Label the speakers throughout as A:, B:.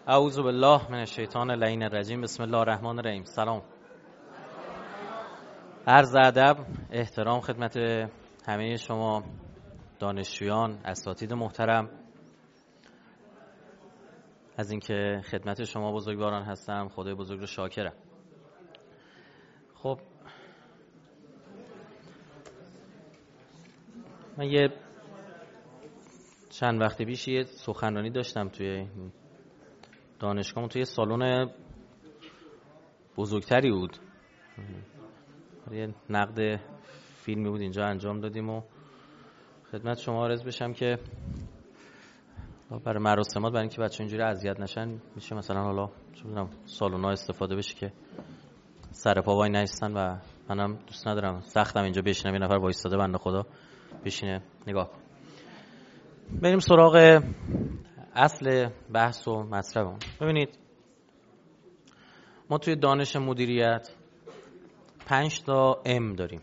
A: اعوذ بالله من الشیطان اللعین الرجیم. بسم الله الرحمن الرحیم. سلام، عرض ادب، احترام خدمت همه شما دانشجویان، اساتید محترم، از اینکه خدمت شما بزرگواران هستم. خدای بزرگ رو شاکرم. خب من یه چند وقت پیش یه سخنرانی داشتم توی دانشگاهمون، توی سالن بزرگتری بود. یه نقد فیلمی بود اینجا انجام دادیم و خدمت شما عرض بشم که برای مراسمات، برای اینکه بچه‌ها اینجوری اذیت نشن، میشه مثلا حالا چه می‌دونم سالن‌ها استفاده بشه که سر پا وای نایستن و منم دوست ندارم سختم اینجا بشینم یه نفر وایساده بنده خدا بشینه نگاه کن. بریم سراغ اصل بحث و مطلبمون. ببینید ما توی دانش مدیریت 5 تا ام داریم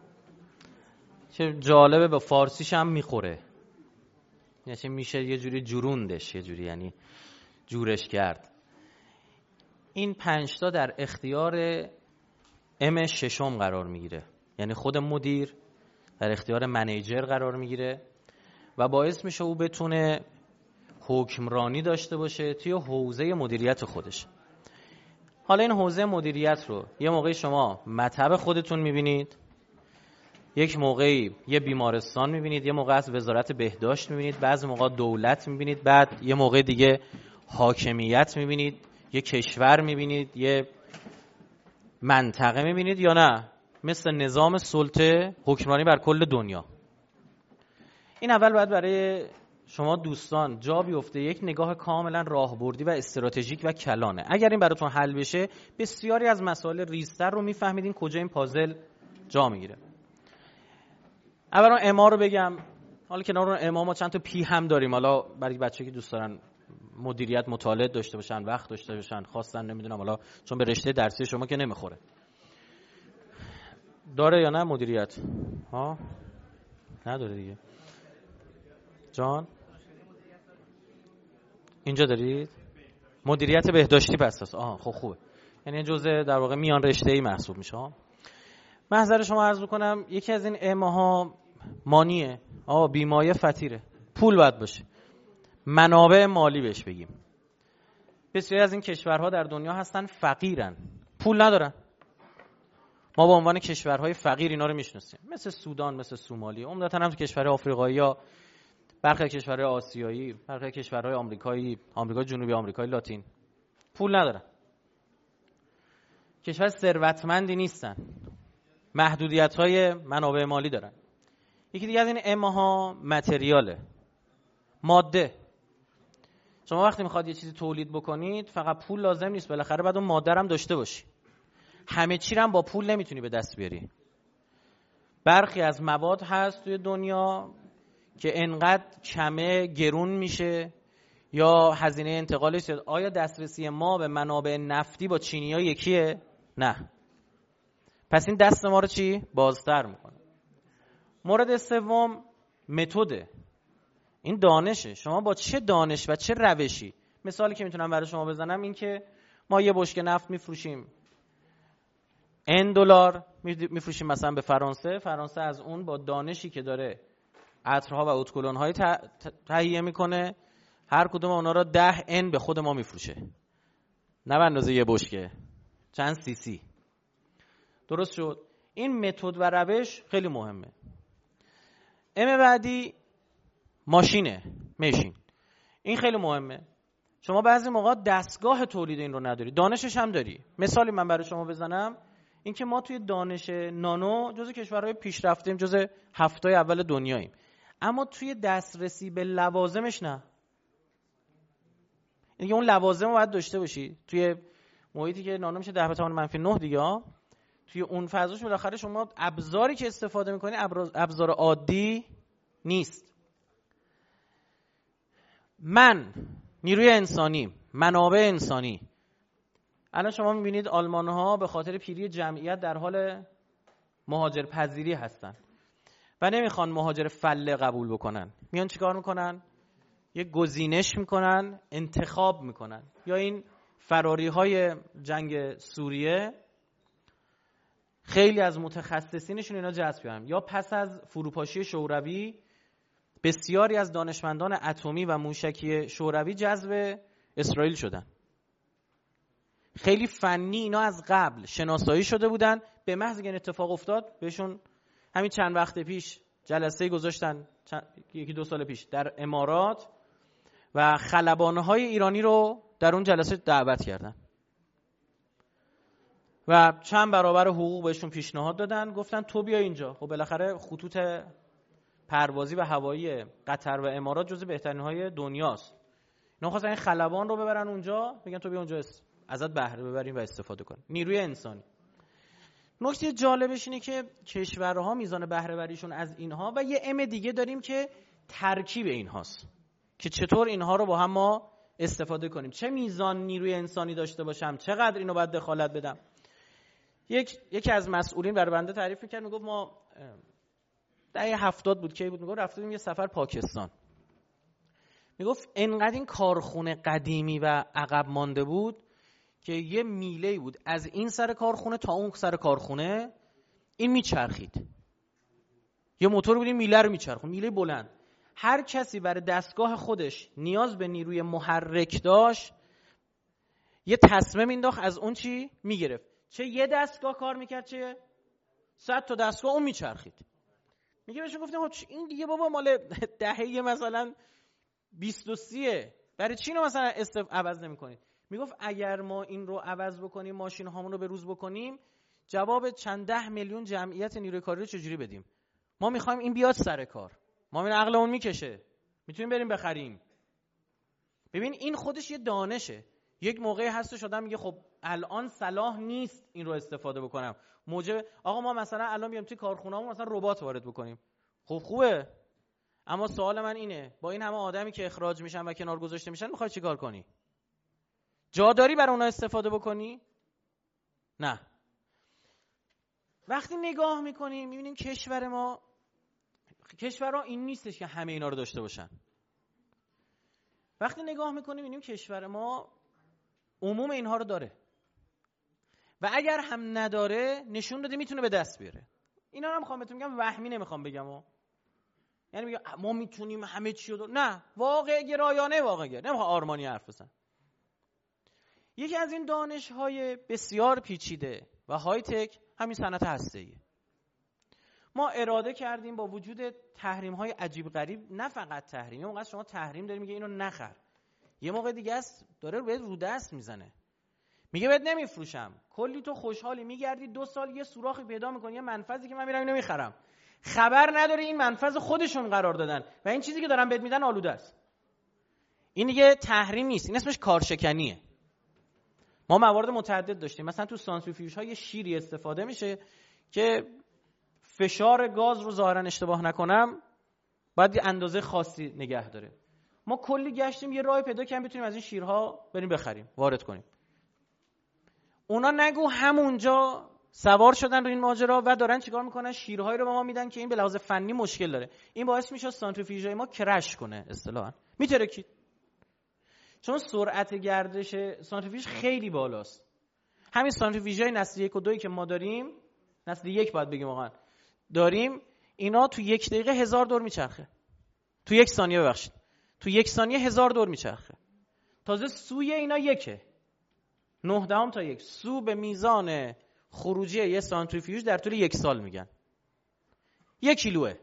A: که جالبه، به فارسیش هم میخوره، یعنی میشه یه جوری جوروندش، یه جوری یعنی جورش کرد. این 5 تا در اختیار ام ششم قرار میگیره، یعنی خود مدیر در اختیار منیجر قرار میگیره و باعث میشه او بتونه حکمرانی داشته باشه توی حوزه مدیریت خودش. حالا این حوزه مدیریت رو یه موقعی شما مطب خودتون میبینید، یک موقعی یه بیمارستان میبینید، یه موقع از وزارت بهداشت میبینید، بعضی موقع دولت میبینید، بعد یه موقع دیگه حاکمیت میبینید، یه کشور میبینید، یه منطقه میبینید، یا نه مثل نظام سلطه حکمرانی بر کل دنیا. این اول باید برای شما دوستان جا بیفته، یک نگاه کاملا راهبردی و استراتژیک و کلانه. اگر این براتون حل بشه، بسیاری از مسائل ریزتر رو میفهمیدین کجا این پازل جا میگیره. اولا اما رو بگم، حالا کنار اون اما ما چند تا پی هم داریم. حالا برای بچه‌ها که دوست دارن مدیریت مطالعه داشته باشن، وقت داشته باشن، خواستن، نمیدونم حالا چون به رشته درسی شما که نمیخوره. داره یا نه مدیریت؟ ها نداره دیگه. جان اینجا دارید مدیریت بهداشتی پس. خب خوبه، یعنی جزء در واقع میان رشته‌ای محسوب میشه. محضر شما عرض کنم یکی از این ایماها مانیه، بیمایه فطیره، پول باید باشه، منابع مالی بهش بگیم. بسیاری از این کشورها در دنیا هستن فقیرن، پول ندارن. ما با عنوان کشورهای فقیر اینا رو میشناسیم، مثل سودان، مثل سومالی، عمدتاً هم تو کشورهای آفریقایی یا برخی کشورهای آسیایی، برخی کشورهای آمریکایی، آمریکای جنوبی، آمریکای لاتین، پول ندارن. کشور ثروتمندی نیستن، محدودیت‌های منابع مالی دارن. یکی دیگه از این اماها متریاله، ماده. شما وقتی میخواد یه چیزی تولید بکنید فقط پول لازم نیست، بالاخره باید اون ماده هم داشته باشی. همه چی هم با پول نمیتونی به دست بیاری. برخی از مواد هست توی دنیا که انقدر کمه گرون میشه یا هزینه انتقالش. آیا دسترسی ما به منابع نفتی با چینی‌ها یکیه؟ نه. پس این دست ما رو چی؟ بازتر میکنه. مورد سوم متده، این دانشه. شما با چه دانش و چه روشی، مثالی که میتونم برای شما بزنم این که ما یه بشکه نفت میفروشیم $N میفروشیم مثلا به فرانسه از اون با دانشی که داره عطرها و اتکلون‌های تهیه میکنه، هر کدوم اونا را 10 N به خود ما میفروشه، نه به اندازه یه بشکه، چند CC. درست شد؟ این متد و روش خیلی مهمه. بعدی ماشین. این خیلی مهمه. شما بعضی موقع دستگاه تولید این رو نداری، دانشش هم داری. مثالی من برای شما بزنم، این که ما توی دانش نانو جزو کشورهای پیشرفته‌ایم، جزو 7 اول دنیاییم، اما توی دسترسی به لوازمش نه. دیگه اون لوازم رو باید داشته باشی توی محیطی که نانو میشه 10⁻⁹ دیگه. توی اون فضاش بالاخره شما ابزاری که استفاده میکنی ابزار عادی نیست. نیروی انسانی، منابع انسانی. الان شما میبینید آلمان‌ها به خاطر پیری جمعیت در حال مهاجر پذیری هستن و نمیخوان مهاجر فله قبول بکنن. میان چیکار میکنن؟ یک گزینش میکنن، انتخاب میکنن. یا این فراری های جنگ سوریه خیلی از متخصصینشون اینا جذب کردن. یا پس از فروپاشی شوروی بسیاری از دانشمندان اتمی و موشکی شوروی جذب اسرائیل شدن. خیلی فنی اینا از قبل شناسایی شده بودن. به محض اینکه این اتفاق افتاد بهشون همین چند وقت پیش جلسه گذاشتن، یکی دو سال پیش در امارات، و خلبان‌های ایرانی رو در اون جلسه دعوت کردن و چند برابر حقوق بهشون پیشنهاد دادن. گفتن تو بیا اینجا. خب بالاخره خطوط پروازی و هوایی قطر و امارات جزو بهترین‌های دنیاست. اینا خواستن این خلبان رو ببرن اونجا، بگن تو بیا اونجا ازت بهره ببریم و استفاده کن. نیروی انسانی. نکته جالبش اینه که کشورها میزان بهره وریشون از اینها و یه ام دیگه داریم که ترکیب اینهاست که چطور اینها رو با هم ما استفاده کنیم. چه میزان نیروی انسانی داشته باشم، چقدر اینو باید دخالت بدم. یکی از مسئولین برای بنده تعریف می‌کرد، میگفت ما دهه 70 بود که میگفت رفتیم یه سفر پاکستان. میگفت انقدر این کارخونه قدیمی و عقب مانده بود که یه میله بود از این سر کارخونه تا اون سر کارخونه این میچرخید. یه موتور بود این میله رو میچرخون، میله بلند. هر کسی برای دستگاه خودش نیاز به نیروی محرک داشت یه تصمیم انداخت از اون چی میگرفت. چه یه دستگاه کار میکرد چه 100 تا دستگاه اون میچرخید. میگه بهشون گفتم این دیگه بابا مال دهه مثلا 20 و 30، برای چی اینو مثلا عوض نمی‌کنید؟ میگفت اگر ما این رو عوض بکنیم، ماشین هامون رو به روز بکنیم، جواب چند 10 میلیون جمعیت نیروی کاری رو چجوری بدیم؟ ما میخوایم این بیاد سر کار، ما این عقلمون میکشه، میتونیم بریم بخریم. ببین این خودش یه دانشه. یک موقعی هستش آدم میگه خب الان صلاح نیست این رو استفاده بکنم، موجب آقا ما مثلا الان بیام توی کارخونه‌مون مثلا ربات وارد بکنیم. خب خوبه، اما سوال من اینه با این همه آدمی که اخراج میشن و کنار گذاشته میشن میخوای چیکار کنی؟ جا داری برای اونها استفاده بکنی؟ نه. وقتی نگاه میکنیم میبینیم کشورها این نیستش که همه اینا رو داشته باشن. وقتی نگاه میکنیم میبینیم کشور ما عموم اینها رو داره و اگر هم نداره نشون داده میتونه به دست بیاره. اینا رو میخوام بهتون بگم، وهمی نمیخوام بگم یعنی میگم ما میتونیم همه چی رو، نه، واقع گرایانه، نمیخوام آرمانی حرف بزنم. یکی از این دانش‌های بسیار پیچیده و های تک همین صنعت هسته‌ایه. ما اراده کردیم با وجود تحریم‌های عجیب غریب، نه فقط تحریم، یه موقع شما تحریم داری میگه اینو نخر، یه موقع دیگه است داره بهت رو دست میزنه، میگه بهت نمیفروشم، کلی تو خوشحالی میگردی 2 سال یه سوراخی پیدا میکنی، یه منفذی که من میرم اینو میخرم، خبر نداره این منفذ خودشون قرار دادن و این چیزی که دارن بهت میدن آلوده است. این دیگه تحریم نیست، این اسمش کارشکنیه. ما موارد متعدد داشتیم، مثلا تو سانتریفیوژ ها یه شیری استفاده میشه که فشار گاز رو ظاهرا اشتباه نکنم باید یه اندازه خاصی نگه داره. ما کلی گشتیم یه راه پیدا کردیم بتونیم از این شیرها بریم بخریم وارد کنیم. اونا نگو همونجا سوار شدن رو این ماجرا و دارن چیکار میکنن؟ شیرهایی رو به ما میدن که این به لحاظ فنی مشکل داره. این باعث میشه سانتریفیوژهای ما کرش کنه، اصطلاحاً میترکید، چون سرعت گردش سانتریفیوژ خیلی بالاست. همین سانتریفیوژهای نسل 1 و 2 که ما داریم، نسل 1 باید بگیم واقعا داریم، اینا تو 1 دقیقه 1000 دور میچرخه، تو 1 ثانیه ببخشید، تو 1 ثانیه 1000 دور میچرخه. تازه سوی اینا 1، 9 تا 1 سو به میزان خروجی یه سانتریفیوژ در طول 1 سال میگن 1 کیلوه.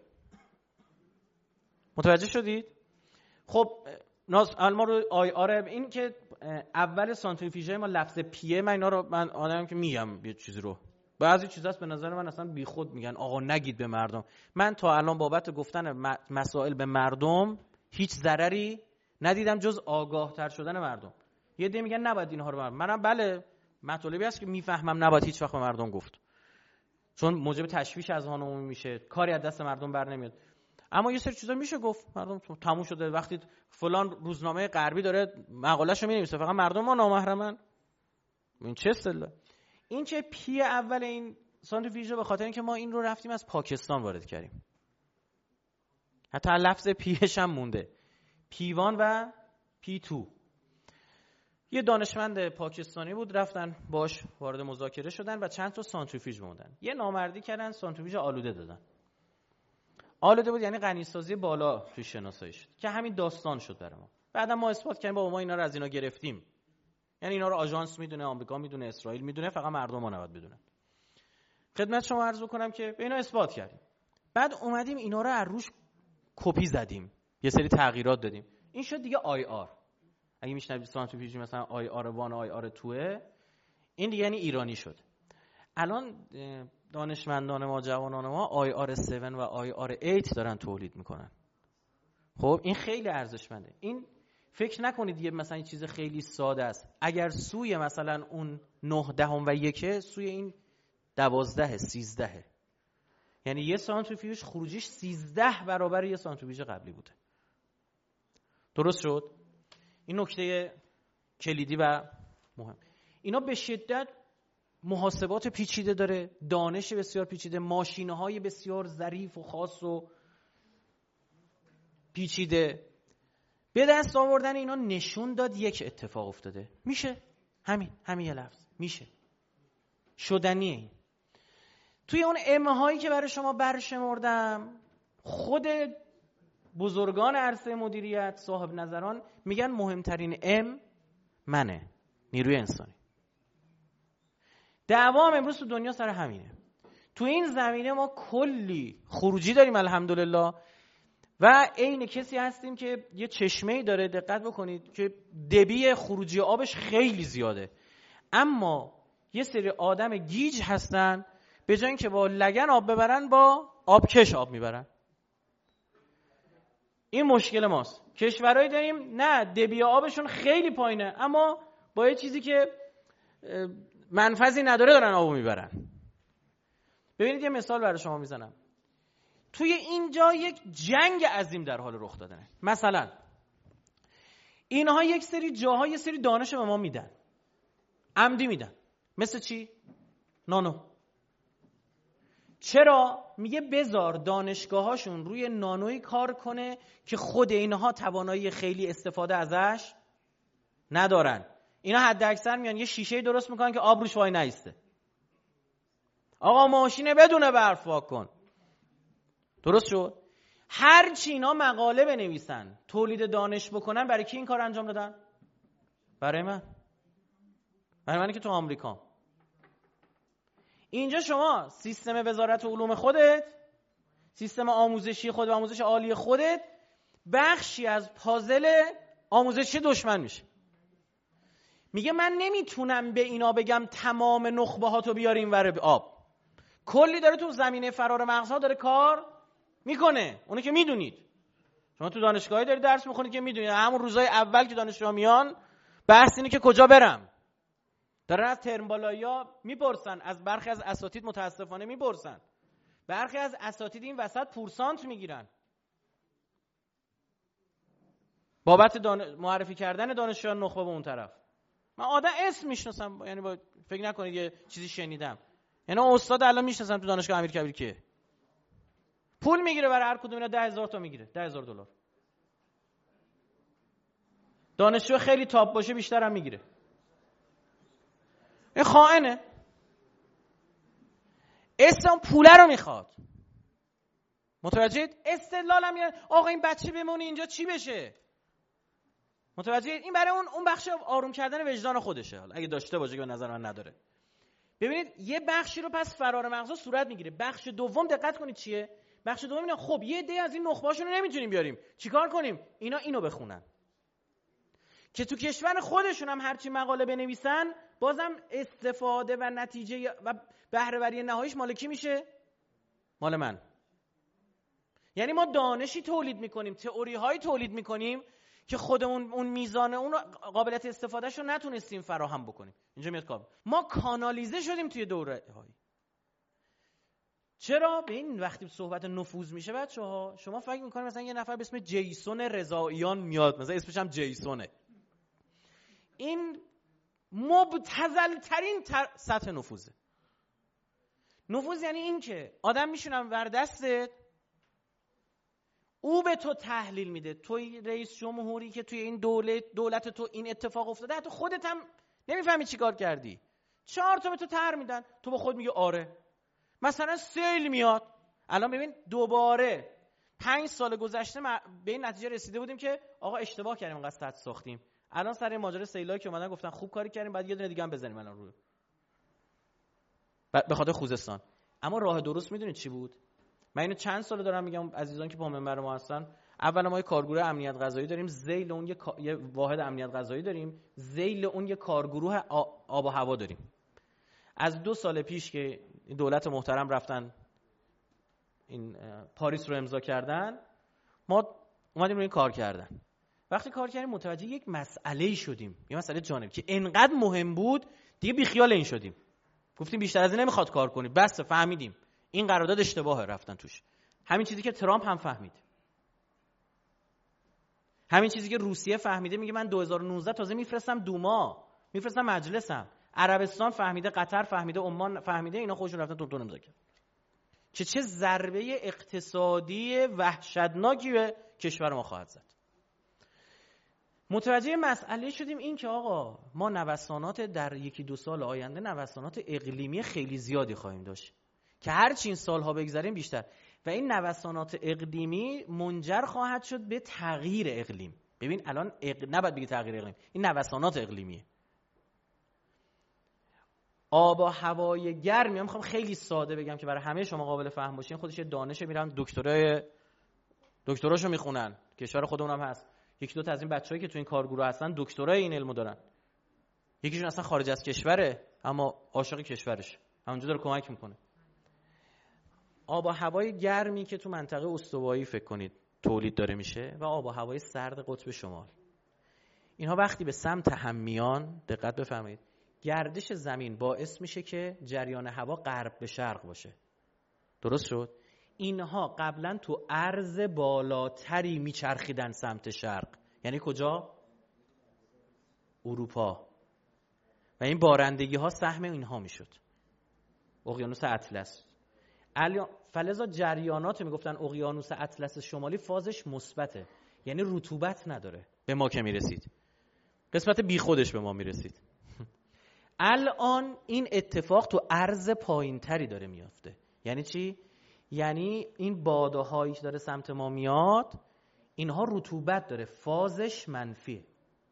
A: متوجه شدید؟ خب ما رو آره این که اول سانتریفیوژهای ما لفظ پیه، من اینا رو من آدمم که میگم یه چیزی رو، بعضی چیزاست به نظر من اصلا بیخود میگن آقا نگید به مردم. من تا الان بابت گفتن مسائل به مردم هیچ ضرری ندیدم جز آگاه تر شدن مردم. یه عده میگن نباید اینها رو به مردم، منم بله مطالبی هست که میفهمم نباید هیچ وقت به مردم گفت، چون موجب تشویش اذهان عمومی میشه، کاری از دست مردم بر نمیاد. اما یه سری چیزا میشه گفت، مردم تموم شده. وقتی فلان روزنامه غربی داره مقالهشو مینویسه فقط مردم ما نامحرمن، این چه اصطلاح؟ این چه پی اول این سانتریفیوژ به خاطر اینکه ما این رو رفتیم از پاکستان وارد کردیم، حتی لفظ پیش هم مونده. P1 و P2. یه دانشمند پاکستانی بود، رفتن باش وارد مذاکره شدن و چند تا سانتریفیوژ موندن. یه نامردی کردن، سانتریفیوژ آلوده دادن. آلوده بود یعنی غنیسازی بالا توی شناسایی شد که همین داستان شد برای ما. بعدا ما اثبات کردیم بابا ما اینا رو از اینا گرفتیم. یعنی اینا رو آژانس میدونه، آمریکا میدونه، اسرائیل میدونه، فقط مردم ما نباید بدونن. خدمت شما عرض کنم که به اینا اثبات کردیم. بعد اومدیم اینا رو از روش کپی زدیم، یه سری تغییرات دادیم. این شد دیگه آی آر. اگه میشنوید سانتریفیوژ مثلا آی آر 1 آی آر 2 این دیگه یعنی ایرانی شد. الان دانشمندان ما، جوانان ما آی آر 7 و آی آر 8 دارن تولید میکنن. خب این خیلی ارزشمنده. این فکر نکنید یه مثلا این چیز خیلی ساده است. اگر سوی مثلا اون 9 دهم و 1 سوی این 12 13، یعنی یه سانتریفیوژ خروجیش 13 برابر یه سانتریفیوژ قبلی بوده. درست شد؟ این نکته کلیدی و مهم. اینا به شدت محاسبات پیچیده داره، دانش بسیار پیچیده، ماشینه‌های بسیار ظریف و خاص و پیچیده. به دست آوردن اینا نشون داد یک اتفاق افتاده. میشه همین یه لفظ میشه شدنیه. این توی اون هایی که برای شما برشمردم، خود بزرگان عرصه مدیریت، صاحب نظران میگن مهمترین منه، نیروی انسانی. دعوام امروز تو دنیا سر همینه. تو این زمینه ما کلی خروجی داریم الحمدلله و عین کسی هستیم که یه چشمه‌ای داره، دقت بکنید، که دبی خروجی آبش خیلی زیاده، اما یه سری آدم گیج هستن به جای اینکه با لگن آب ببرن با آبکش آب میبرن. این مشکل ماست. کشورهایی داریم نه دبی آبشون خیلی پایینه اما با یه چیزی که منفذی نداره دارن آبو میبرن. ببینید یه مثال برای شما میزنم. توی اینجا یک جنگ عظیم در حال رخ دادنه. مثلا اینها یک سری جاها یه سری دانش به ما میدن، عمدی میدن. مثل چی؟ نانو. چرا؟ میگه بذار دانشگاهاشون روی نانوی کار کنه که خود اینها توانایی خیلی استفاده ازش ندارن. اینا حد اکثر میان یه شیشه درست میکنن که آب روش وای نیسته. آقا ماشین بدون برف پاک کن. درست شد؟ هر چی اینا مقاله بنویسن، تولید دانش بکنن، برای کی این کار انجام دادن؟ برای من که تو آمریکا. اینجا شما سیستم وزارت علوم خودت، سیستم آموزشی خود و آموزش عالی خودت بخشی از پازل آموزشی دشمن میشه. میگه من نمیتونم به اینا بگم تمام نخبه هاتو بیاریم ور آب. کلی داره تو زمینه فرار مغزها داره کار میکنه. اونو که میدونید. شما تو دانشگاهی داری درس میخونید که میدونید. همون روزای اول که دانشجوها میان بحث اینه که کجا برم. دارن از ترم بالایی‌ها میپرسن، از برخی از اساتید متاسفانه میپرسن. برخی از اساتید این وسط پورسانت میگیرن بابت معرفی کردن دانشجویان نخبه به اون طرف. من آدم اسم میشناسم، یعنی با فکر نکنید یه چیزی شنیدم. یعنی استاد الان میشناسم تو دانشگاه امیرکبیر که پول میگیره برای هر کدوم اینا 10,000 تا میگیره، $10,000. دانشجو خیلی تاپ باشه بیشتر هم میگیره. این خائنه. اسم پوله رو میخواد. متوجهید؟ استدلال هم میاد آقا این بچه بمونه اینجا چی بشه؟ متوجهید؟ این برای اون بخش آروم کردن وجدان خودشه. حالا اگه داشته باشه که به نظر من نداره. ببینید یه بخشی رو پس فرار مغزا صورت میگیره. بخش دوم دقت کنید چیه؟ بخش دوم اینا خب یه عده از این نخبه‌هاشون رو نمیتونیم بیاریم. چیکار کنیم؟ اینا اینو بخونن. که تو کشور خودشون هم هرچی مقاله بنویسن بازم استفاده و نتیجه و بهره‌وری نهاییش مال کی میشه؟ مال من. یعنی ما دانشی تولید میکنیم، تئوری هایی تولید میکنیم که خودمون اون میزان اون قابلیت استفادهش رو نتونستیم فراهم بکنیم. اینجا میاد کار. ما کانالیزه شدیم توی دوره هایی. چرا؟ به این وقتی صحبت نفوذ میشه بچه‌ها شما فکر میکنید مثلا یه نفر به اسم جیسون رضاییان میاد، مثلا اسمش هم جیسونه. این مبتذل ترین سطح نفوذه. نفوذ یعنی این که آدم میشونم ور دستت، او به تو تحلیل میده. توی رئیس جمهوری که توی این دولت تو این اتفاق افتاده، حتی خودت هم نمیفهمی چی کار کردی، 4 تا به تو طرح میدن، تو با خود میگه آره. مثلا سیل میاد، الان ببین دوباره 5 سال گذشته به این نتیجه رسیده بودیم که آقا اشتباه کردیم انقدر سد ساختیم. الان سر این ماجرا سیلایی که اومدن گفتن خوب کاری کردیم، بعد یه دونه دیگه هم بزنیم الان رو به خاطر خوزستان. اما راه درست میدونید چی بود؟ من اینو چند ساله دارم میگم، عزیزان که با منبر ما هستن. اولا ما یه کارگروه امنیت غذایی داریم، ذیل اون یه واحد امنیت غذایی داریم، ذیل اون یه کارگروه آب و هوا داریم. از 2 سال پیش که دولت محترم رفتن این پاریس رو امضا کردن، ما اومدیم روی این کار کردن. وقتی کار کردیم متوجه یک مسئله‌ای شدیم، یه مسئله جانبی که انقدر مهم بود دیگه بیخیال این شدیم. گفتیم بیشتر از این نمیخواد کار کنیم، بس فهمیدیم این قرارداد اشتباهه، رفتن توش. همین چیزی که ترامپ هم فهمید، همین چیزی که روسیه فهمیده، میگه من 2019 تازه میفرستم دوما، میفرستم مجلسم. عربستان فهمیده، قطر فهمیده، عمان فهمیده، اینا خودشون رفتن تو امضا کردن. چه ضربه اقتصادی وحشتناکی به کشور ما خواهد زد. متوجه مسئله شدیم این که آقا ما نوسانات در 1-2 سال آینده نوسانات اقلیمی خیلی زیادی خواهیم داشت که هرچی این سالها بگذریم بیشتر، و این نوسانات اقلیمی منجر خواهد شد به تغییر اقلیم. ببین الان نباید بگی تغییر اقلیم، این نوسانات اقلیمیه. آب و هوای گرم، من میخوام خیلی ساده بگم که برای همه شما قابل فهم باشه. خودش یه دانشه، میرن دکتراشو میخونن، کشور خودمون هم هست. 1-2 تا از این بچه‌هایی که تو این کارگروه هستن دکترای این علمو دارن. یکیشون اصلا خارج از کشوره اما عاشق کشورش، همونجا داره کمک میکنه. آب و هوای گرمی که تو منطقه استوایی فکر کنید تولید داره میشه و آب و هوای سرد قطب شمال، اینها وقتی به سمت هم میان، دقت بفرمایید، گردش زمین باعث میشه که جریان هوا غرب به شرق باشه. درست شد؟ اینها قبلا تو عرض بالاتری میچرخیدن سمت شرق. یعنی کجا؟ اروپا. و این بارندگی ها سهم اینها میشد، اقیانوس اطلس. فلزا جریانات میگفتن اقیانوس اطلس شمالی فازش مثبته، یعنی رطوبت نداره، به ما که میرسید قسمت بی خودش به ما میرسید. الان این اتفاق تو عرض پایینتری داره میافته. یعنی چی؟ یعنی این باده هایی که داره سمت ما میاد، اینها رطوبت داره، فازش منفیه،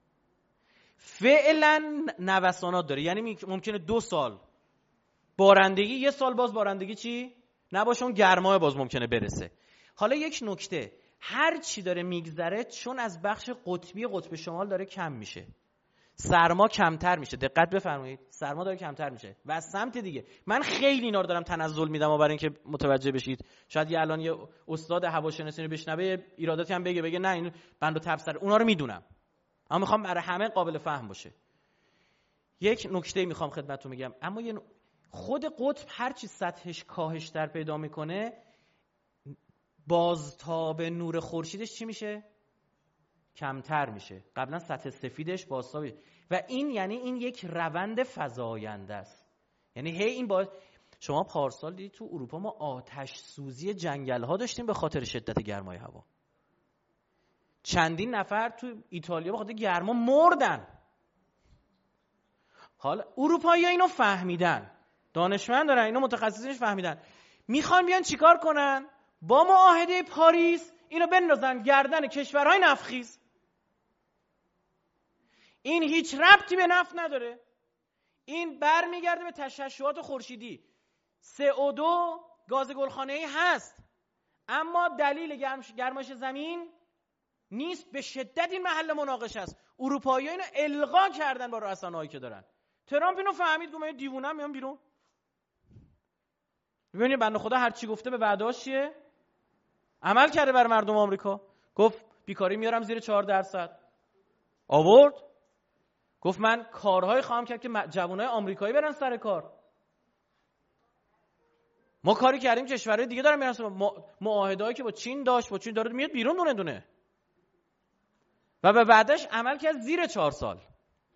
A: فعلا نوسانات داره. یعنی ممکنه 2 سال بارندگی، 1 سال باز بارندگی چی؟ نباشه، اون گرمای باز ممکنه برسه. حالا یک نکته، هر چی داره میگذره چون از بخش قطبی قطب شمال داره کم میشه، سرما کمتر میشه. دقت بفرمایید، سرما داره کمتر میشه. و از سمت دیگه من خیلی اینا رو دارم تنزل میدم و برای اینکه متوجه بشید، شاید یه الان یه استاد هواشناسی رو بشنوه ایراداتی هم بگه نه این بند و تبصره، اونا رو میدونم، اما میخوام برای همه قابل فهم باشه. یک نکته میخوام خدمتتون میگم، اما خود قطب هر چی سطحش کاهش در پیدا میکنه، بازتاب نور خورشیدش چی میشه؟ کمتر میشه. قبلا سطح سفیدش بازتابه و این یعنی این یک روند فزاینده است. یعنی هی این شما پارسال دیدید تو اروپا ما آتش سوزی جنگل ها داشتیم به خاطر شدت گرمای هوا. چندین نفر تو ایتالیا به خاطر گرما مردن. حالا اروپایی‌ها اینو فهمیدن، دانشمند دارن، اینو متخصصینش فهمیدن، میخوان بیان چیکار کنن؟ با معاهده پاریس اینو بندازن گردن کشورهای نفتخیز. این هیچ ربطی به نفت نداره، این برمیگرده به تشعشعات خورشیدی. CO2 گاز گلخانه‌ای هست، اما دلیل گرمایش زمین نیست، به شدت این محل مناقشه است. اروپایی‌ها اینو الغا کردن با رسانه‌ای که دارن. ترامپ اینو فهمید، گفت من دیوونه‌ام میام بیرون. ببینید بنده خدا هر چی گفته به وعده‌اش چیه؟ عمل کرده برای مردم آمریکا. گفت بیکاری میارم زیر 4%. آورد. گفت من کارهای خواهم کرد که جوانای آمریکایی برن سر کار. ما کاری کردیم کشورهای دیگه دارن میرن سر معاهده‌ای که با چین داشت، با چین داره میاد بیرون دونه دونه. و به بعدش عمل کرد زیر 4 سال.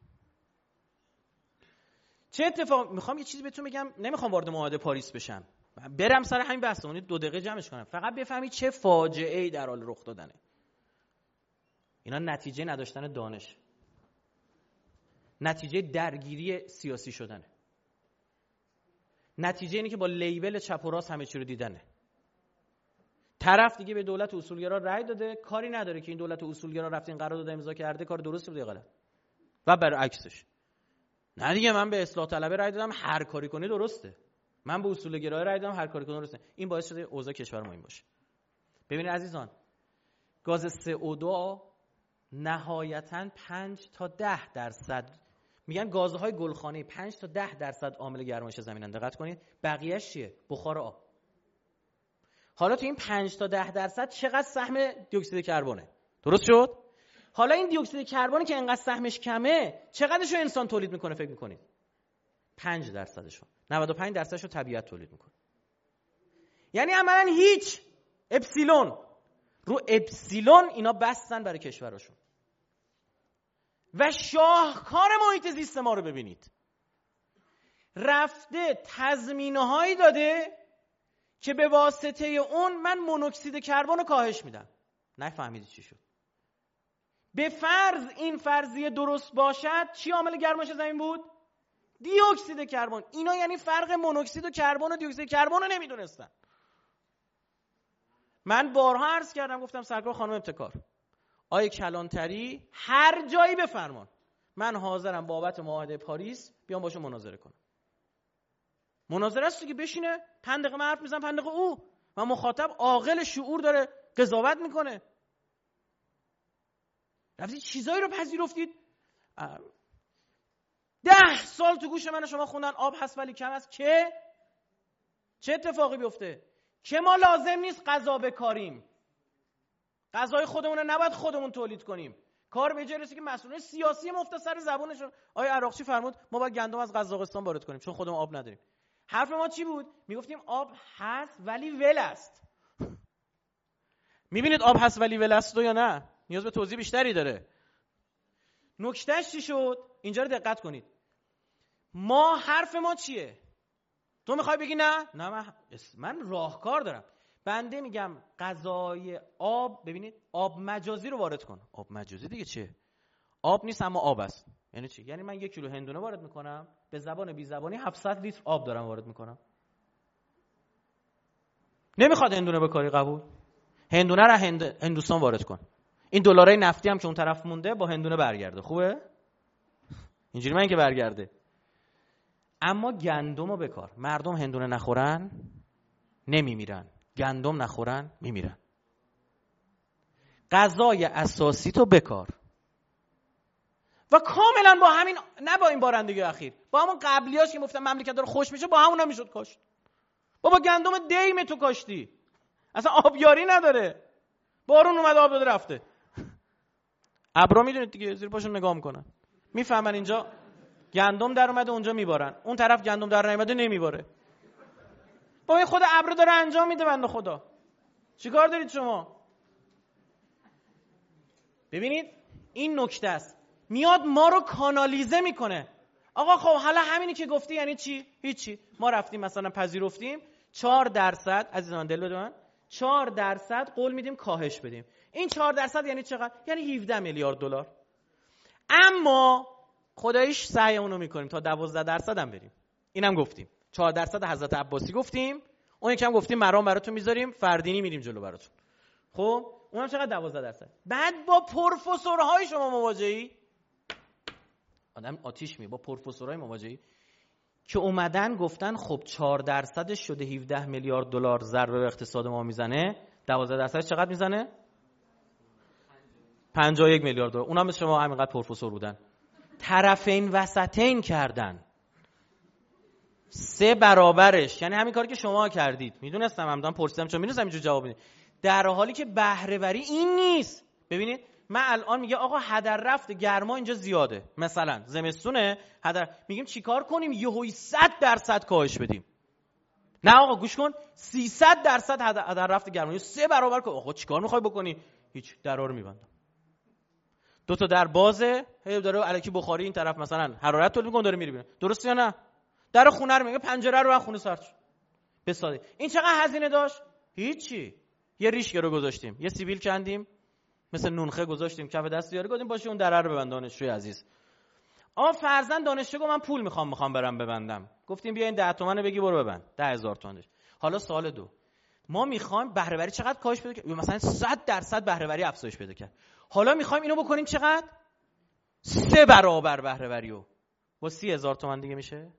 A: چه اتفاق؟ میخوام یه چیزی بهتون بگم، نمیخوام وارد معاهده پاریس بشم. برم سر همین بحثمون 2 دقیقه جمعش کنم، فقط بفهمید چه فاجعه‌ای در حال رخ دادنه. اینا نتیجه نداشتن دانش، نتیجه درگیری سیاسی شدنه، نتیجه اینه که با لیبل چپ و راست همه چی رو دیدنه. طرف دیگه به دولت اصولگرا رأی داده، کاری نداره که این دولت اصولگرا رفت این قرارداد امضا کرده، کار درست بوده یا غلط، و برعکسش. نه دیگه من به اصلاح طلبه رأی دادم، هر کاری کنی درسته. من به اصولگرا رأی دادم، هر کاری کنی درسته. این باعث شده اوضاع کشور ما این باشه. ببینید عزیزان، گاز CO2 نهایتاً 5 تا 10%، میگن گازهای گلخانه‌ای 5 تا 10% عامل گرمایش زمینن. دقت کنید. بقیه‌اش چیه؟ بخار آب. حالا تو این 5 تا 10% چقدر سهم دی اکسید کربونه؟ درست شد؟ حالا این دی اکسید کربنی که انقدر سهمش کمه، چقدرشو انسان تولید میکنه فکر میکنید؟ 5%شو. 95%شو طبیعت تولید میکنه. یعنی عملاً هیچ. اپسیلون رو اپسیلون اینا بستن برای کشورشون. و شاهکار محیط زیست ما رو ببینید. رفته تضمینه‌هایی داده که به واسطه اون من مونوکسید کربن رو کاهش میدم. نفهمیدید چی شد؟ به فرض این فرضیه درست باشد، چی عامل گرمایش زمین بود؟ دی اکسید کربن. اینا یعنی فرق مونوکسید و کربن و دی اکسید کربن رو نمیدونستن. من بارها عرض کردم، گفتم سرکار خانم ابتکار، آیه کلانتری هر جایی بفرمان، من حاضرم بابت معاهده پاریس بیام باشه مناظره کنم. مناظره است که بشینه 5 دقیقه من حرف میزنم، 5 دقیقه او، و مخاطب عاقل شعور داره قضاوت میکنه. رفتید چیزایی رو پذیرفتید. 10 سال تو گوش من شما خوندن آب هست ولی کم است، که چه اتفاقی بیفته؟ که ما لازم نیست غذا بکاریم، غذای خودمون رو نباید خودمون تولید کنیم. کار به جای رسید که مسئولین سیاسی مختصر زبونشون. آقای عراقچی فرمود ما باید گندم از قزاقستان وارد کنیم چون خودمون آب نداریم. حرف ما چی بود؟ میگفتیم آب هست ولی ول است. میبینید آب هست ولی ول است یا نه؟ نیاز به توضیح بیشتری داره. نکتهش چی شد؟ اینجا رو دقت کنید. ما حرف ما چیه؟ تو میخوای بگی نه من راهکار دارم. بنده میگم غذای آب، ببینید آب مجازی رو وارد کن. آب مجازی دیگه چیه؟ آب نیست اما آب است. یعنی چی؟ یعنی من 1 کیلو هندونه وارد میکنم، به زبان بی زبانی 700 لیتر آب دارم وارد میکنم. نمیخواد هندونه بکاری، قبول. هندونه رو هندوستان وارد کن. این دلارای نفتی هم که اون طرف مونده با هندونه برگرده. خوبه؟ اینجوری من که برگرده. اما گندم رو بکار. مردم هندونه نخورن نمیمیرن، گندم نخورن میمیرن. غذای اساسی تو بکار. و کاملا با همین، نه با این بارندگی اخیر، با همون قبلیاش که گفتم مملکت داره خوش میشه، با همونا میشد کاشت. بابا گندم دیم تو کاشتی، اصلا آبیاری نداره. بارون اومد آب داده رفته. ابرا میدونید دیگه زیر پاشون نگاه میکنن، میفهمن اینجا گندم در اومده اونجا میبارن، اون طرف گندم در نیومده نمیباره. با این خود ابر داره انجام میده بنده خدا. چیکار دارید شما؟ ببینید این نکته است، میاد ما رو کانالیزه میکنه. آقا خب حالا همینی که گفتی یعنی چی؟ هیچی. ما رفتیم مثلا پذیرفتیم 4%، عزیزان دل بده من، 4% قول میدیم کاهش بدیم. این 4% یعنی چقدر؟ یعنی 17 میلیارد دلار. اما خداییش سعیمون رو میکنیم تا 12% هم بریم. اینم گفتیم 4% حضرت عباسی گفتیم، اون یکم گفتیم مرام براتون میذاریم، فردینی میریم جلو براتون. خب اونم چقدر؟ 12%. بعد با پروفسورهای شما مواجهی، آدم آتیش می، با پروفسورهای مواجهی که اومدن گفتن خب 4% شده 17 میلیارد دلار ضربه به اقتصاد ما میزنه، 12% چقدر میزنه؟ 51 میلیارد دلار. اونم مثل شما همینقدر پروفسور بودن، طرفین وسطین کردن، 3 برابرش. یعنی همین کاری که شما کردید. میدونستم، همدان پرسیدم چون میدونستم اینجور جواب میدید، در حالی که بهره وری این نیست. ببینید من الان میگه آقا هدر رفت گرما اینجا زیاده، مثلا زمستونه هدر، میگیم چیکار کنیم؟ یهویی 100% کاهش بدیم. نه آقا گوش کن، 300% هدر رفت گرما، 3 برابر کن. آقا چیکار میخوای بکنی؟ هیچ، درا رو میبندم. 2 تا در بازه، هی داره الکی بخاری این طرف مثلا حرارت تولید میکنه داره میره بیرون. درسته یا نه؟ در خونه رو میگه پنجره رو از خونه سرد. بسازیم. این چقدر هزینه داشت؟ هیچی. یه ریش رو گذاشتیم، یه سیبیل کندیم، مثل نونخه گذاشتیم کف دست یارو، گفتیم باشه اون دره رو ببند دانشجوی عزیز. فرضاً دانشجو گفت من پول میخوام برم ببندم. گفتیم بیا این 10 تومن رو بگی برو ببند. 10,000 تومن داشت. حالا سوال 2. ما میخوایم بهره وری چقدر کاهش پیدا کنه؟ مثلا 100% بهره وری افزایش پیدا کنه. حالا میخوایم اینو بکنیم چقدر؟ 3 برابر بهره وریو. با 30,000 تومن دیگه میشه؟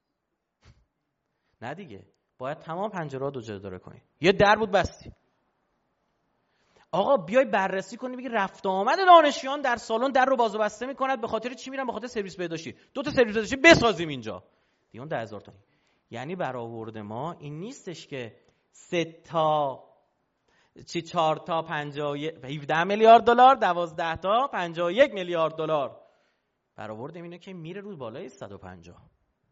A: نه دیگه. باید تمام پنجره‌ها دو جلوه کنی. یه در بود بستی. آقا بیای بررسی کنی بگی رفت آمد دانشیان در سالن در رو باز و بسته میکند به خاطر چی میرن؟ به خاطر سرویس بهداشتی. 2 تا سرویس بهداشتی بسازیم اینجا. دیگه اون 10,000 تومان. یعنی برآورد ما این نیستش که 3 تا 4 تا 17 میلیارد دلار، 12 تا 51 میلیارد دلار. برآورد اینه که میره رو بالای 150.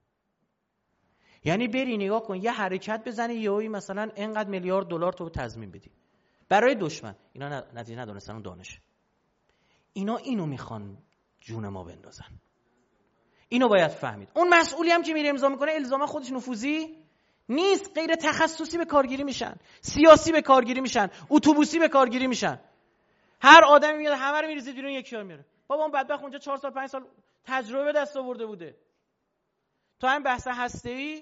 A: یعنی بری نگاه کن یه حرکت بزنی یهویی مثلا اینقدر میلیارد دلار تو تضمین بدی برای دشمن. اینا نتیجه ندونستن اون دانش. اینا اینو میخوان جون ما بندازن. اینو باید فهمید. اون مسئولی هم که میره امضا میکنه الزاما خودش نفوذی نیست. غیر تخصصی به کارگیری میشن، سیاسی به کارگیری میشن، اتوبوسی به کارگیری میشن. هر آدمی میاد همه رو میریزه بیرون، یکی رو میاره. بابا اون بدبخت اونجا 4 سال 5 سال تجربه دست آورده بوده. تو همین بحث هسته‌ای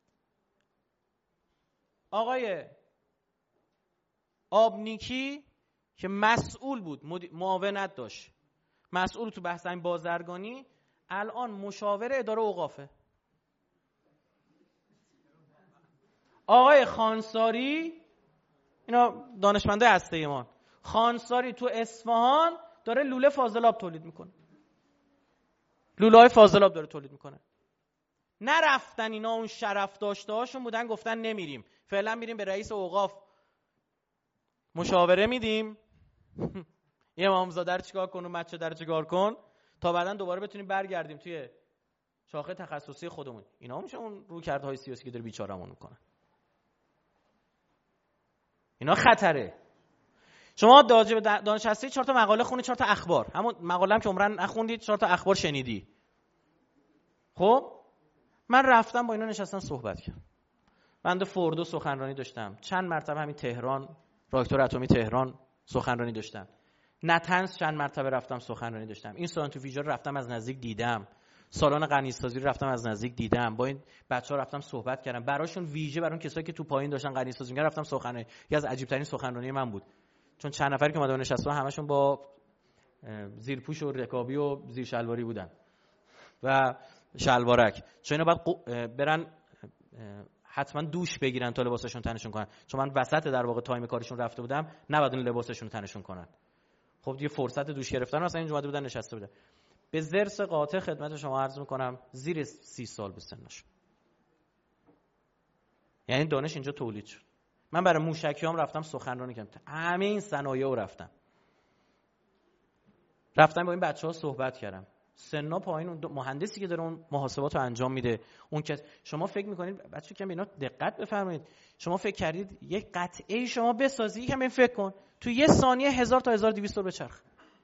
A: آقای آبنیکی که مسئول بود، معاونت داشت، مسئول تو بحث این بازرگانی، الان مشاور اداره اوقافه. آقای خانساری، اینا دانشمنده هسته ما، خانساری تو اصفهان داره لوله فاضلاب تولید میکنه. لوله های فاضلاب داره تولید میکنه. نرفتن اینا اون شرف داشته هاشون بودن، گفتن نمیریم، فعلا میریم به رئیس اوقاف مشاوره میدیم یه امامزاده رو چیکار کن و مچه در چیکار کن تا بعدن دوباره بتونیم برگردیم توی شاخه تخصصی خودمون. اینا میشه اون رویکردهای سیاسی که داره بیچارهمون میکنن. اینا خطره. شما دانش هستی 4 تا مقاله خونی، 4 تا اخبار، همون مقاله هم که عمرن نخوندید 4 تا اخبار شنیدی. خب من رفتم با اینا نشستم صحبت کردم. بنده فوردو سخنرانی داشتم، چند مرتبه همین تهران، راکتور اتمی تهران سخنرانی داشتم، نتنز چند مرتبه رفتم سخنرانی داشتم، این سانتریفیوژ رفتم از نزدیک دیدم، سالن غنیسازی رو رفتم از نزدیک دیدم، با این بچه‌ها رفتم صحبت کردم، براشون ویژه برای اون کسایی که تو پایین داشتن غنیسازی می‌کردن رفتم سخنرانی. یکی از عجیب ترین سخنرانی من بود، چون چند نفری که اومدن نشستن همشون با زیرپوش و رکابی و زیر شلواری بودن و شلوارک، چون اینا باید برن حتما دوش بگیرن تا لباسشون تنشون کنن، چون من وسط در واقع تایم کارشون رفته بودم، نباید اون لباسشون تنشون کنن. خب دیگه فرصت دوش گرفتن مثلا اینجا اومده بودن نشسته بودن. به ضرس قاطع خدمت شما عرض میکنم زیر 30 سال به سنش. یعنی دانش اینجا تولید شد. من برای موشکیام رفتم سخنرانی کردم، همه این صنایع رو رفتم با این بچه‌ها صحبت کردم. سنا پایین، اون مهندسی که داره اون محاسبات رو انجام میده، اون که شما فکر میکنید بچه‌ها که به اینا دقت بفرمایید، شما فکر کردید یک قطعه شما بسازی، یکم ببین فکر کن تو یه ثانیه 1000 تا 1200 تا بچرخ.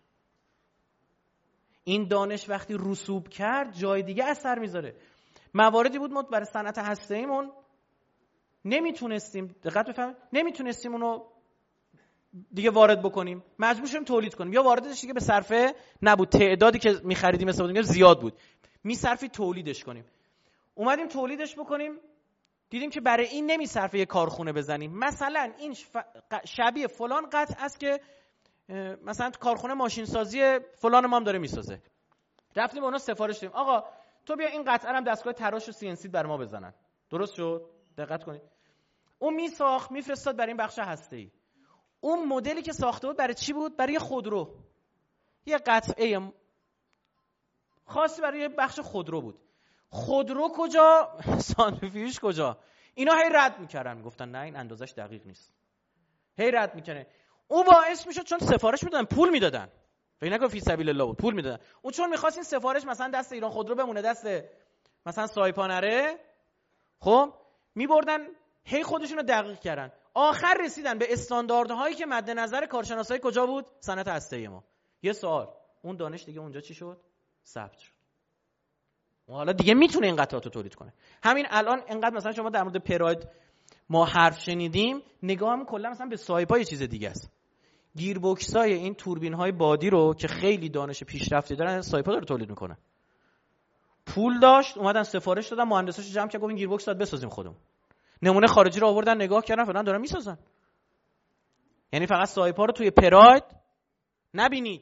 A: این دانش وقتی رسوب کرد جای دیگه اثر میذاره. مواردی بود ما برای صنعت هسته‌ایمون نمیتونستیم، دقت بفرمایید، نمیتونستیم اونو دیگه وارد بکنیم، مجبور شدیم تولید کنیم. یا واردش دیگه به صرفه نبود، تعدادی که می‌خریدیم مثلا زیاد بود، می‌صرفی تولیدش کنیم. اومدیم تولیدش بکنیم، دیدیم که برای این نمی‌صرفه یه کارخونه بزنیم. مثلا این شبیه فلان قطع است که مثلا کارخونه ماشین سازی فلان ما هم داره میسازه. رفتیم اونا سفارش دادیم، آقا تو بیا این قطعه هم دستگاه تراش و سی ان سی بر ما بزنن. درست شد؟ دقت کنید. اون میساخت میفرستاد برای این بخش هسته‌ای. اون مدلی که ساخته بود برای چی بود؟ برای خودرو. یه قطعه خاصی برای بخش خودرو بود. خودرو کجا؟ سانتریفیوژ کجا؟ اینا هی رد میکردن، گفتن نه این اندازش دقیق نیست. هی رد میکنه. اون باعث میشد چون سفارش میدادن پول میدادن. فکر نکن فی سبیل الله بود، پول میدادن. اون چون می‌خواست این سفارش مثلا دست ایران خودرو بمونه، دست مثلا سایپا نره، خب میبردن هی خودشونو دقیق کردن. آخر رسیدن به استانداردهایی که مد نظر کارشناسای کجا بود؟ صنعت هسته‌ای ما. یه سوال، اون دانش دیگه اونجا چی شد؟ ثبت شد. و حالا دیگه میتونه این قطعات رو تولید کنه. همین الان انقدر مثلا شما در مورد پراید
B: ما حرف شنیدیم، نگاهم کلا مثلا به سایپا یه چیز دیگه است. گیربکسای این توربین های بادی رو که خیلی دانش پیشرفته دارن، سایپا داره تولید میکنه. پول داشت، اومدن سفارش دادن، مهندساش جمع کردن، گفتن گیربکس داد بسازیم خودمون. نمونه خارجی رو آوردن نگاه کردن، فلان دارن میسازن. یعنی فقط سایپا رو توی پراید نبینید.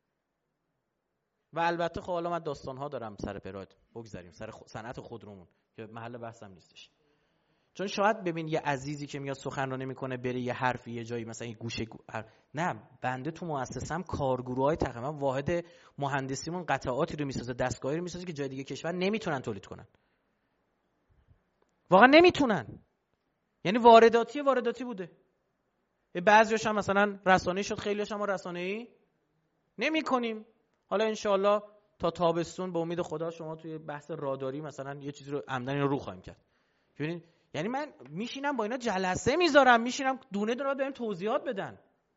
B: و البته خب حالا من داستان‌ها دارم سر پراید، بگذاریم سر صنعت خودرومون که محل بحثم نیستش. چون شاید ببین یه عزیزی که میاد سخنرانی میکنه بره یه حرفی یه جایی مثلا این گوشه نه، بنده تو مؤسسه‌ام کارگروهای تقریبا واحد مهندسیمون قطعاتی رو میسازه، دستگاهی رو میسازه که جای دیگه کشور نمیتونن تولید کنن. واقعا نمیتونن. یعنی وارداتی بوده. بعضیاش هم مثلا رسانه‌ای شد، خیلیاش هم رسانه‌ای نمی‌کنیم. حالا انشالله تا تابستون به امید خدا شما توی بحث راداری مثلا یه چیزی رو عمدن رو خواهیم کرد. ببینید یعنی من میشینم با اینا جلسه میذارم، میشینم دونه دونه بهم توضیحات بدن.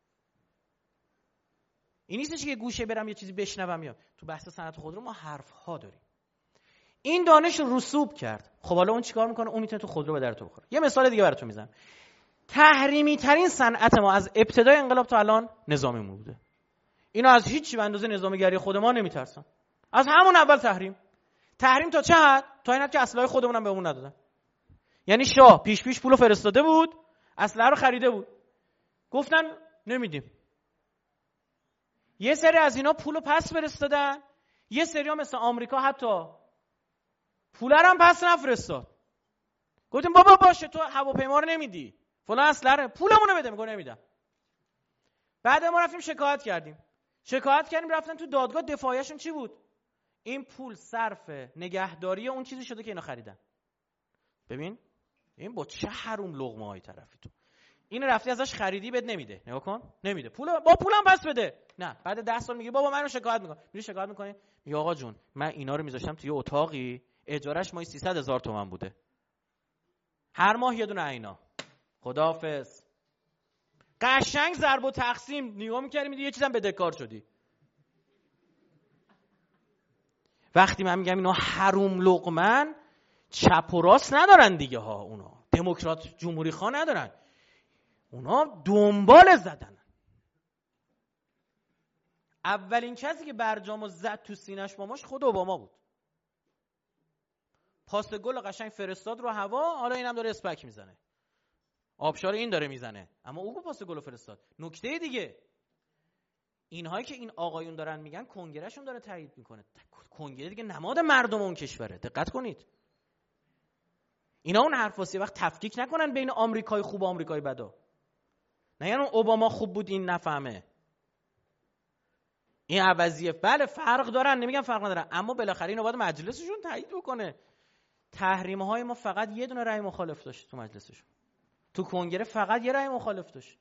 B: این نیستش که گوشه برم یه چیزی بشنوم. یا تو بحث صنعت خودرو ما حرف‌ها داریم. این دانش رو رسوب کرد. خب حالا اون چیکار میکنه؟ اون میتونه تو خودرو به درت بخوره. یه مثال دیگه براتون میزنم. تحریمی ترین صنعت ما از ابتدای انقلاب تا الان نظامی بوده. اینا از هیچ به اندازه نظامیگری خود ما نمیترسن. از همون اول تحریم تا چه حد؟ تا این حد که اسلحه خودمون هم بهمون ندادن. یعنی شاه پیش پولو فرستاده بود، اسلحه رو خریده بود. گفتن نمیدیم. یه سری از اینا پولو پس فرستادن، یه سری‌ها مثل آمریکا حتی پول رو هم پس نفرستاد. گفتیم بابا باشه تو هواپیما رو نمیدی، فلان اسلحه پولمون رو بده. میگه نمیدم. بعد ما رفتیم شکایت کردیم، رفتن تو دادگاه. دفاعیشون چی بود؟ این پول صرف نگهداری اون چیزی شده که اینا خریدن. ببین این با چه حروم لقمه‌ای طرفی تو. این رفتی ازش خریدی بد نمیده. نگاه کن نمیده. با پولم پس بده. نه بعد 10 سال میگه بابا منو شکایت میکنم. میری شکایت میکنی، میگه آقا جون من اینا رو میذاشتم توی اتاقی، اجارهش ماهی 300,000 تومان بوده، هر ماه یه دونه عینا، خداحافظ. قشنگ ضرب و تقسیم نگاه می‌کردی، میدی یه چیزم بدهکار شدی. وقتی من میگم اینا حروم لقمن، چپ و راست ندارن دیگه ها. اونا دموکرات جمهوری خواه ندارن، اونا دنبال زدن. اولین کسی که برجامو زد تو سینه‌اش ماماش خود اوباما بود. پاس گل قشنگ فرستاد رو هوا. حالا اینم داره اسپک میزنه، آبشار این داره میزنه، اما او پاس گل فرستاد. نکته دیگه، اینهایی که این آقایون دارن میگن کنگرهشون داره تایید میکنه. کنگره دیگه نماد مردم اون کشوره. دقت کنید. اینا اون حرفاسی وقت تفکیک نکنن بین آمریکای خوب و آمریکای بدا. نه یعنی اوباما خوب بود این نفهمه. این عوضیه. بله فرق دارن، نمیگم فرق ندارن، اما بالاخره اینو باید مجلسشون تایید بکنه. تحریم‌های ما فقط یه دونه رأی مخالف داشت تو مجلسشون. تو کنگره فقط یه رأی مخالف داشت.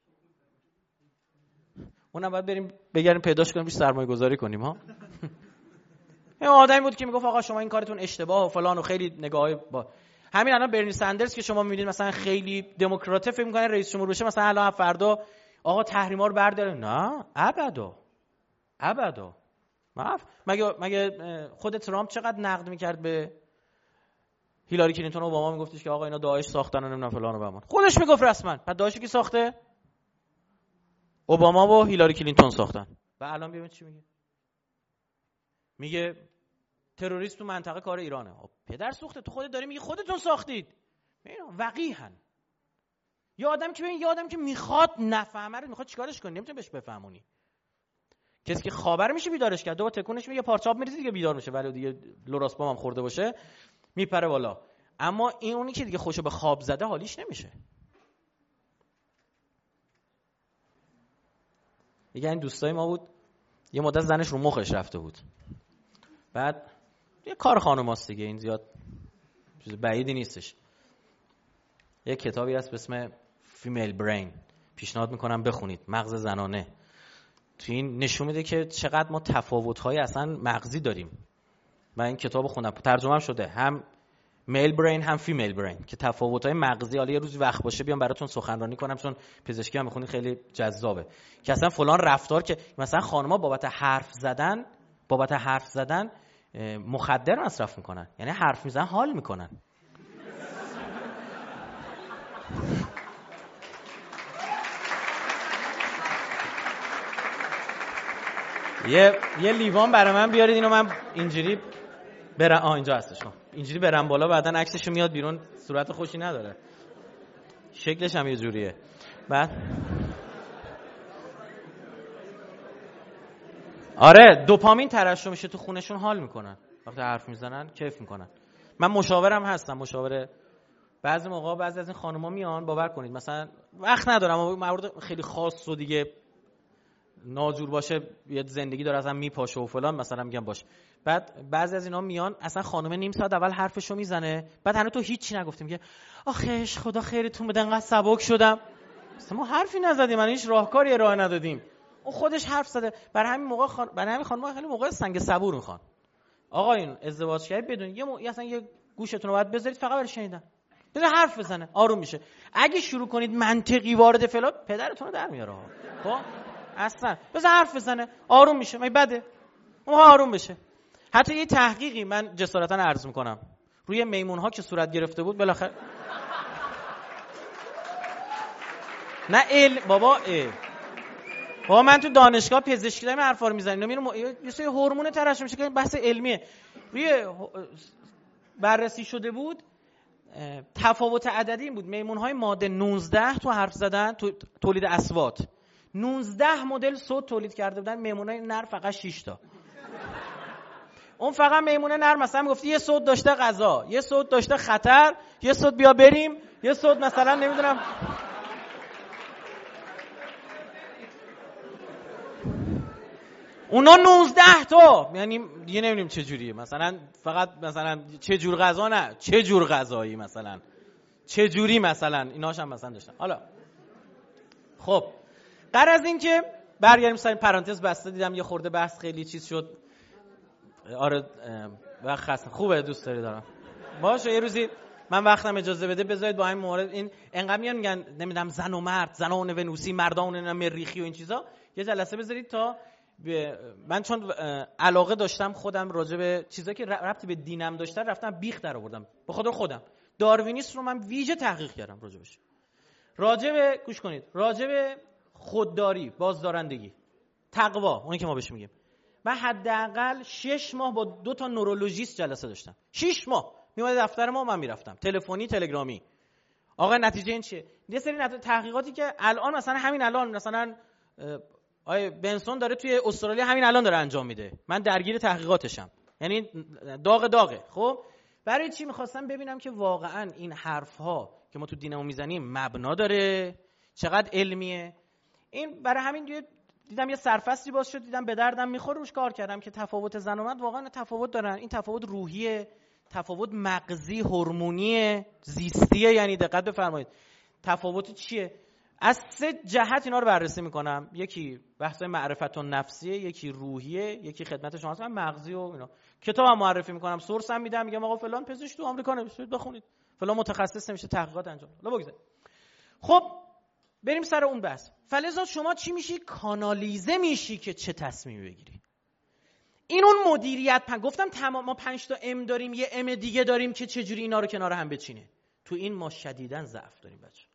B: اونم باید بریم بگردیم پیداش کنیم، بیشتر سرمایه گذاری کنیم ها. این آدمی بود که میگفت آقا شما این کارتون اشتباه و فلان و خیلی نگاههای با همین. الان برنی سندرز که شما میبینید مثلا خیلی دموکراته فکر میکنه رئیس جمهور بشه، مثلا الان فردا آقا تحریما رو برداره. نه ابدا. مگه خود ترامپ چقدر نقد میکرد به هیلاری کلینتون و اوباما، میگفتش که آقا اینا داعش ساختن و نمیدونم فلان و بهمان. خودش میگفت رسما. بعد داعش کی ساخته؟ اوباما و هیلاری کلینتون ساختن. و الان ببین چی میگه تروریست تو منطقه کار ایرانه. پدر سوخته، تو خودت داری میگی خودتون ساختید. وقیحاً یه آدم که میخواد نفهمه رو میخواد چیکارش کنی، نمیتونه بهش بفهمونی. کسی که خبر میشه بیدارش کرد، دوباره تکونش میگه پارچاب میریزه دیگه بیدار میشه، ولی دیگه لوراس هم خورده باشه میپره بالا. اما این اونی که دیگه خوشو به خواب زده حالیش نمیشه. دیگه این دوستای ما بود یه مدت زنش رو مخش رفته بود، بعد یه کار خانماست دیگه، این زیاد چیز بعیدی نیستش. یه کتابی هست به اسم فیمیل برین، پیشنهاد میکنم بخونید، مغز زنانه. تو این نشون میده که چقدر ما تفاوت‌های اصلا مغزی داریم. من این کتابو خوندم، ترجمه هم شده، هم میل برین هم فیمیل برین، که تفاوت‌های مغزی. حالا یه روزی وقت باشه بیام براتون سخنرانی کنم، چون پزشکی هم میخونید خیلی جذابه، که اصلا فلان رفتار که مثلا خانم‌ها بابت حرف زدن مخدر مصرف میکنن، یعنی حرف میزنن حال میکنن. یه لیوان برای من بیارید، اینو من اینجوری برم. اینجا هستش. اینجوری برم بالا، بعدن عکسش میاد بیرون. صورت خوشی نداره، شکلش هم یه جوریه. بعد آره دوپامین ترشح میشه تو خونشون، حال میکنن وقتی حرف میزنن، کیف میکنن. من مشاورم هستم، مشاوره. بعضی موقع بعضی از این خانوما میان، باور کنید مثلا وقت ندارم، مورد خیلی خاص و دیگه ناجور باشه، یه زندگی داره اصلا میپاشه و فلان، مثلا میگم باش. بعد بعضی از اینا میان، اصلا خانومه نیم ساعت اول حرفشو میزنه، بعد هنوز تو هیچی نگفتیم که آخش خدا خیرتون بده انقدر سبک شدم. اصلا ما حرفی نزدیم، من هیچ راهکاری ارائه ندادیم، اون خودش حرف زده. برای همین موقع برای همین خانم‌ها خیلی موقع سنگ صبور میخوان. آقا این ازدواج کردید بدون اصلا یه گوشتون رو باید بذارید فقط برای شنیدن، بذار حرف بزنه، آروم میشه. اگه شروع کنید منطقی وارد فلان، پدرتون رو در میاره. خب اصلا بذار حرف بزنه، آروم میشه. مگه بده اون آروم بشه؟ حتی یه تحقیقی من جسارتا عرض میکنم روی میمون‌ها که صورت گرفته بود، بالاخره نه بابا من تو دانشگاه پزشکی دارم حرفا رو میزنم، یه سری هورمون ترشح میشه که بحث علمیه. روی بررسی شده بود، تفاوت عددی این بود: میمون‌های ماده 19 تو حرف زدن، تو تولید اصوات 19 مدل صوت تولید کرده بودن، میمونای نر فقط 6 تا. اون فقط میمونه نر مثلا میگفت یه صوت داشته غذا، یه صوت داشته خطر، یه صوت بیا بریم، یه صوت مثلا نمیدونم. اونا 19 تا، یعنی دیگه نمیدونیم چه جوریه، مثلا فقط مثلا چه جور غذا، نه چه جور غذایی، مثلا چه جوری، مثلا ایناش هم مثلا داشتن. حالا خب غیر از این که برگردیم سر پرانتز بسته، دیدم یه خورده بحث خیلی چیز شد. آره وقت خسته خوبه، دوست داری دارم باشه. یه روزی من وقتم اجازه بده بذارید با این مورد، این انقدر میگن نمیدونم زن و مرد، زنان ونوسی، مردان مریخی و این چیزا، یه جلسه بذارید تا من چون علاقه داشتم خودم راجع به چیزایی که ربطی به دینم داشته رفتم بیخ در آوردم به خاطر خودم. داروینیسم رو من ویژه تحقیق کردم راجبش. راجع به گوش کنید، راجع به خودداری، بازدارندگی، تقوا، اونی که ما بهش میگیم. من حداقل 6 ماه با 2 تا نورولوژیست جلسه داشتم. 6 ماه میومد دفتر ما، من میرفتم تلفنی تلگرامی. آقا نتیجه این چیه؟ یه سری تحقیقاتی که الان مثلا همین الان مثلا آیه بنسون داره توی استرالیا همین الان داره انجام میده، من درگیر تحقیقاتشم، یعنی داغه. خب برای چی؟ میخواستم ببینم که واقعا این حرف‌ها که ما تو دینمون میزنیم مبنا داره، چقدر علمیه. این برای همین دیدم یه سرفصلی باز شد، دیدم به دردم میخوره، روش کار کردم که تفاوت زن و مرد واقعا تفاوت دارن. این تفاوت روحیه، تفاوت مغزی، هورمونی، زیستیه. یعنی دقت بفرمایید تفاوت چیه؟ از 3 جهت اینا رو بررسی میکنم. یکی بحث معرفت النفسیه، یکی روحیه، یکی خدمت شما هستم مغزی و اینا. کتابم معرفی میکنم، سورس هم میدم، میگم آقا فلان پزشک تو آمریکا نوشته بخونید، فلان متخصص نمیشه تحقیقات انجام. حالا بگذارید. خب بریم سر اون بحث. فلزا شما چی میشی؟ کانالیزه میشی که چه تصمیمی بگیری. این اون مدیریت گفتم تمام. ما 5 تا ام داریم، یه ام دیگه داریم که چجوری اینا رو کنار هم بچینه. تو این ما شدیداً ضعف داریم بچه،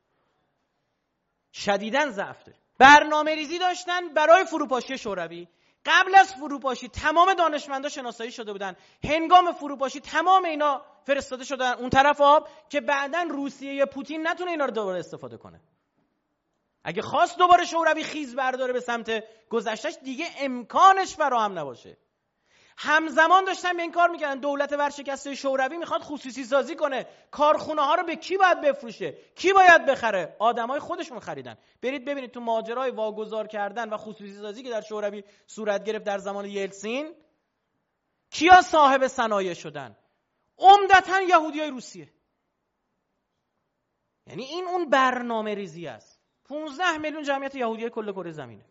B: شدیداً ضعف داریم. برنامه‌ریزی داشتن برای فروپاشی شوروی. قبل از فروپاشی تمام دانشمندا شناسایی شده بودن، هنگام فروپاشی تمام اینا فرستاده شدن اون طرف آب که بعداً روسیه پوتین نتونه اینا رو دوباره استفاده کنه. اگه خواست دوباره شوروی خیز برداره به سمت گذشتهش، دیگه امکانش فراهم نباشه. همزمان داشتن به این کار میکردن. دولت ورشکسته شوروی میخواد خصوصی سازی کنه، کارخونه ها رو به کی باید بفروشه، کی باید بخره؟ آدمای خودشون خریدن. برید ببینید تو ماجرای واگذار کردن و خصوصی سازی که در شوروی صورت گرفت در زمان یلتسین، کیا صاحب صنایع شدن؟ عمدتاً یهودیای روسیه. یعنی این اون برنامه ریزی است. 15 میلیون جمعیت یهودی کل کره زمینه.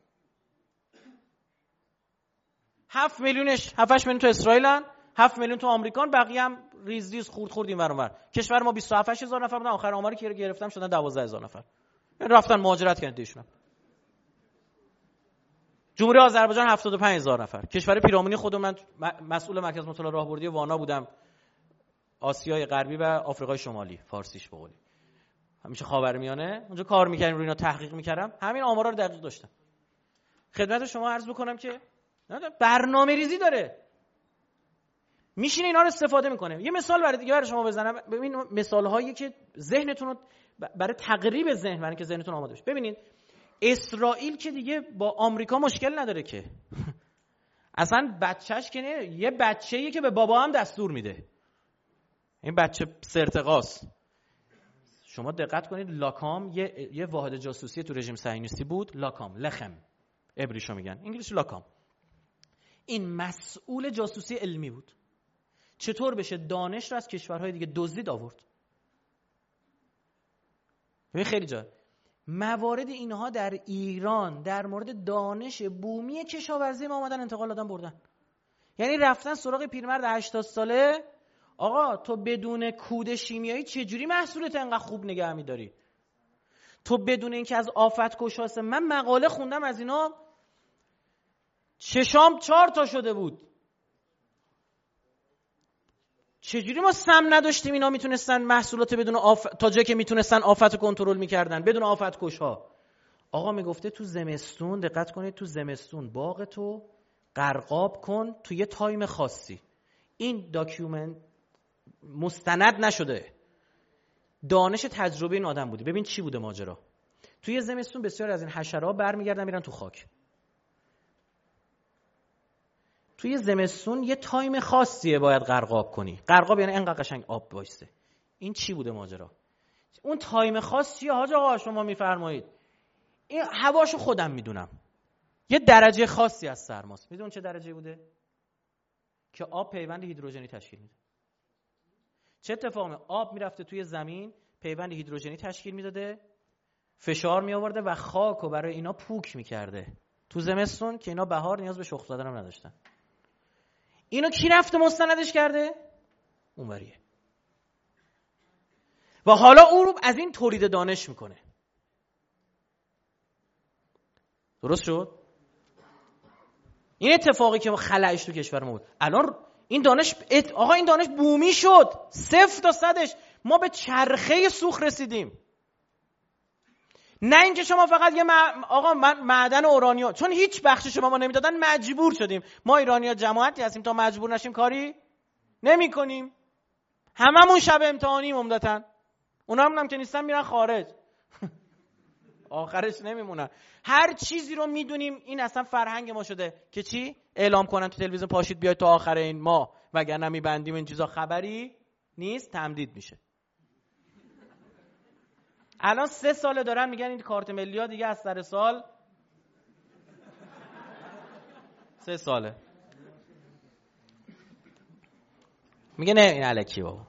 B: 7 میلیونش 7-8 میلیون تو اسرائیلن، 7 میلیون تو آمریکان، بقیه هم ریز ریز خورد این ور اون ور. کشور ما 27,000 نفر بودن، آخر آماری که گرفتم شدن 12,000 نفر. رفتن مهاجرت کردن دیشون. جمهوری آذربایجان 75,000 نفر. کشور پیرامونی خودم، من مسئول مرکز مطالعه راهبردی وانا بودم، آسیای غربی و آفریقای شمالی، فارسیش به قولی. همیشه خاورمیانه اونجا کار میکردیم، روی اینا تحقیق میکردم، همین آمارا رو دقیق داشتم. خدمت شما عرض بکنم که برنامه ریزی داره، میشینه اینا رو استفاده میکنه. یه مثال برای دیگه برای شما بزنم، ببین مثال هایی که ذهنتون رو برای تقریب ذهن، برای اینکه ذهنتون آماده بشه. ببینید اسرائیل که دیگه با آمریکا مشکل نداره که اصلا بچهش که نه، یه بچه‌ایه که به بابا هم دستور میده، این بچه سرتقاست. شما دقت کنید لاکام یه واحد جاسوسی تو رژیم صهیونیستی بود، لاکام، لخم عبریشو میگن، انگلیسی لاکام. این مسئول جاسوسی علمی بود. چطور بشه دانش رو از کشورهای دیگه دزدید آورد. ببین خیلی جا موارد اینها در ایران در مورد دانش بومی کشاورزی ما اومدن انتقال دادن بردن. یعنی رفتن سراغ پیرمرد 80 ساله، آقا تو بدون کود شیمیایی چجوری محصولت انقدر خوب نگه می‌داری؟ تو بدون اینکه از آفت کشاست. من مقاله خوندم از اینا چشام 4 تا شده بود. چجوری ما سم نداشتیم اینا میتونستن محصولات بدون تا جایی که میتونستن آفت رو کنترل میکردن بدون آفت کشها. آقا میگفته تو زمستون، دقت کنید، تو زمستون باغتو غرقاب کن تو یه تایم خاصی. این داکیومنت مستند نشده، دانش تجربه این آدم بوده. ببین چی بوده ماجرا. توی زمستون بسیار از این حشره‌ها برمیگردن میرن تو خاک. توی زمستون یه تایم خاصیه باید غرقاب کنی. غرقاب یعنی انقدر قشنگ آب وایسته. این چی بوده ماجرا؟ اون تایم خاص چیه حاج آقا شما میفرمایید؟ این هواشو خودم میدونم. یه درجه خاصی از سرماست. میدون چه درجه بوده؟ که آب پیوند هیدروژنی تشکیل میده. چه اتفاقی؟ آب میرفته توی زمین، پیوند هیدروژنی تشکیل میداده، فشار می آورده و خاکو برای اینا پوک میکرده تو زمستون که اینا بهار نیاز به شخم دادن هم نداشتن. اینو کی رفته مستندش کرده؟ اونوریه. و حالا او رو از این تولید دانش میکنه. درست شد؟ این اتفاقی که خلأش تو کشور ما بود. الان این دانش آقا این دانش بومی شد. 0 تا 100ش ما به چرخه سوخت رسیدیم. نه اینکه شما فقط یه آقا من معدن اورانیوم، چون هیچ بخشی شما ما نمیدادن مجبور شدیم. ما ایرانی‌ها جماعتی هستیم تا مجبور نشیم کاری نمی کنیم. هممون شب امتحانیم عمدتاً. اونا هم که نیستن میرن خارج. آخرش نمیمونن. هر چیزی رو میدونیم، این اصلا فرهنگ ما شده که چی؟ اعلام کنن تو تلویزیون پاشید بیاید تا آخر این ماه وگرنه میبندیم این چیزا، خبری نیست، تمدید میشه. الان 3 ساله دارن میگن این کارت ملی ها دیگه از سر سال 3 ساله میگه نه این الکی بابا.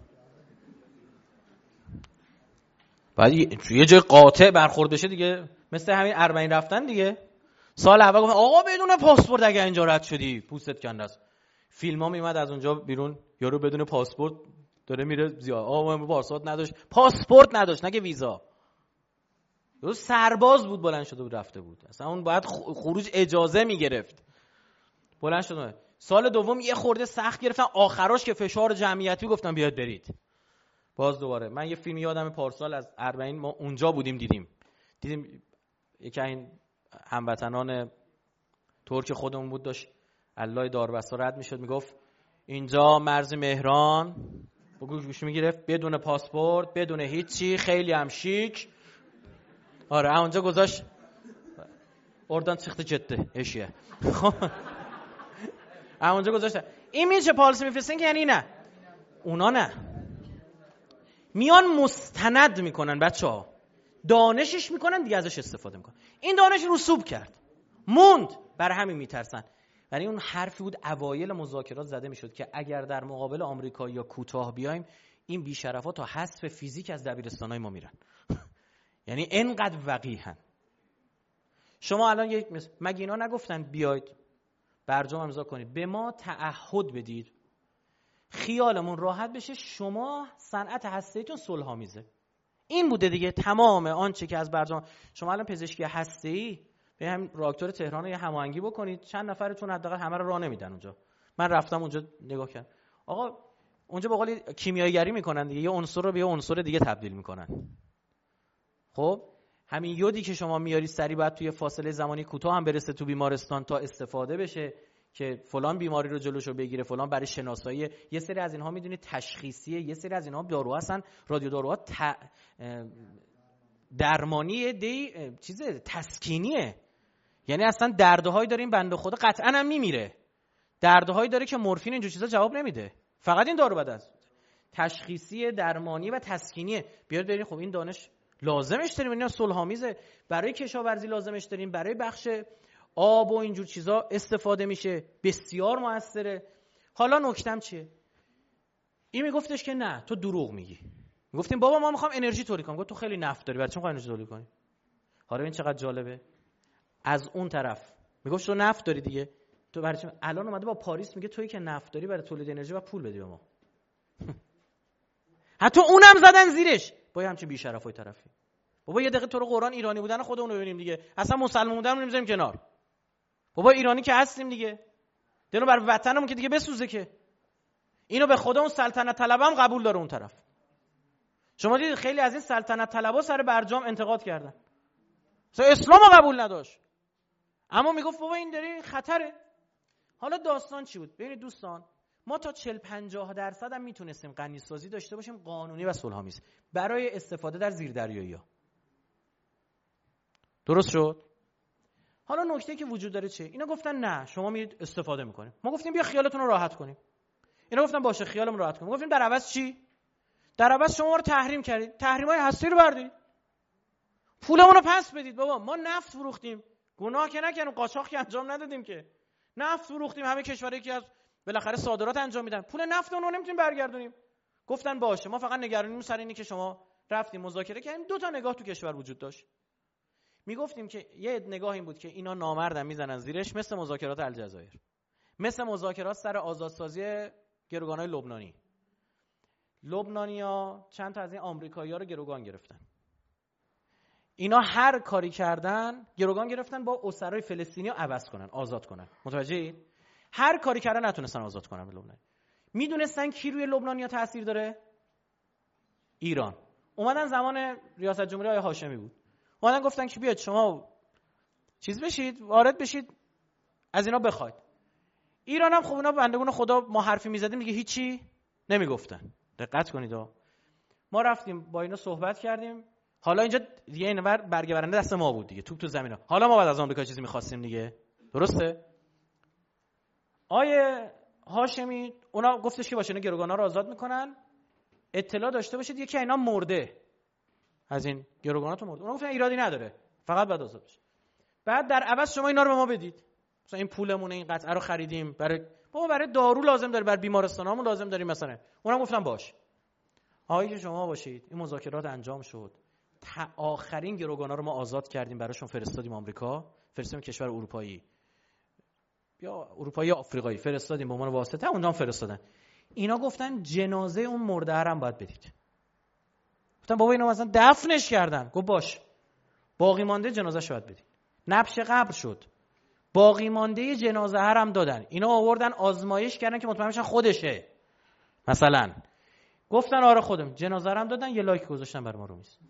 B: بعد یه جای قاطع برخورد بشه دیگه، مثل همین اربعین رفتن دیگه. سال اول گفتن آقا بدون پاسپورت اگه اینجا رد شدی پوستت کنده است. فیلم ها میومد از اونجا بیرون، یارو بدون پاسپورت داره میره زیاد. آقا پاسپورت نداشت، پاسپورت نداشت نگه ویزا. یه سرباز بود بلند شده بود رفته بود، اصلا اون باید خروج اجازه میگرفت. بلند شده. سال دوم یه خورده سخت گرفتن، آخراش که فشار جمعیتی گفتن بیاد برید. باز دوباره من یه فیلم یادم پارسال از اربعین ما اونجا بودیم دیدیم یکی این هموطنان ترک خودمون بود داشت الله داربسته رد میشد میگفت اینجا مرز مهران، گوش میگرفت بدون پاسپورت بدون هیچی، خیلی هم شیک. آره اونجا گذاشت اردن çıktı جده اشیه. اونجا گذاشت این میشه پالیسی میفرستن که یعنی نه اونا نه میان مستند میکنن بچه‌ها، دانشش میکنن دیگه ازش استفاده میکنن. این دانش رسوب کرد موند، برای همین میترسن. یعنی اون حرفی بود اوایل مذاکرات زده میشد که اگر در مقابل آمریکایی‌ها کوتاه بیایم این بی‌شرفا تا حذف فیزیک از دبیرستانای ما میرن. یعنی اینقدر وقیحن. شما الان یک مگه اینا نگفتن بیاید برجام امضا کنید، به ما تعهد بدید خیالمون راحت بشه شما صنعت هسته‌ایتون صلح‌آمیزه. این بوده دیگه تمام آنچه که از برجام. شما الان پزشکی هسته‌ای به هم راکتور تهران رو یه هماهنگی بکنید، چند نفرتون حداقل همه رو راه نمیدن اونجا. من رفتم اونجا نگاه کردم، آقا اونجا به قول کیمیاییگری میکنن دیگه، یه عنصر رو به یه عنصر دیگه تبدیل میکنن. خب همین یودی که شما میاری سری باید توی فاصله زمانی کوتاه هم برسه تو بیمارستان تا استفاده بشه که فلان بیماری رو جلوشو بگیره، فلان برای شناسایی. یه سری از اینها میدونید تشخیصیه، یه سری از اینها داروها هستن، رادیو داروها درمانی چیزه تسکینیه. یعنی اصلا دردهایی داره این بنده خدا قطعا هم میمیره، دردهایی داره که مورفین اینجور چیزا جواب نمیده، فقط این دارو بده است. تشخیصی، درمانی و تسکینیه. بیاد بریم خب این دانش لازمش داریم، اینا صلح‌آمیزه، برای کشاورزی لازمش داریم، برای بخش آب و اینجور چیزا استفاده میشه، بسیار موثره. حالا نکتم چیه؟ این میگفتش که نه تو دروغ میگی. میگفتیم بابا ما میخوام انرژی تولید کنم. گفت تو خیلی نفت داری، برای چی میخوای انرژی تولید کنی؟ حالا این چقدر جالبه. از اون طرف میگفت تو نفت داری دیگه، تو برای چی الان اومده با پاریس میگه تویی که نفت داری برای تولید انرژی باید پول بدی به ما. حتی اونم زدن زیرش با همچین بی‌شرفای طرفی. بابا یه دقیقه تو رو قرآن ایرانی بودن خودمون رو ببینیم دیگه، اصلا مسلمان بودن رو نمیذاریم کنار. بابا ایرانی که هستیم دیگه، دلو بر وطنمون که دیگه بسوزه که. اینو به خدا اون سلطنت طلبم قبول داره اون طرف. شما دیدید خیلی از این سلطنت طلبا سر برجام انتقاد کردن، مثلا اسلامو قبول نداشت، اما میگفت بابا این داره خطره. حالا داستان چی بود؟ ببینید دوستان، ما تا 40-50% هم میتونستیم غنیسازی داشته باشیم قانونی و صلح‌آمیز برای استفاده در زیردریایی‌ها. درست شد؟ حالا نکته که وجود داره چه؟ اینا گفتن نه شما میرید استفاده میکنیم. ما گفتیم بیا خیالتون رو راحت کنیم. اینا گفتن باشه خیالمون راحت کنیم. ما گفتیم در عوض چی؟ در عوض شما رو تحریم کردید، تحریم‌های هستی رو بردارید، پولمون رو پس بدید. بابا ما نفت فروختیم، گناه که نکردیم، قاچاق که انجام ندادیم که، نفت فروختیم، همه کشورایی که از بالاخره صادرات انجام میدن پول نفتمون رو نمیتونیم برگردونیم. گفتن باشه ما فقط نگرانیم سر اینی که شما رفتیم مذاکره کردیم. دو تا نگاه تو کشور وجود داشت. میگفتیم که یه نگاه این بود که اینا نامردن میزنن زیرش، مثل مذاکرات الجزایر، مثل مذاکرات سر آزادسازی گروگانای لبنانی. لبنانی‌ها چند تا از این آمریکایی‌ها رو گروگان گرفتن. اینا هر کاری کردن گروگان گرفتن با اسرای فلسطینی رو عوض کنن، آزاد کنن. متوجهید؟ هر کاری کردن نتونستن آزاد کنن به لبنان. میدونستن کی روی لبنانی‌ها تاثیر داره؟ ایران. اومدن زمان ریاست جمهوری آقای هاشمی بود. اومدن گفتن که بیاید شما چیز بشید، وارد بشید، از اینا بخواید. ایران هم خب اونا بندگون خدا ما حرفی میزدیم دیگه هیچی نمیگفتن. دقت کنید ما رفتیم با اینا صحبت کردیم. حالا اینجا دیگه اینور برگه برنده دست ما بود دیگه، توپ تو زمینا. حالا ما بعد از آمریکا چیزی می‌خواستیم دیگه. درسته؟ آیه هاشمی اونا گفتش که باشه اینا گروگانا رو آزاد میکنن، اطلاع داشته باشید یکی اینا مرده، از این گروگانا تو مرده. اونا گفتن ایرادی نداره، فقط بعد آزاد بشه. بعد در عوض شما اینا رو به ما بدید، مثلا این پولمونه، این قطعه رو خریدیم، برای دارو لازم داره، برای بیمارستانامون لازم داریم مثلا. اونم گفتن باش. آقایی که شما باشید این مذاکرات انجام شد، تا آخرین گروگانا رو ما آزاد کردیم، براشون فرستادیم آمریکا، فرستادیم کشور اروپایی یا اروپایی یا آفریقایی، فرستادیم به عنوان واسطه، اونجا فرستادن. اینا گفتن جنازه اون مرده هم باید بدید. گفتن بابا اینا مثلا دفنش کردن. گفت باش، باقی مانده جنازه‌شو باید بدید. نبش قبر شد، باقی مانده جنازه هم دادن. اینا آوردن آزمایش کردن که مطمئن بشن خودشه. مثلا گفتن آره خودم، جنازه هم دادن، یه لایک گذاشتن بر ما رو میز.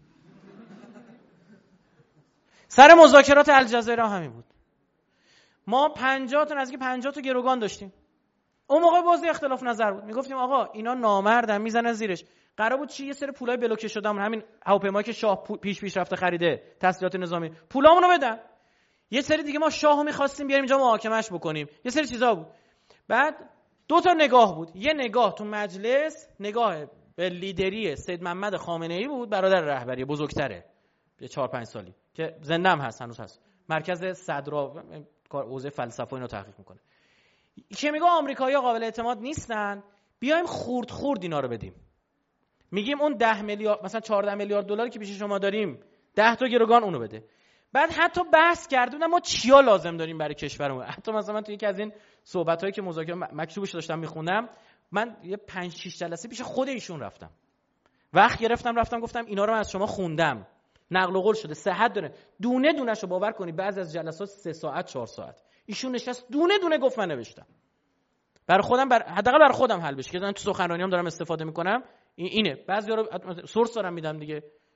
B: سر مذاکرات الجزایر هم همین بود. ما 50 تا نزدیک 50 تا گروگان داشتیم. اون موقع باز اختلاف نظر بود. میگفتیم آقا اینا نامردن میزنن زیرش. قرار بود چی؟ یه سری پولای بلوکه شدم، همین هواپیمایی که شاه پیش رفته خریده، تسلیحات نظامی، پولامونو بدن. یه سری دیگه ما شاهو می‌خواستیم بیاریم اینجا محاکمه‌اش بکنیم. یه سری چیزا بود. بعد دو تا نگاه بود. یه نگاه تو مجلس، نگاه به لیدری سید محمد خامنه‌ای بود، برادر رهبری بزرگتره، یه 4-5 سالی که زنده هم هست، هنوز هست. مرکز صدرا کار حوزه فلسفه اینو تحقیق میکنه. که میگه آمریکایی‌ها قابل اعتماد نیستن، بیایم خورد اینا رو بدیم. میگیم اون 10 میلیارد مثلا 14 میلیارد دلاری که پیش شما داریم 10 تا گروگان اونو بده. بعد حتی بحث کردیم ما چیا لازم داریم برای کشورمون. حتی مثلا من تو یکی از این صحبتایی که مذاکره مکتوبش داشتم میخوندم، من یه 5-6 جلسه پیش خود ایشون رفتم، وقت گرفتم رفتم گفتم اینا رو من از شما خوندم، نقل و قول شده، صحت داره، دونه دونه‌شو باور کنی بعضی از جلسات 3 ساعت 4 ساعت ایشون نشست دونه دونه گفت، من نوشتم برای خودم، حداقل برای خودم حل بشه که من تو سخنرانیام دارم استفاده میکنم. اینه بعضیا رو سورس دارم میدم دیگه،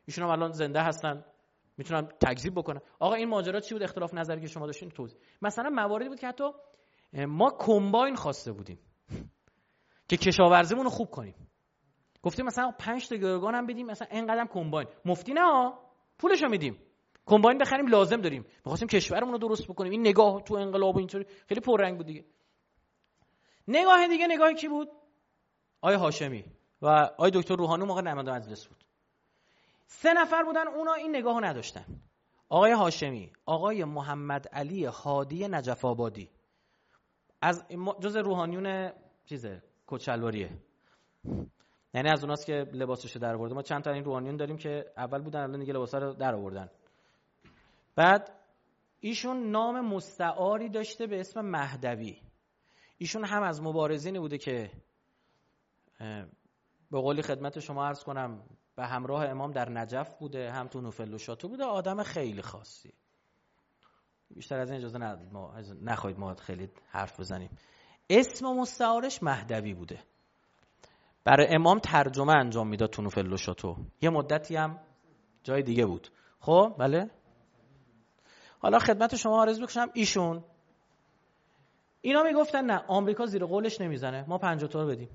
B: ایشون هم الان زنده هستن، میتونن تکذیب بکنن. آقا این ماجرا چی بود؟ اختلاف نظری که شما داشتین توضیح. مثلا مواردی بود که حتی ما کمباین خواسته بودیم که کشاورزیمون رو خوب کنیم. گفتیم مثلا 5 تا گروگان هم بدیم، مثلا اینقدرم کمباین. مفتی نه ها، پولشو میدیم. کمباین بخریم لازم داریم. می‌خواستیم کشورمون رو درست بکنیم. این نگاه تو انقلاب و اینطوری خیلی پررنگ بود دیگه. نگاه دیگه نگاهی کی بود؟ آقای هاشمی و آقای دکتر روحانی موقع نماینده مجلس بود. 3 نفر بودن، اونا این نگاهو نداشتن. آقای هاشمی، آقای محمد علی هادی نجف آبادی از جزء روحانیون کوچلواریه، یعنی از اوناست که لباسشو در آورده. ما چند تا این روحانیون داریم که اول بودن الان دیگه لباسا رو در آوردن. بعد ایشون نام مستعاری داشته به اسم مهدوی. ایشون هم از مبارزینی بوده که به قولی خدمت شما عرض کنم به همراه امام در نجف بوده، هم تو نوفل و شاتو بوده. آدم خیلی خاصی. بیشتر از این اجازه نخواهید ما خیلی حرف بزنیم. اسم مستعارش مهدوی بوده. برای امام ترجمه انجام میداد تو نوفل و شاتو. یه مدتی هم جای دیگه بود. خب بله. حالا خدمت شما عرض بکنم اینا میگفتن نه آمریکا زیر قولش نمیزنه، ما 50 تا رو بدیم.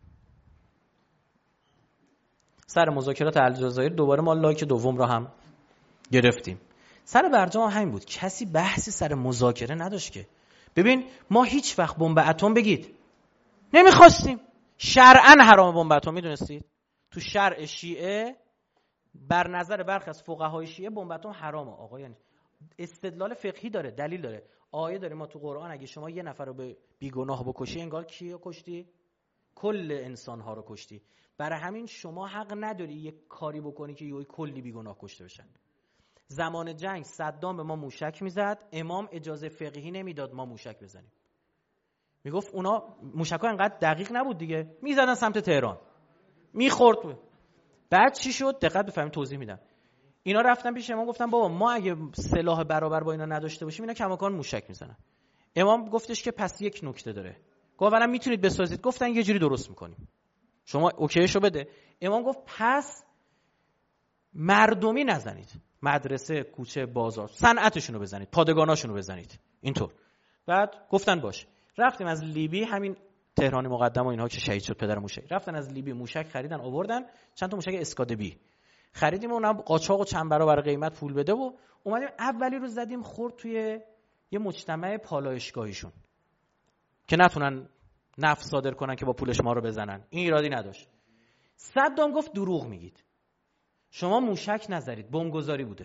B: سر مذاکرات الجزایر دوباره ما لایک دوم رو هم گرفتیم. سر برجام همین بود. کسی بحثی سر مذاکره نداشت که. ببین ما هیچ وقت بمب اتم بگید نمیخواستیم. شرعاً حرام بمب اتم، میدونستید؟ تو شرع شیعه بر نظر برخی از فقهای شیعه بمب اتم حرامه. آقا یعنی استدلال فقهی داره، دلیل داره. آیه داره ما تو قرآن اگه شما یه نفر رو به بیگناه بکشی انگار کیو کشتی؟ کل انسان‌ها رو کشتی. برای همین شما حق نداری یک کاری بکنی که یه کلی بیگناه کشته بشن. زمان جنگ صدام به ما موشک میزد، امام اجازه فقهی نمیداد ما موشک بزنیم. میگفت اونا موشک‌ها انقدر دقیق نبود دیگه، میزدن سمت تهران، میخورد. بعد چی شد؟ دقت بفهمید توضیح میدم. اینا رفتن پیش امام گفتن بابا ما اگه سلاح برابر با اینا نداشته باشیم اینا کماکان موشک میزنن. امام گفتش که پس یک نکته داره. گفت اولا میتونید بسازید. گفتن یه جوری درست میکنیم. شما اوکیشو بده. امام گفت پس مردمی نزنید. مدرسه، کوچه، بازار، صنعتشون رو بزنید، پادگاناشون رو بزنید. اینطور. بعد گفتن باش. رفتیم از لیبی، همین تهران مقدم و اینها که شهید شد پدر موشک، رفتن از لیبی موشک خریدن آوردن، چند تا موشک اسکادبی خریدیم و اونم قاچاق و چند برابر قیمت پول بده و اومدیم اولی رو زدیم خورد توی یه مجتمع پالایشگاهیشون که نتونن نفت صادر کنن که با پولش ما رو بزنن. این ایرادی نداشت. صدام گفت دروغ میگید، شما موشک نزدید، بمبگذاری بوده.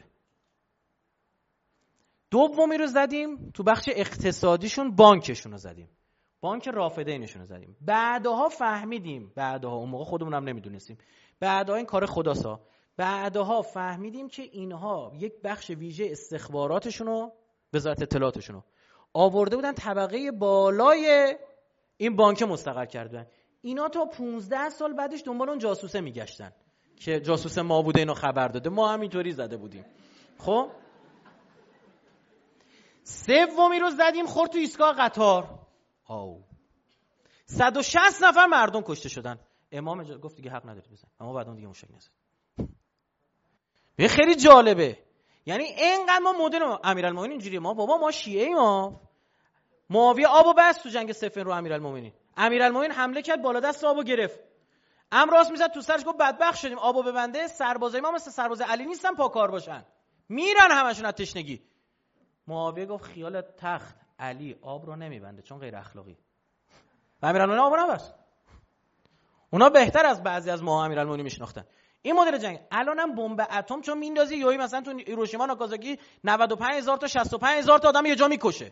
B: دومی رو زدیم تو بخش اقتصادیشون، بانکشون رو زدیم، بانک رافدینشون رو زدیم. بعدها فهمیدیم، بعدها اون موقع خودمون هم نمیدونستیم، بعدها این کار خداسا، بعدها فهمیدیم که اینها یک بخش ویژه استخباراتشون رو، وزارت اطلاعاتشون رو آورده بودن طبقه بالای این بانک مستقر کردن. اینا تا 15 سال بعدش دنبال اون جاسوسه میگشتن که جاسوس ما بوده اینو خبر داده، ما همینطوری زده بودیم. خب سومی رو زدیم خورد تو ایستگاه قطار. 160 نفر مردم کشته شدن. امام گفت دیگه حق نداری بزن، اما بعدم دیگه موشک نزد. خیلی جالبه. یعنی اینقدر ما مدل امیرالمومنین اینجوریه. ما بابا ما شیعه ما معاویه آبو بس تو جنگ صفین رو امیرالمومنین. امیرالمومنین حمله کرد، بالا دست آبو گرفت. راست میزد تو سرش، گفت بدبخت شدیم، آبو ببنده. سربازای ما مثل سرباز علی نیستن پاکار باشن، میرن همشون از تشنگی. معاویه گفت خیال تخت، علی آب رو نمیبنده چون غیر اخلاقی. و امیرالمومنین آب نبست. اونا بهتر از بعضی از ما امیرالمومنین میشناختن. این مدل جنگ. الانم بمب اتم چون میندازی یوهی مثلا تو هیروشیما ناگازاکی 95000 تا 65000 تا آدم یه جا میکشه.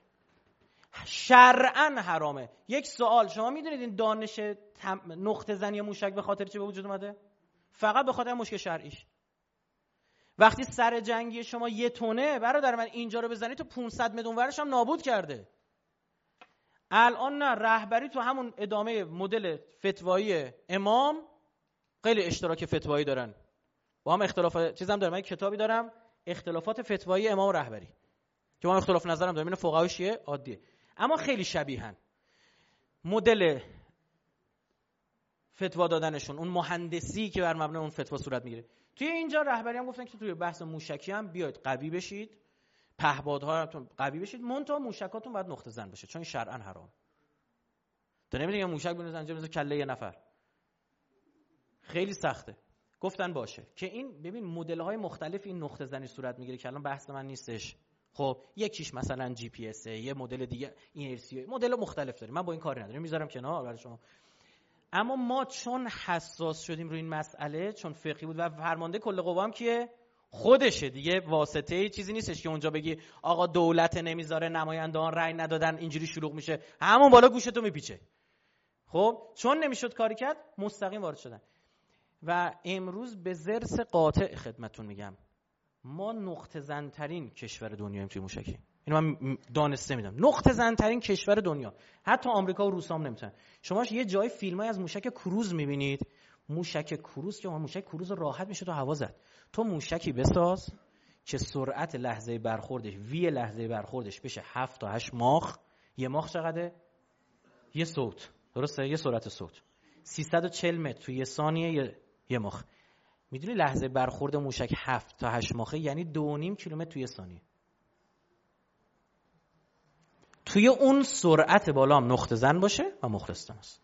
B: شرعاً حرامه. یک سوال، شما میدونید این دانش نقطه زنی موشک به خاطر چی به وجود اومده؟ فقط به خاطر مشکل شرعیش. وقتی سر جنگی شما 1 تونه برادر من اینجا رو بزنی تو 500 متر اونورش هم نابود کرده. الان نه، رهبری تو همون ادامه مدل فتوایی امام خیلی اشتراک فتوایی دارن. با هم اختلاف چیزام دارم. من کتابی دارم اختلافات فتوایی امام و رهبری که ما اختلاف نظرم داریم. این فقهای شیعه عادیه اما خیلی شبیهن. مدل فتوا دادنشون، اون مهندسی که بر مبنای اون فتوا صورت میگیره. توی اینجا رهبری هم گفتن که توی بحث موشکی هم بیاید قوی بشید، پهپادها هم قوی بشید، منتها موشکاتون باید نقطه زن باشه چون شرعاً حرام. تو نمیدونی موشک بنوزن اینجا مثل کله یه نفر، خیلی سخته. گفتن باشه که این ببین مدل‌های مختلف این نقطه زنی صورت میگیره که الان بحث من نیستش. خب یکیش مثلا جی پی اس، یه مدل دیگه اینرسی، مدل مختلف داریم، من با این کاری ندارم، میذارم کنار برای شما. اما ما چون حساس شدیم روی این مسئله، چون فقهی بود و فرمانده کل قوا هم کیه؟ خودشه دیگه، واسطه چیزی نیستش که اونجا بگی آقا دولت نمیذاره، نمایندگان رأی ندادن، اینجوری شلوغ میشه، همون بالا گوشتو میپیچه. خب چون نمیشد کاری کرد، مستقیم وارد شدن. و امروز به ضرس قاطع خدمتون میگم ما نقطه زن‌ترین کشور دنیاییم توی موشکی. اینو من دانسته میدم، نقطه زن‌ترین کشور دنیا. حتی آمریکا و روسا هم نمیتونن. شما یه جای فیلمای از موشک کروز میبینید، موشک کروز که موشک کروز راحت میشه تو هوا زد. تو موشکی بساز که سرعت لحظه برخوردش وی لحظه برخوردش بشه 7 تا 8 ماخ. یه ماخ چقدره؟ یه صوت. درسته؟ یه سرعت صوت 340 متر توی یه ثانیه یه ماخ. میدونی لحظه برخورد موشک 7 تا 8 ماخه یعنی 2.5 کیلومتر توی ثانیه. توی اون سرعت بالا هم نقطه زن باشه و مخلص است.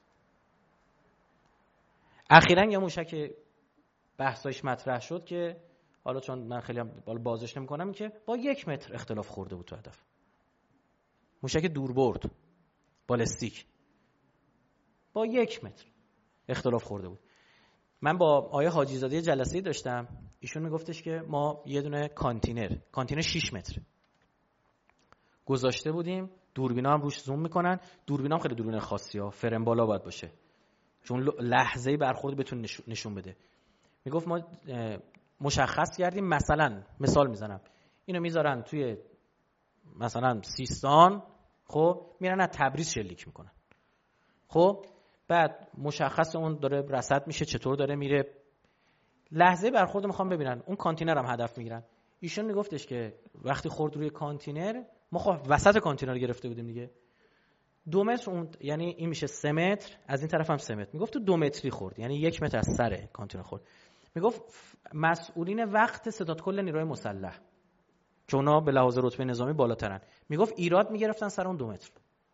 B: اخیراً یه موشک بحثایش مطرح شد که حالا چون من خیلی هم بازش نمی‌کنم که با 1 متر اختلاف خورده بود تو هدف. موشک دوربرد بالستیک با 1 متر اختلاف خورده بود. من با آقای حاجی زاده جلسه‌ای داشتم، ایشون میگفتش که ما یه دونه کانتینر 6 متر گذاشته بودیم، دوربینا هم روش زوم میکنن، دوربینا هم خیلی دوربین خاصی ها، فرم بالا باید باشه چون لحظه برخورد بتون نشون بده. میگفت ما مشخص کردیم، مثلا مثال میزنم، اینو میذارن توی مثلا سیستان، خب میرن از تبریز شلیک میکنن، خب بعد مشخص اون داره رصد میشه چطور داره میره، لحظه برخورد میخوام ببینن، اون کانتینر هم هدف میگیرن. ایشون میگفتش که وقتی خورد روی کانتینر، ما خب وسط کانتینر گرفته بودیم دیگه، 2 متر اون یعنی این میشه 3 متر، از این طرف هم 3 متر، میگفت تو 2 متری خورد یعنی 1 متر از سر کانتینر خورد. میگفت مسئولین وقت ستاد کل نیروی مسلح که اونا به لحاظ رتبه نظامی بالاترن، میگفت ایراد میگرفتن سر اون 2 متر.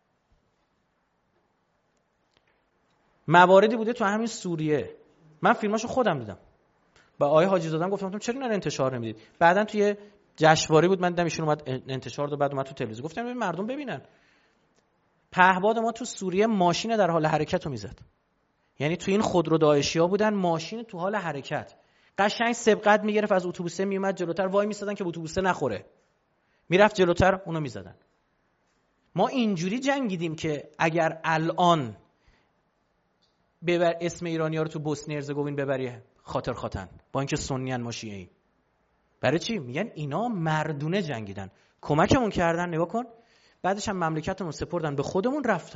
B: مواردی بوده تو همین سوریه، من فیلماشو خودم دیدم، با آقای حاجی زاده گفتم چرا اینا رو انتشار نمیدید؟ بعدن توی جشنواره بود من دیدم ایشون اومد انتشار داد، بعد اومد تو تلویزیون، گفتم ببین مردم ببینن. پهباد ما تو سوریه ماشین در حال حرکت رو میزد، یعنی تو این خودرو داعشی‌ها بودن، ماشین تو حال حرکت، قشنگ سبقت میگرفت از اتوبوسه میومد جلوتر، وای میسادن که اتوبوسه نخوره، میرفت جلوتر اونو میزدن. ما اینجوری جنگیدیم که اگر الان ببر اسم ایرانی‌ها رو تو بوسنی هرزگوین ببری خاطر خاتن، با اینکه سنی ان ما شیعه‌ای، برای چی؟ میگن اینا مردونه جنگیدن، کمکمون کردن، نگاه کن، بعدش هم مملکتمون سپردن به خودمون رفتن،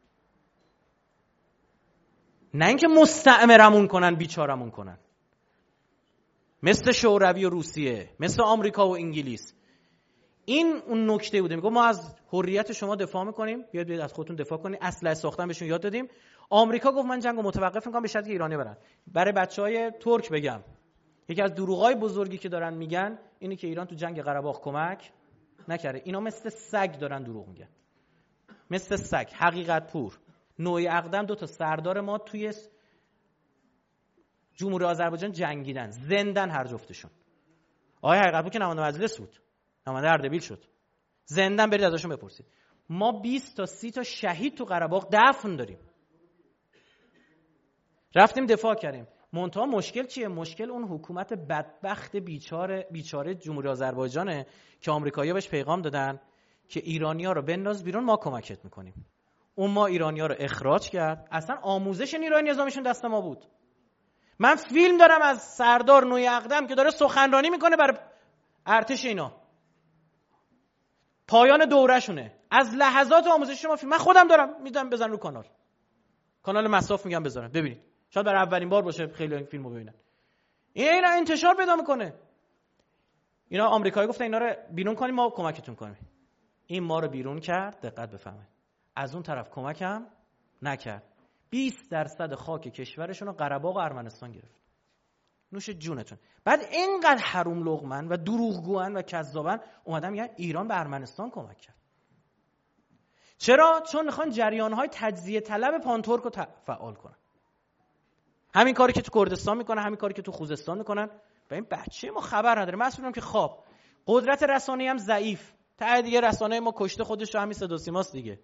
B: نه اینکه مستعمرمون کنن بیچارمون کنن، مثل شوروی و روسیه، مثل آمریکا و انگلیس. این اون نکته بوده، میگم ما از حریت شما دفاع میکنیم، بیاید از خودتون دفاع کنید، اسلحه ساختن بهشون یاد دادیم. آمریکا گفت من جنگو متوقف میکنم به شرطی که ایرانی برن. برای بچهای ترک بگم، یکی از دروغای بزرگی که دارن میگن اینه که ایران تو جنگ قره باغ کمک نکرده. اینا مثل سگ دارن دروغ میگن، مثل سگ. حقیقت پور نوعی اقدم 2 تا سردار ما توی جمهوری آذربایجان جنگیدن، زندن هر جفتشون. آقای حقیقت پور که نماینده مجلس بود، نماینده اردبیل شد، زندن، برید ازشون بپرسید. ما 20 تا 30 تا شهید تو قره باغ دفن داریم، رفتیم دفاع کردیم. منتها مشکل چیه؟ مشکل اون حکومت بدبخت بیچاره جمهوری آذربایجانه که آمریکایی‌ها بهش پیغام دادن که ایرانی‌ها رو بنداز بیرون، ما کمکت میکنیم. اون ما ایرانی‌ها رو اخراج کرد، اصلا آموزش نیروی نظامیشون دست ما بود. من فیلم دارم از سردار نوعی اقدم که داره سخنرانی میکنه برای ارتش اینا، پایان دورهشونه، از لحظات آموزش ما فیلم من خودم دارم میدم، بزن رو کانال مساف میگم بذارن ببینید، شاید برای اولین بار باشه خیلی این فیلمو ببینن. اینا انتشار پیدا میکنه. اینا آمریکایی گفتن اینا رو بیرون کنیم ما کمکتون کنیم. این ما رو بیرون کرد، دقت بفهمید. از اون طرف کمکم نکرد. 20% خاک کشورشون رو قره باغ و ارمنستان گرفت. نوش جونتون. بعد اینقدر حروم لقمن و دروغگوان و کذابن اومدن میگن ایران به ارمنستان کمک کرد. چرا؟ چون میخوان جریان‌های تجزیه طلب پانتورک رو فعال کنن. همین کاری که تو کردستان میکنن، همین کاری که تو خوزستان میکنن. و این بچه ما خبر نداره. مسئولم که خواب قدرت رسانه‌ای هم ضعیف. تا دیگه رسانه ما کشته خودش رو، همین صدا و سیماست دیگه.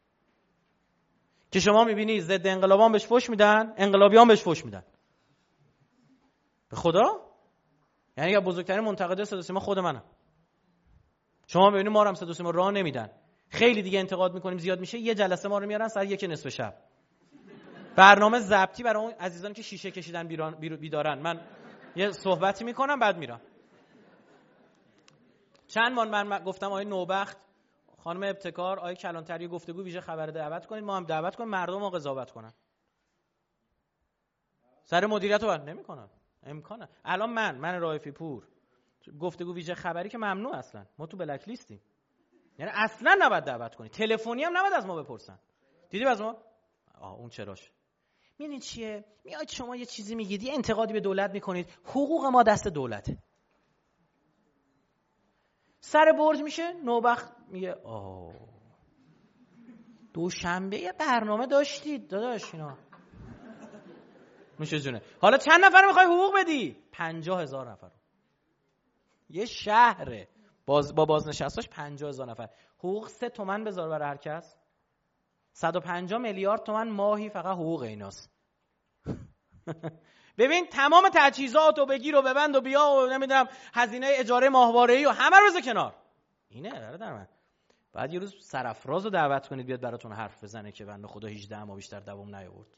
B: که شما میبینی ضد انقلابیان بهش فوش میدن، انقلابیان بهش فوش میدن. به خدا؟ یعنی که بزرگترین منتقده صدا و سیما خود منم. شما میبینید ما رو هم صدا و سیما راه نمیدن. خیلی دیگه انتقاد میکنیم زیاد میشه، یه جلسه ما رو میارن ساعت 1:30 برنامه ضبطی برای اون عزیزانی که شیشه کشیدن بیدارن. من یه صحبتی میکنم بعد میرم. چند من گفتم آقای نوبخت، خانم ابتکار، آقای کلانتری گفتگو ویژه خبر دعوت کنید، ما هم دعوت کنیم مردم رو قضاوت کنن. سر مدیریت رو نمیکنن. امکانه. الان من رائفی پور گفتگو ویژه خبری که ممنوع، اصلا ما تو بلک لیستیم. یعنی اصلا نباید دعوت کنی. تلفنی هم نباید از ما بپرسن. دیدی از ما؟ اون چراش. میدونید چیه؟ میاد شما یه چیزی میگید، یه انتقادی به دولت میکنید، حقوق ما دست دولته. سر برج میشه، نوبخت میگه دوشنبه یه برنامه داشتید داداش اینا. میشه جونه. حالا چند نفر میخوای حقوق بدی؟ 50,000 نفر. یه شهره با بازنشستاش 50,000 نفر. حقوق 3 تومن بذار برای هر کس. 150 میلیارد تومن ماهی فقط حقوق ایناست. ببین تمام تجهیزات و بگیر و ببند و بیا و نمیدونم هزینه اجاره ماهواره‌ای و همه رو بذار کنار. اینه قراره در من. بعد یه روز سرافراز رو دعوت کنید بیاد براتون حرف بزنه که بنده خدا 18 ماه بیشتر دوام نیاورد.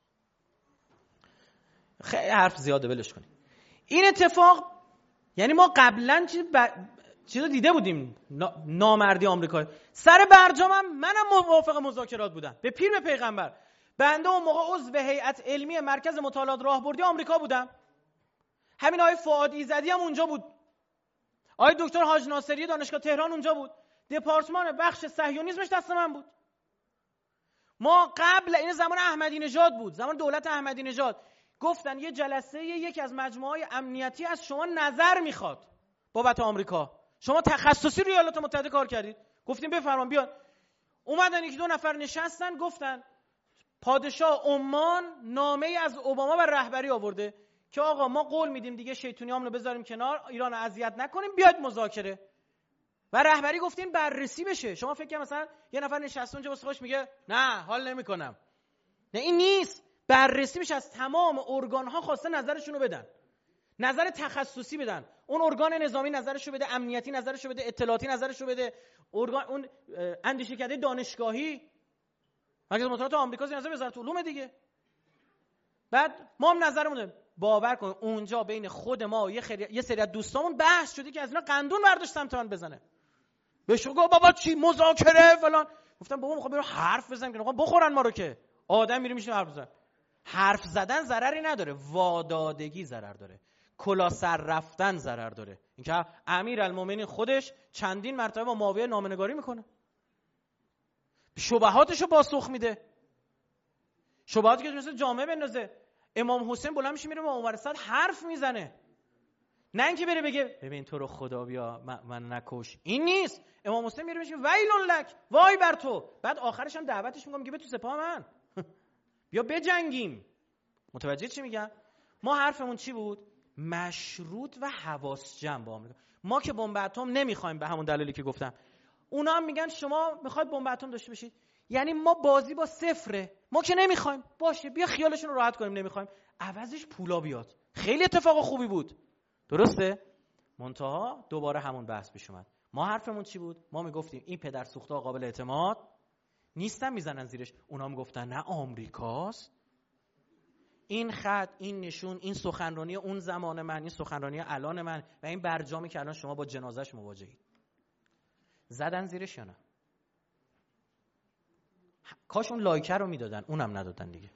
B: خیلی حرف زیاده، ولش کنید. این اتفاق یعنی ما قبلا چیزو دیده بودیم، نامردی آمریکایی. سر برجامم منم موافق مذاکرات بودم. به پیر به پیغمبر. بنده اون موقع عضو هیئت علمی مرکز مطالعات راهبردی آمریکا بودم. همین آقای فؤاد ایزدی هم اونجا بود. آقای دکتر حاج ناصری دانشگاه تهران اونجا بود. دپارتمان بخش صهیونیسمش دست من بود. ما قبل این زمان احمدی نژاد بود، زمان دولت احمدی نژاد، گفتن یه جلسه یکی از مجموعه‌های امنیتی از شما نظر میخواد بابت آمریکا. شما تخصصی روی ایالات متحده کار کردید. گفتیم بفرمان بیاد. اومدن 1-2 نفر نشستن گفتن پادشاه عمان نامه‌ای از اوباما و رهبری آورده که آقا ما قول میدیم دیگه شیطونیامونو بذاریم کنار، ایران اذیت نکنیم، بیاد مذاکره. و رهبری گفتیم بررسی بشه. شما فکر کنید مثلا یه نفر نشسته اونجا واسه خودش میگه نه حال نمیکنم. نه این نیست. بررسی میشه، از تمام ارگان‌ها خواسته نظرشونو بدن. نظر تخصصی بدن. اون ارگان نظامی نظرشو بده، امنیتی نظرشو بده، اطلاعاتی نظرشو بده، ارگان اون اندیشکده دانشگاهی مرکز مطالعات آمریکا نظر وزارت علوم دیگه. بعد ما هم نظرمون دادیم. باور کن اونجا بین خود ما و یه سری از دوستامون بحث شده که از اینا قندون برداشت سمت من بزنه. بهش گفت بابا چی مذاکره فلان. گفتم بابا میخوام برو حرف بزنم که بخورن ما رو، که آدم میره میشینه حرف بزنه. حرف زدن ضرری نداره، وادادگی ضرر داره، کلا سر رفتن ضرر داره. اینکه امیرالمومنین خودش چندین مرتبه با معاویه نامه‌نگاری میکنه، شبهاتشو پاسخ میده، شبهاتی که مثل جامعه بندازه. امام حسین بلند میشه میره با عمر صد حرف میزنه، نه اینکه بره بگه ببین تو رو خدا بیا من نکش. این نیست. امام حسین میره میشه ویلون لک، وای بر تو. بعد آخرش هم دعوتش میگم میگه به تو سپاه من بیا بجنگیم. متوجه چی میگم؟ ما حرفمون چی بود؟ مشروط و حواس جمع با آمریکا. ما که بمب اتم نمیخوایم به همون دلیلی که گفتم. اونا هم میگن شما میخواید بمب اتم داشته باشید. یعنی ما بازی با صفره. ما که نمیخوایم. باشه بیا خیالشون رو راحت کنیم نمیخوایم. عوضش پولا بیاد. خیلی اتفاق خوبی بود. درسته؟ منتها دوباره همون بحث پیش اومد. ما حرفمون چی بود؟ ما میگفتیم این پدر سوخته‌ها قابل اعتماد نیستن، میزنن زیرش. اونا میگفتن نه آمریکاست. این خط، این نشون، این سخنرانی اون زمان من، این سخنرانی الان من و این برجامی که الان شما با جنازش مواجهید. زدن زیرش یا نه؟ کاش اون لایکه رو میدادن، اونم ندادن دیگه.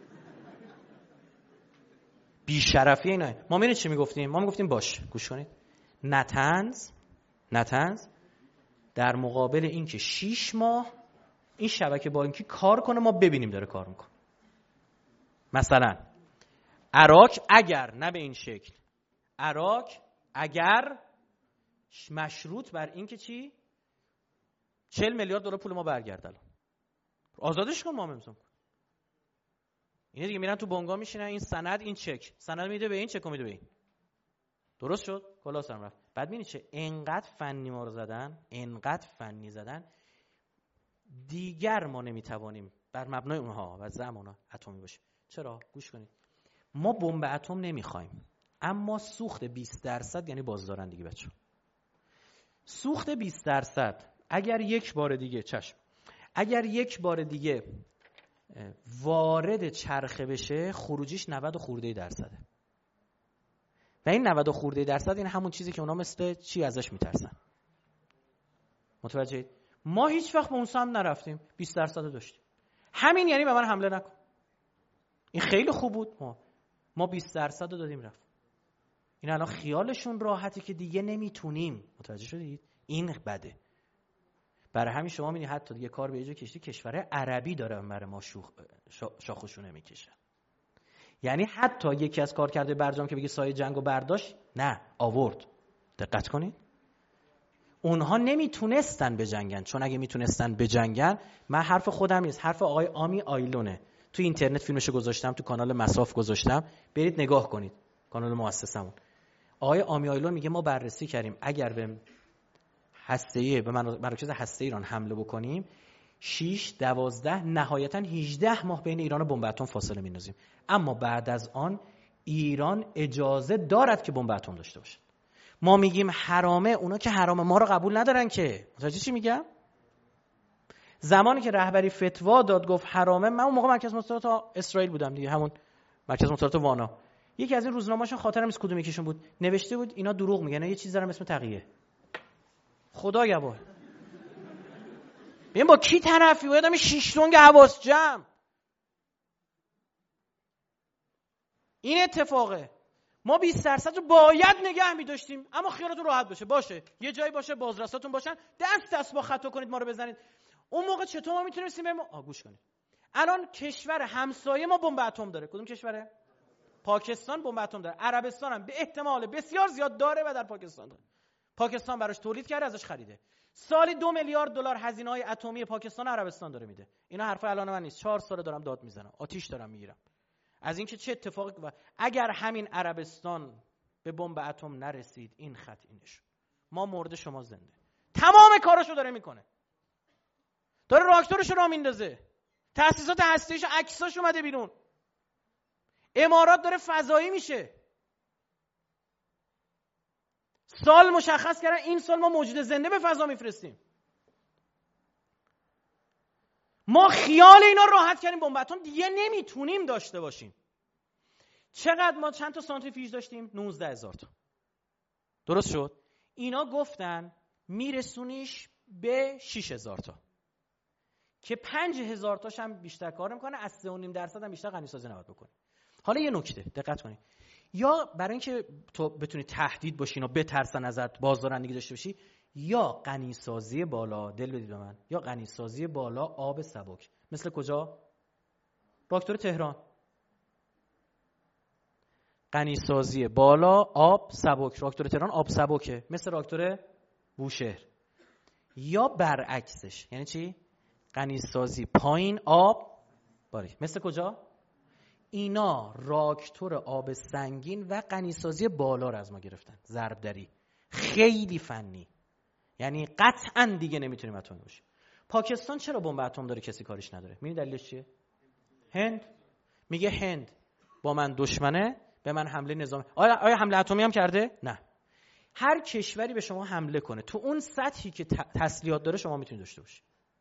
B: بی‌شرفی اینا. ما می‌بینید چی میگفتیم؟ ما میگفتیم باش گوش کنید. نتنز در مقابل اینکه 6 ماه این شبکه با اینکه کار کنه ما ببینیم داره کار میکنه. مثلا عراق اگر، نه به این شکل، عراق اگر مشروط بر این که چی؟ 40 میلیارد دلار پول ما برگرد، الان آزادش کن، ما امضا کن. اینا دیگه میرن تو بنگاه میشینن، این سند، این چک، سند میده به این، چک میده به این. درست شد؟ خلاصم رفت. بعد میبینی چه انقدر فنی ما رو زدن، انقدر فنی زدن، دیگر ما نمیتوانیم بر مبنای اونها و زمان اتمی باشه. چرا؟ گوش کنید. ما بمب اتم نمیخوایم، اما سوخت 20% یعنی بازدارندگی بچه. سوخت 20% اگر یک بار دیگه، چشم، اگر یک بار دیگه وارد چرخه بشه، خروجیش 90 خورده درصده. و این 90 خورده درصد این همون چیزی که اونا مثل چی ازش میترسن. متوجهید؟ ما هیچ وقت به اون سمت نرفتیم، 20% داشتیم. همین یعنی به من حمله نکن. این خیلی خوب بود. ما 20% رو دادیم رفت. این الان خیالشون راحته که دیگه نمیتونیم. متوجه شدید؟ این بده. برای همین شما میبینید حتی دیگه کار به اجازه کشتی کشور عربی داره برای ما شاخشونه میکشه. یعنی حتی یکی از کارکرده برجام که بگه سایه جنگو برداشت، نه، آورد. دقت کنید. اونها نمیتونستن بجنگن، چون اگه میتونستن بجنگن، من حرف خودم نیست، حرف آقای آمی آیلونه. تو اینترنت فیلمشو گذاشتم، تو کانال مساف گذاشتم، برید نگاه کنید، کانال مؤسسمون. آقای آمی آیلون میگه ما بررسی کردیم اگر به هسته‌ای، به مراکز هسته ایران حمله بکنیم، 6 12 نهایتا 18 ماه بین ایران و بمب اتم فاصله میندازیم، اما بعد از آن ایران اجازه دارد که بمب اتم داشته باشه. ما میگیم حرامه، اونا که حرامه ما رو قبول ندارن که. متوجه چی میگم؟ زمانی که رهبری فتوا داد گفت حرامه، من اون موقع مرکز مطالعات اسرائیل بودم دیگه، همون مرکز مطالعات وانا. یکی از این روزنامه‌هاشون خاطرم نیست کدوم یکیشون بود، نوشته بود اینا دروغ میگن، یه چیزی دارن اسم تقیه. خدا یبا. ببین با کی طرفی؟ باید همین 6 تونگ حواس جمع. این اتفاقه. ما 20% رو باید نگه می‌داشتیم، اما خیالتون راحت باشه، یه جایی باشه بازرساتون باشن، دست با خطا کنید ما رو بزنید. اون موقع چطور ما میتونستیم بریم؟ گوش کنید. الان کشور همسایه ما بمب اتم داره. کدوم کشوره؟ پاکستان بمب اتم داره. عربستان هم به احتمال بسیار زیاد داره و در پاکستان داره. پاکستان براش تولید کرده، ازش خریده. سالی 2 میلیارد دلار هزینه‌های اتمی پاکستان عربستان داره میده. اینا حرف الان من نیست، 4 سال دارم داد میزنم، آتیش دارم میگیرم از اینکه چه اتفاقی. اگر همین عربستان به بمب اتم نرسید، این خط اینش، ما مرده شما زنده. تمام کاراشو داره میکنه، داره راکتورشو راه میندازه، تأسیسات هسته‌ایش عکساش اومده بیرون، امارات داره فضایی میشه. سال مشخص کردن این سال ما موجود زنده به فضا میفرستیم. ما خیال اینا راحت کردیم، بمب اتم دیگه نمیتونیم داشته باشیم. چقدر ما چند تا سانتریفیوژ داشتیم؟ 19,000 تا. درست شد؟ اینا گفتن میرسونیش به 6,000 تا که 5,000 تاش هم بیشتر کار میکنه، از 3.5% هم بیشتر غنیسازی نباید بکنه. حالا یه نکته دقت کنید، یا برای اینکه تو بتونی تهدید باشی و بترسن ازت، بازدارندگی داشته باشی، یا غنیسازی بالا، دل بدید به من، یا غنیسازی بالا آب سبک. مثل کجا؟ راکتور تهران. غنیسازی بالا آب سبک، راکتور تهران آب سبکه، مثل راکتور بوشهر. یا برعکسش، یعنی چی؟ غنیسازی پایین آب باریک، مثل کجا؟ اینا راکتور آب سنگین و غنیسازی بالا رو از ما گرفتن، ضربدری، خیلی فنی. یعنی قطعا دیگه نمیتونیم اتمی باشیم. پاکستان چرا بمب اتم داره کسی کارش نداره؟ می‌دونی دلیلش چیه؟ هند میگه هند با من دشمنه، به من حمله نظامی. آیا حمله اتمی هم کرده؟ نه. هر کشوری به شما حمله کنه تو اون سطحی که تسلیحات داره شما میتونید داشته باشید.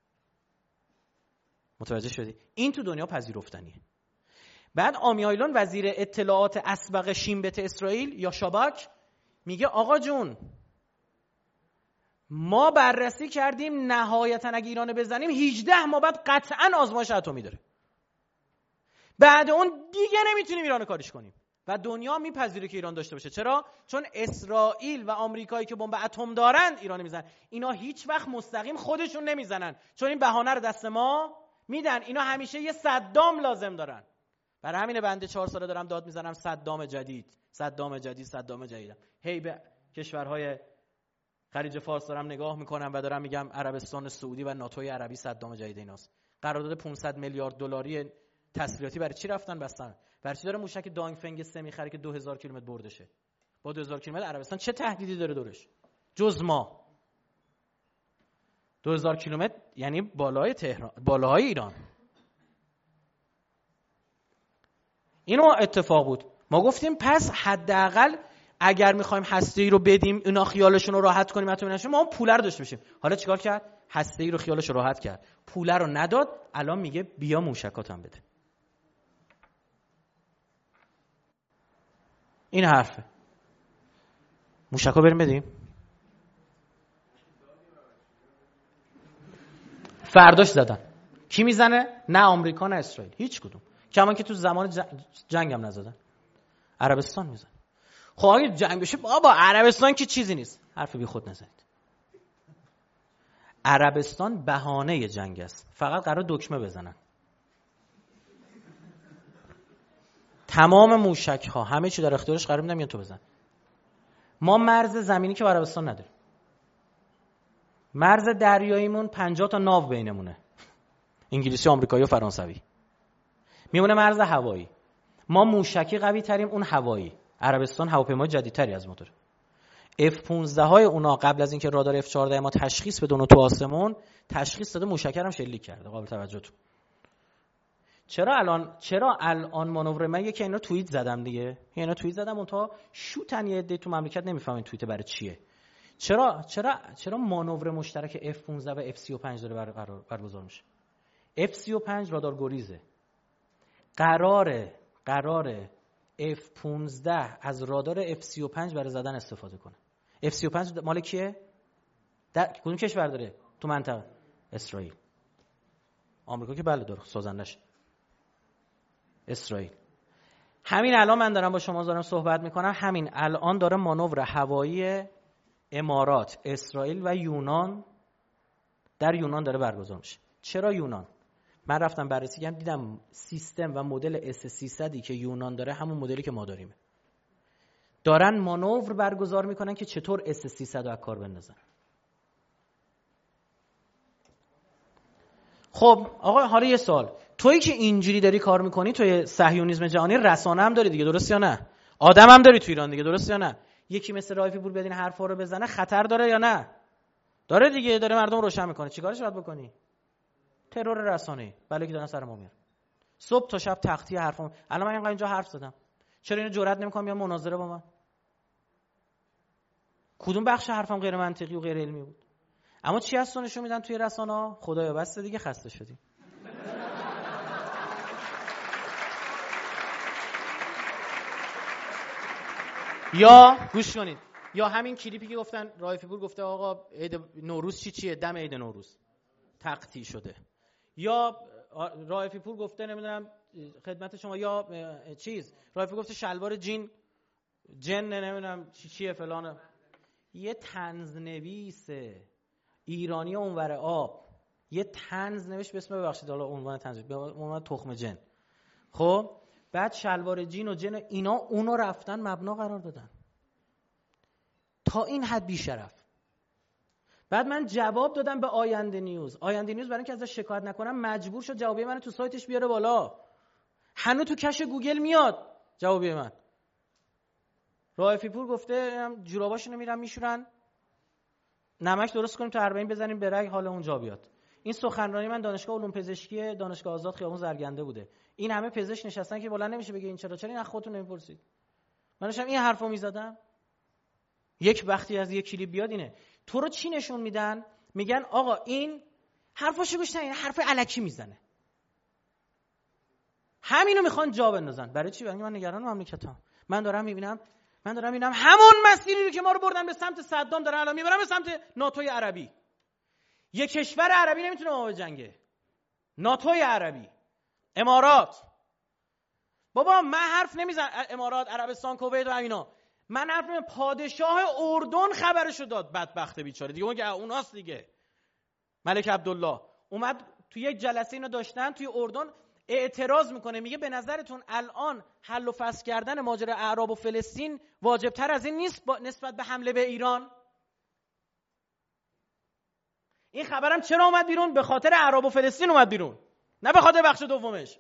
B: متوجه شدی؟ این تو دنیا پذیرفتنیه. بعد آمی آیلون وزیر اطلاعات اسبق شینبت اسرائیل یا شاباک میگه آقا جون ما بررسی کردیم نهایتا اگه ایران بزنیم 18 ماه بعد قطعا آزمایش اتمی داره، بعد اون دیگه نمیتونیم ایران کاریش کنیم. و دنیا میپذیره که ایران داشته باشه. چرا؟ چون اسرائیل و آمریکایی که بمب اتم دارن ایران میزنن. اینا هیچ وقت مستقیم خودشون نمیزنن، چون این بهانه رو دست ما میدن. اینا همیشه یه صدام لازم دارن. برای همین بنده 4 ساله دارم داد میزنم صدام جدید. هی به کشورهای خلیج فارس دارم نگاه میکنم و دارم میگم عربستان سعودی و ناتوی عربی صدام جدید ایناست. قرارداد 500 میلیارد دلاری تسلیحاتی برای چی رفتن بستن؟ برای چی داره موشک دانگفنگ 3 میخره که 2000 کیلومتر بردشه؟ با 2000 کیلومتر عربستان چه تهدیدی داره دورش؟ جز ما 2000 کیلومتر یعنی بالای تهران، بالای ایران. اینو اتفاق بود. ما گفتیم پس حداقل اگر میخوایم هسته‌ای رو بدیم اینا خیالشون رو راحت کنیم ما اون پول رو داشته باشیم. حالا چیکار کرد؟ هسته‌ای رو خیالش رو راحت کرد، پول رو نداد، الان میگه بیا موشکاتم بده. این حرفه. موشکا بریم بدیم. فرداش زدن. کی میزنه؟ نه آمریکا نه اسرائیل، هیچ کدوم. کمان که تو زمان جنگ هم نزدن. عربستان میزنه. خب اگه جنگ بشه بابا عربستان که چیزی نیست. حرف بی خود نزنید. عربستان بهانه جنگ است. فقط قرار دکمه بزنن. تمام موشک ها همه چی در اختیارش قرار میدن میان تو بزن. ما مرز زمینی که با عربستان نداریم. مرز دریاییمون 50 تا ناو بینمونه. انگلیسی، آمریکایی و فرانسوی. میمونه مرز هوایی. ما موشکی قوی تریم، اون هوایی. عربستان هواپیمای جدیدتری از ما داره. F-15 های اونا قبل از اینکه رادار F-14 ما تشخیص بده اونو تو آسمون، تشخیص داده موشک هم شلیک کرده. قابل توجهتون. چرا الان مانور من یکی اینا توییت زدم دیگه. اینا توییت زدم اون تا شوتن یه عده تو مملکت نمیفهمن توییت برای چیه. چرا مانور مشترک F-15 و F-35 داره برگزار میشه؟ F-35 رادار گریزه. قراره F-15 از رادار F-35 برای زدن استفاده کنه. F-35 مال کیه؟ در کدوم کشور داره؟ تو منطقه اسرائیل. آمریکا که بله داره سازندش اسرائیل. همین الان من دارم با شما دارم صحبت میکنم، همین الان داره مانور هوایی امارات، اسرائیل و یونان در یونان داره برگزار میشه. چرا یونان؟ من رفتم بررسی کردم دیدم سیستم و مدل S300ی که یونان داره همون مدلی که ما داریم. دارن مانور برگزار میکنن که چطور S300 رو از کار بندازن. خب آقا حالا یه سوال، تویی که اینجوری داری کار میکنی توی صهیونیسم جهانی رسانه هم داری دیگه، درست یا نه؟ آدم هم داری تو ایران دیگه، درست یا نه؟ یکی مثل رایفی پور بدین حرفا رو بزنه خطر داره یا نه؟ داره دیگه، داره مردم روشن میکنه. چیکارش باید بکنی؟ ترور رسانه‌ای. بله که دارن سر ما میارن. صبح تا شب تختی حرفام. الان من اینجا حرف زدم. چرا اینو جرئت نمیکنم بیان مناظره با من؟ کدوم بخش حرفم غیر منطقی و غیر علمی بود؟ اما چی هست نشون میدن توی رسانه‌ها؟ خدایا بس دیگه خسته شدیم. یا گوش کنید، یا همین کلیپی که گفتن رایفی پور گفته آقا عید نوروز چیه؟ دم عید نوروز تقطیع شده. یا رایفی پور گفته نمیدونم خدمت شما، یا رایفی گفته شلوار جن نمیدونم چیه فلان. یه طنزنویس ایرانی اونور آب یه طنز نوشت به اسم، ببخشید حالا عنوان طنز به عنوان تخم جن. خب بعد شلوار جین و جن اینا اونو رفتن مبنا قرار دادن. تا این حد بی‌شرف. بعد من جواب دادم به آینده نیوز برای اینکه ازش شکایت نکنم مجبور شد جوابی منو تو سایتش بیاره بالا. هنوز تو کش گوگل میاد جوابی من. رایفی پور گفته جوراباشونو میرن میشورن نمک درست کنیم تا 40 بزنیم به رگ حال اونجا بیاد. این سخنرانی من دانشگاه علوم پزشکی دانشگاه آزاد خیابون زرگنده بوده. این همه پزشک نشستن که بلند نمیشه بگه این چرا این از خودتون نمیپرسید. من داشتم این حرفو میزدم. یک وقتی از یک کلیپ بیاد اینه. تو رو چی نشون میدن؟ میگن آقا این حرفاشو گوش ندین، حرف الکی میزنه. همینو میخوان جا بندازن. برای چی؟ برای من نگران مملکتام. من دارم میبینم همون مسیری رو که ما رو بردن به سمت صدام دارن الان میبرن به سمت ناتوی عربی. یک کشور عربی نمیتونه با ما بجنگه. ناتوی عربی، امارات. بابا من حرف نمیزن امارات، عربستان، کویت و اینا. من حرف نمیزن. پادشاه اردن خبرشو داد بدبخت بیچاره دیگه، اوناست دیگه. ملک عبدالله اومد توی یک جلسه اینو داشتن توی اردن، اعتراض میکنه، میگه به نظرتون الان حل و فصل کردن ماجرا اعراب و فلسطین واجبتر از این نیست نسبت به حمله به ایران؟ این خبرم چرا اومد بیرون؟ به خاطر اعراب و فلسطین اومد بیرون، نه به خاطر بخش دومش.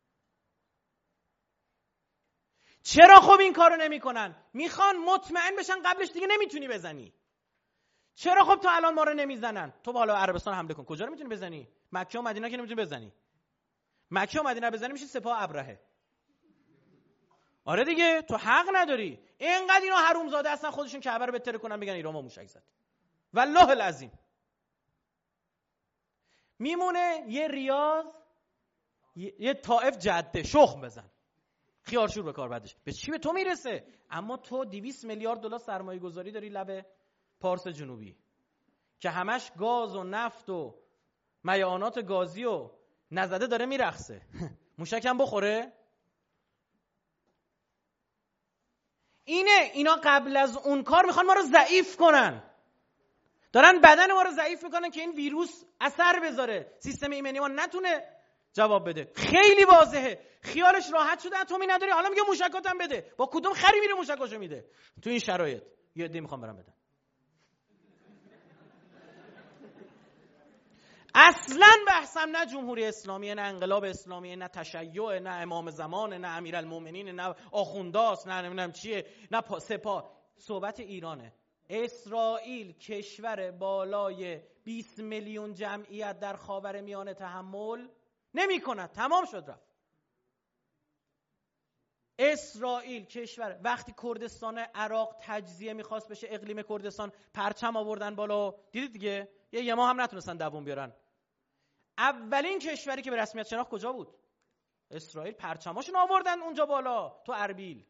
B: چرا خب این کارو نمیکنن؟ میخوان مطمئن بشن قبلش دیگه نمیتونی بزنی. چرا خب تا الان ما رو نمیزنن؟ تو بالا عربستان حمله کن، کجا رو میتونی بزنی؟ مکه و مدینه که نمیتونی بزنی. مکه و مدینه بزنی میشه سپاه ابرهه. آره دیگه، تو حق نداری. اینقدر اینا حرومزاده هستن خودشون کعبه رو بتره کنن بگن ایران ما موشک زد. والله العظیم. میمونه یه ریاض، یه طائف، جده، شخم بزن، خیارشور به کار بعدش. به چی به تو میرسه؟ اما تو 200 میلیارد دلار سرمایه گذاری داری لب پارس جنوبی که همش گاز و نفت و میعانات گازی و نزده داره میرخصه. موشکم بخوره؟ اینا قبل از اون کار میخوان ما رو ضعیف کنن، دارن بدن ما رو ضعیف میکنن که این ویروس اثر بذاره، سیستم ایمنی ما نتونه جواب بده. خیلی واضحه، خیالش راحت شده اتمی نداری، حالا میگه موشکاتم بده. با کدوم خری میره موشکاشو میده؟ تو این شرایط یه عده میخوام برام بدن. اصلا بحثم نه جمهوری اسلامی، نه انقلاب اسلامی، نه تشیع، نه امام زمان، نه امیرالمومنین، نه آخونداست، نه نمیدونم چیه، نه سپاه. صحبت ایرانه. اسرائیل کشور بالای 20 میلیون جمعیت در خاورمیانه تحمل نمی کند. تمام شد رفت. اسرائیل کشور، وقتی کردستان عراق تجزیه میخواست بشه، اقلیم کردستان، پرچم آوردن بالا، دیدید دیگه، یه ماه هم نتونستن دووم بیارن. اولین کشوری که به رسمیت شناخت کجا بود؟ اسرائیل. پرچماشون آوردن اونجا بالا تو اربیل،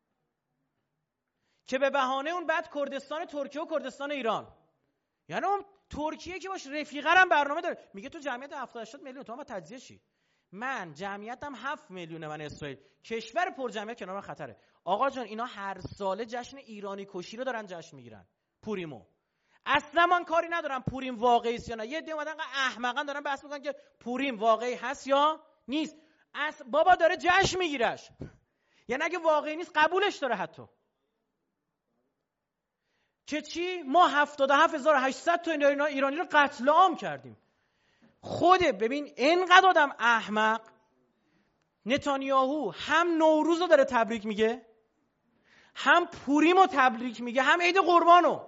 B: که به بهانه اون بعد کردستان ترکیه و کردستان ایران. یعنی اون ترکیه که باش رفیقه هم برنامه داره، میگه تو جمعیت 70-80 میلیون تو هم تجزیه شی. من جمعیتم 7 میلیونه، من اسرائیل کشور پر جمعیت کنار من خطره. آقا جان اینا هر ساله جشن ایرانی کشی رو دارن جشن میگیرن، پوریمو. اصلا من کاری ندارم پوریم واقعی است یا نه. یه عده اومدن احمقا دارن بحث میکنن که پوریم واقعی هست یا نیست. بابا داره جشن میگیرش، یعنی اگه واقعی نیست قبولش داره حتی. که چی؟ ما 77800 تا ایرانی رو قتل عام کردیم. ببین اینقدر آدم احمق. نتانیاهو هم نوروز رو داره تبریک میگه، هم پوریم رو تبریک میگه، هم عید قربانو.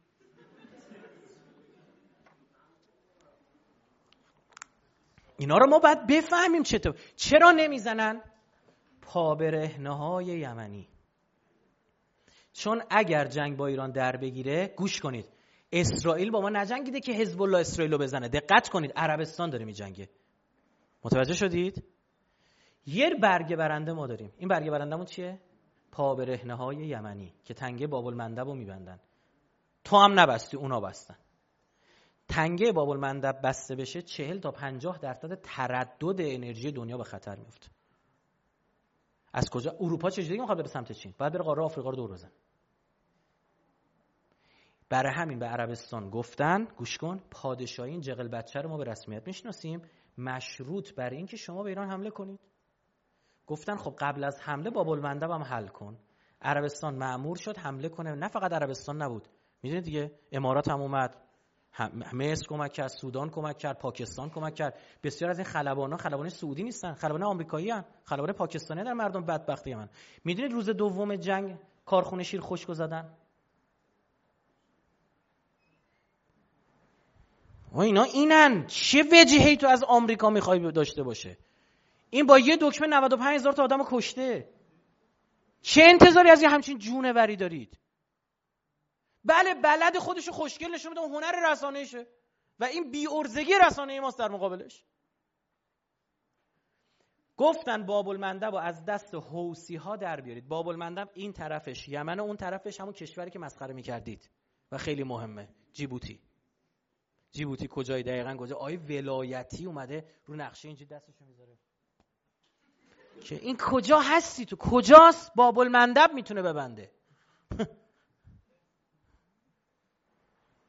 B: اینا رو ما باید بفهمیم چرا نمیزنن. پابرهنه‌های یمنی. چون اگر جنگ با ایران در بگیره، گوش کنید، اسرائیل با ما نجنگیده که حزب الله اسرائیل رو بزنه. دقت کنید، عربستان داره میجنگه. متوجه شدید؟ یه برگه برنده ما داریم. این برگه برندمون چیه؟ پابرهنه‌های یمنی که تنگه باب المندب رو میبندن. تو هم نبستی، اونا بستن. تنگه باب المندب بسته بشه 40 تا 50% تردد انرژی دنیا به خطر میفته. از کجا؟ اروپا چجوری میخواد بره سمت چین؟ باید بره قاره آفریقا رو دور بزنه. برای همین به عربستان گفتن گوش کن، پادشاهی این جغل بچه رو ما به رسمیت میشناسیم، مشروط بر این که شما به ایران حمله کنید. گفتن خب قبل از حمله باب المندب هم حل کن. عربستان مأمور شد حمله کنه. نه فقط عربستان نبود، میدونید دیگه، امارات هم اومد، مصر کمک کرد، سودان کمک کرد، پاکستان کمک کرد. بسیار از این خلبان سعودی نیستن، خلبان آمریکایی ان، خلبان پاکستانی در مردم بدبختی من. میدونید روز دوم جنگ کارخونه شیر خشکو زدن. و اینا اینن. چه وجهی تو از آمریکا میخوای داشته باشه؟ این با یه دکمه 95,000 تا آدمو کشته. چه انتظاری از یه همچین جونوری دارید؟ بله بلد خودشو خوشگل نشون میده، هنر رسانه‌ایشه و این بی‌عرضگی رسانه‌ای ماست در مقابلش. گفتن باب المندب رو از دست حوثی‌ها در بیارید. باب المندب این طرفش یمن و اون طرفش همون کشوری که مسخره می‌کردید و خیلی مهمه، جیبوتی کجای دقیقاً کجا؟ آیه ولایتی اومده رو نقشه اینجوری دستشو میذاره که این کجا هستی تو؟ کجاست باب المندب میتونه ببنده؟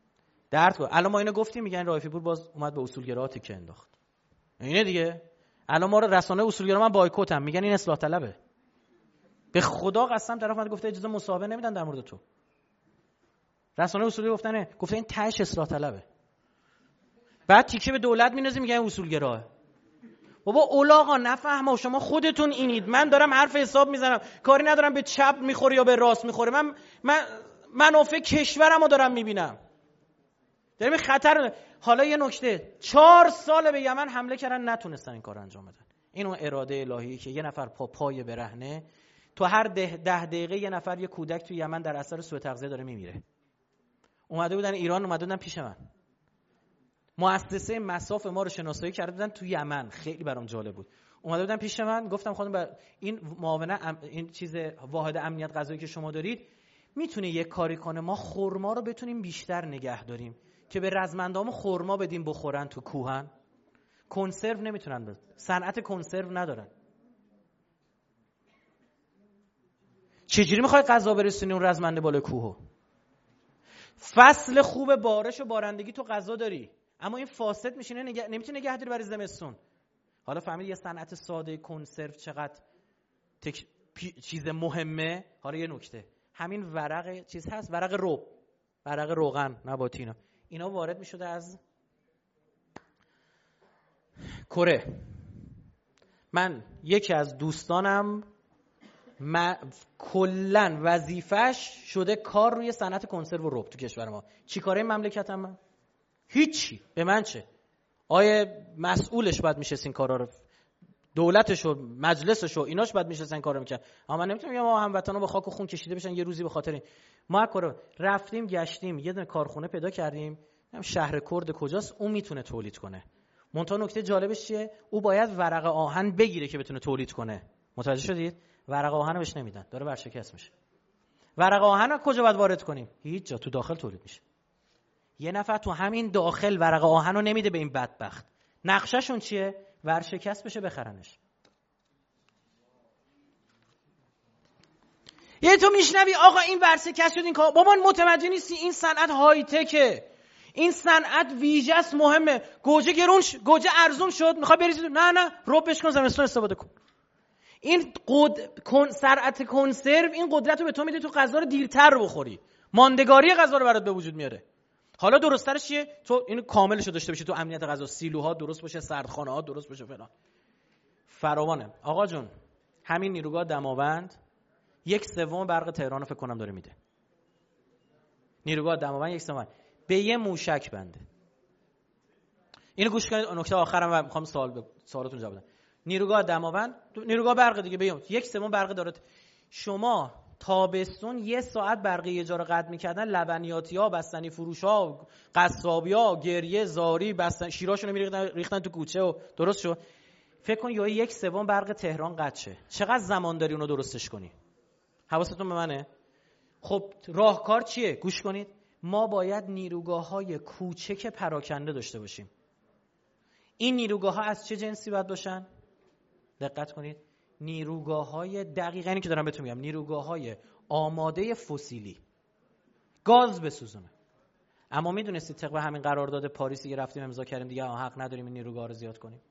B: درد کن. الان ما اینو گفتیم، میگن رائفی پور باز اومد به اصولگراها تیکه انداخت. اینه دیگه. الان ما رو رسانه اصولگرا من بایکوتم، میگن این اصلاح طلبه. به خدا قسم طرف من گفته اجازه مصاحبه نمیدن در مورد تو. رسانه اصولی گفتن این تهش اصلاح طلبه. بعد تیکه به دولت میندازی میگن اصولگراه. بابا اولاغا نفهمو، شما خودتون اینید. من دارم حرف حساب میزنم، کاری ندارم به چپ میخوره یا به راست میخوره. من منافع کشورمو دارم میبینم. داریم خطر. حالا یه نکته، 4 سال به یمن حمله کردن نتونستن این کار انجام بدن. این اون اراده الهیه که یه نفر پای برهنه، تو هر 10 دقیقه یه نفر، یه کودک تو یمن در اثر سوء تغذیه داره میمیره. اومده بودن ایران، اومده بودن پیش من، مؤسسه مصاف ما رو شناسایی کرده بودن تو یمن. خیلی برام جالب بود. اومده بودن پیش من، گفتم خانم این معاونه، این چیز واحد امنیت غذایی که شما دارید میتونه یه کاری کنه ما خرما رو بتونیم بیشتر نگه داریم که به رزمندامو خرما بدیم بخورن تو کوهن. کنسرو نمیتونن بدن، صنعت کنسرو ندارن. چجوری میخوای غذا برسونی اون رزمنده بالا کوهو؟ فصل خوب بارش و بارندگی تو غذا داری، اما این فاسد میشینه، نمیتونه نگه داری برای زمستون. حالا فهمید یه صنعت ساده کنسرو چقدر چیز مهمه. حالا یه نکته، همین ورق چیز هست، ورق روغن نباتی، اینا وارد میشده از کره. من یکی از دوستانم کلن وظیفش شده کار روی صنعت کنسرو و رب تو کشور ما. چی کاره مملکتم من؟ هیچی. به من چه؟ آیه مسئولش باید میشه این کارا رو، دولتش و مجلسش و ایناش باید میشه این کارا میکنه. اما من نمیتونم یا ما هموطنا به خاک و خون کشیده بشن یه روزی به خاطر این. ما کارو رفتیم گشتیم، یه دونه کارخونه پیدا کردیم، هم شهر کرد کجاست، اون میتونه تولید کنه. منتها نکته جالبش چیه؟ او باید ورق آهن بگیره که بتونه تولید کنه. متوجه شدید؟ ورق آهن رو بهش نمیدن، داره ورشکست میشه. ورق آهن رو کجا باید وارد کنیم؟ هیچ جا، تو داخل تولید میشه. یه نفر تو همین داخل ورق آهن رو نمیده به این بدبخت. نقشه‌شون چیه؟ ورشکست بشه بخرنش. یه تو میشنوی آقا این ورشکست شد، این کار بابا متوجه نیستی این صنعت های تکه، این صنعت ویژه است، مهمه. گوجه ارزون شد، میخوای بریزی؟ نه ربش کن، زمستون استفاده کن. این صنعت کنسرو این قدرت رو به تو میده تو غذا رو دیرتر بخوری، ماندگاری غذا رو برات به وجود میاره. حالا درست‌ترش چیه؟ تو اینو کاملش رو داشته باشی، تو امنیت غذا سیلوها درست باشه، سردخانه‌ها درست باشه، فلان. فراوانه. آقا جون همین نیروگاه دماوند 1/3 برق تهران فکر کنم داره میده. نیروگاه دماوند 1/3 به یه موشک بنده. اینو گوش کنید، نکته آخرم و میخوام سوالاتون جواب بدم. نیروگاه دماوند، نیروگاه برق دیگه، به 1/3 برق داره. شما تابستون 1 ساعت برق یه جا رو قطع می‌کردن، لبنیاتی‌ها، بستنی فروش‌ها، قصابی‌ها، گریه زاری، بستن شیراشونو ریختن تو کوچه و درست شد. فکر کن یا 1/3 برق تهران قطع شه، چقدر زمان داری اونو درستش کنی؟ حواستون به منه؟ خب راهکار چیه؟ گوش کنید. ما باید نیروگاه‌های کوچک پراکنده داشته باشیم. این نیروگاه‌ها از چه جنسی باید باشن؟ دقت کنید. نیروگاه‌های دقیقاً اینی که دارم بهتون میگم، نیروگاه‌های آماده فسیلی، گاز بسوزونه. اما میدونستید طبق همین قرارداد پاریسی که رفتیم امضا کردیم دیگه حق نداریم این نیروگاه رو زیاد کنیم.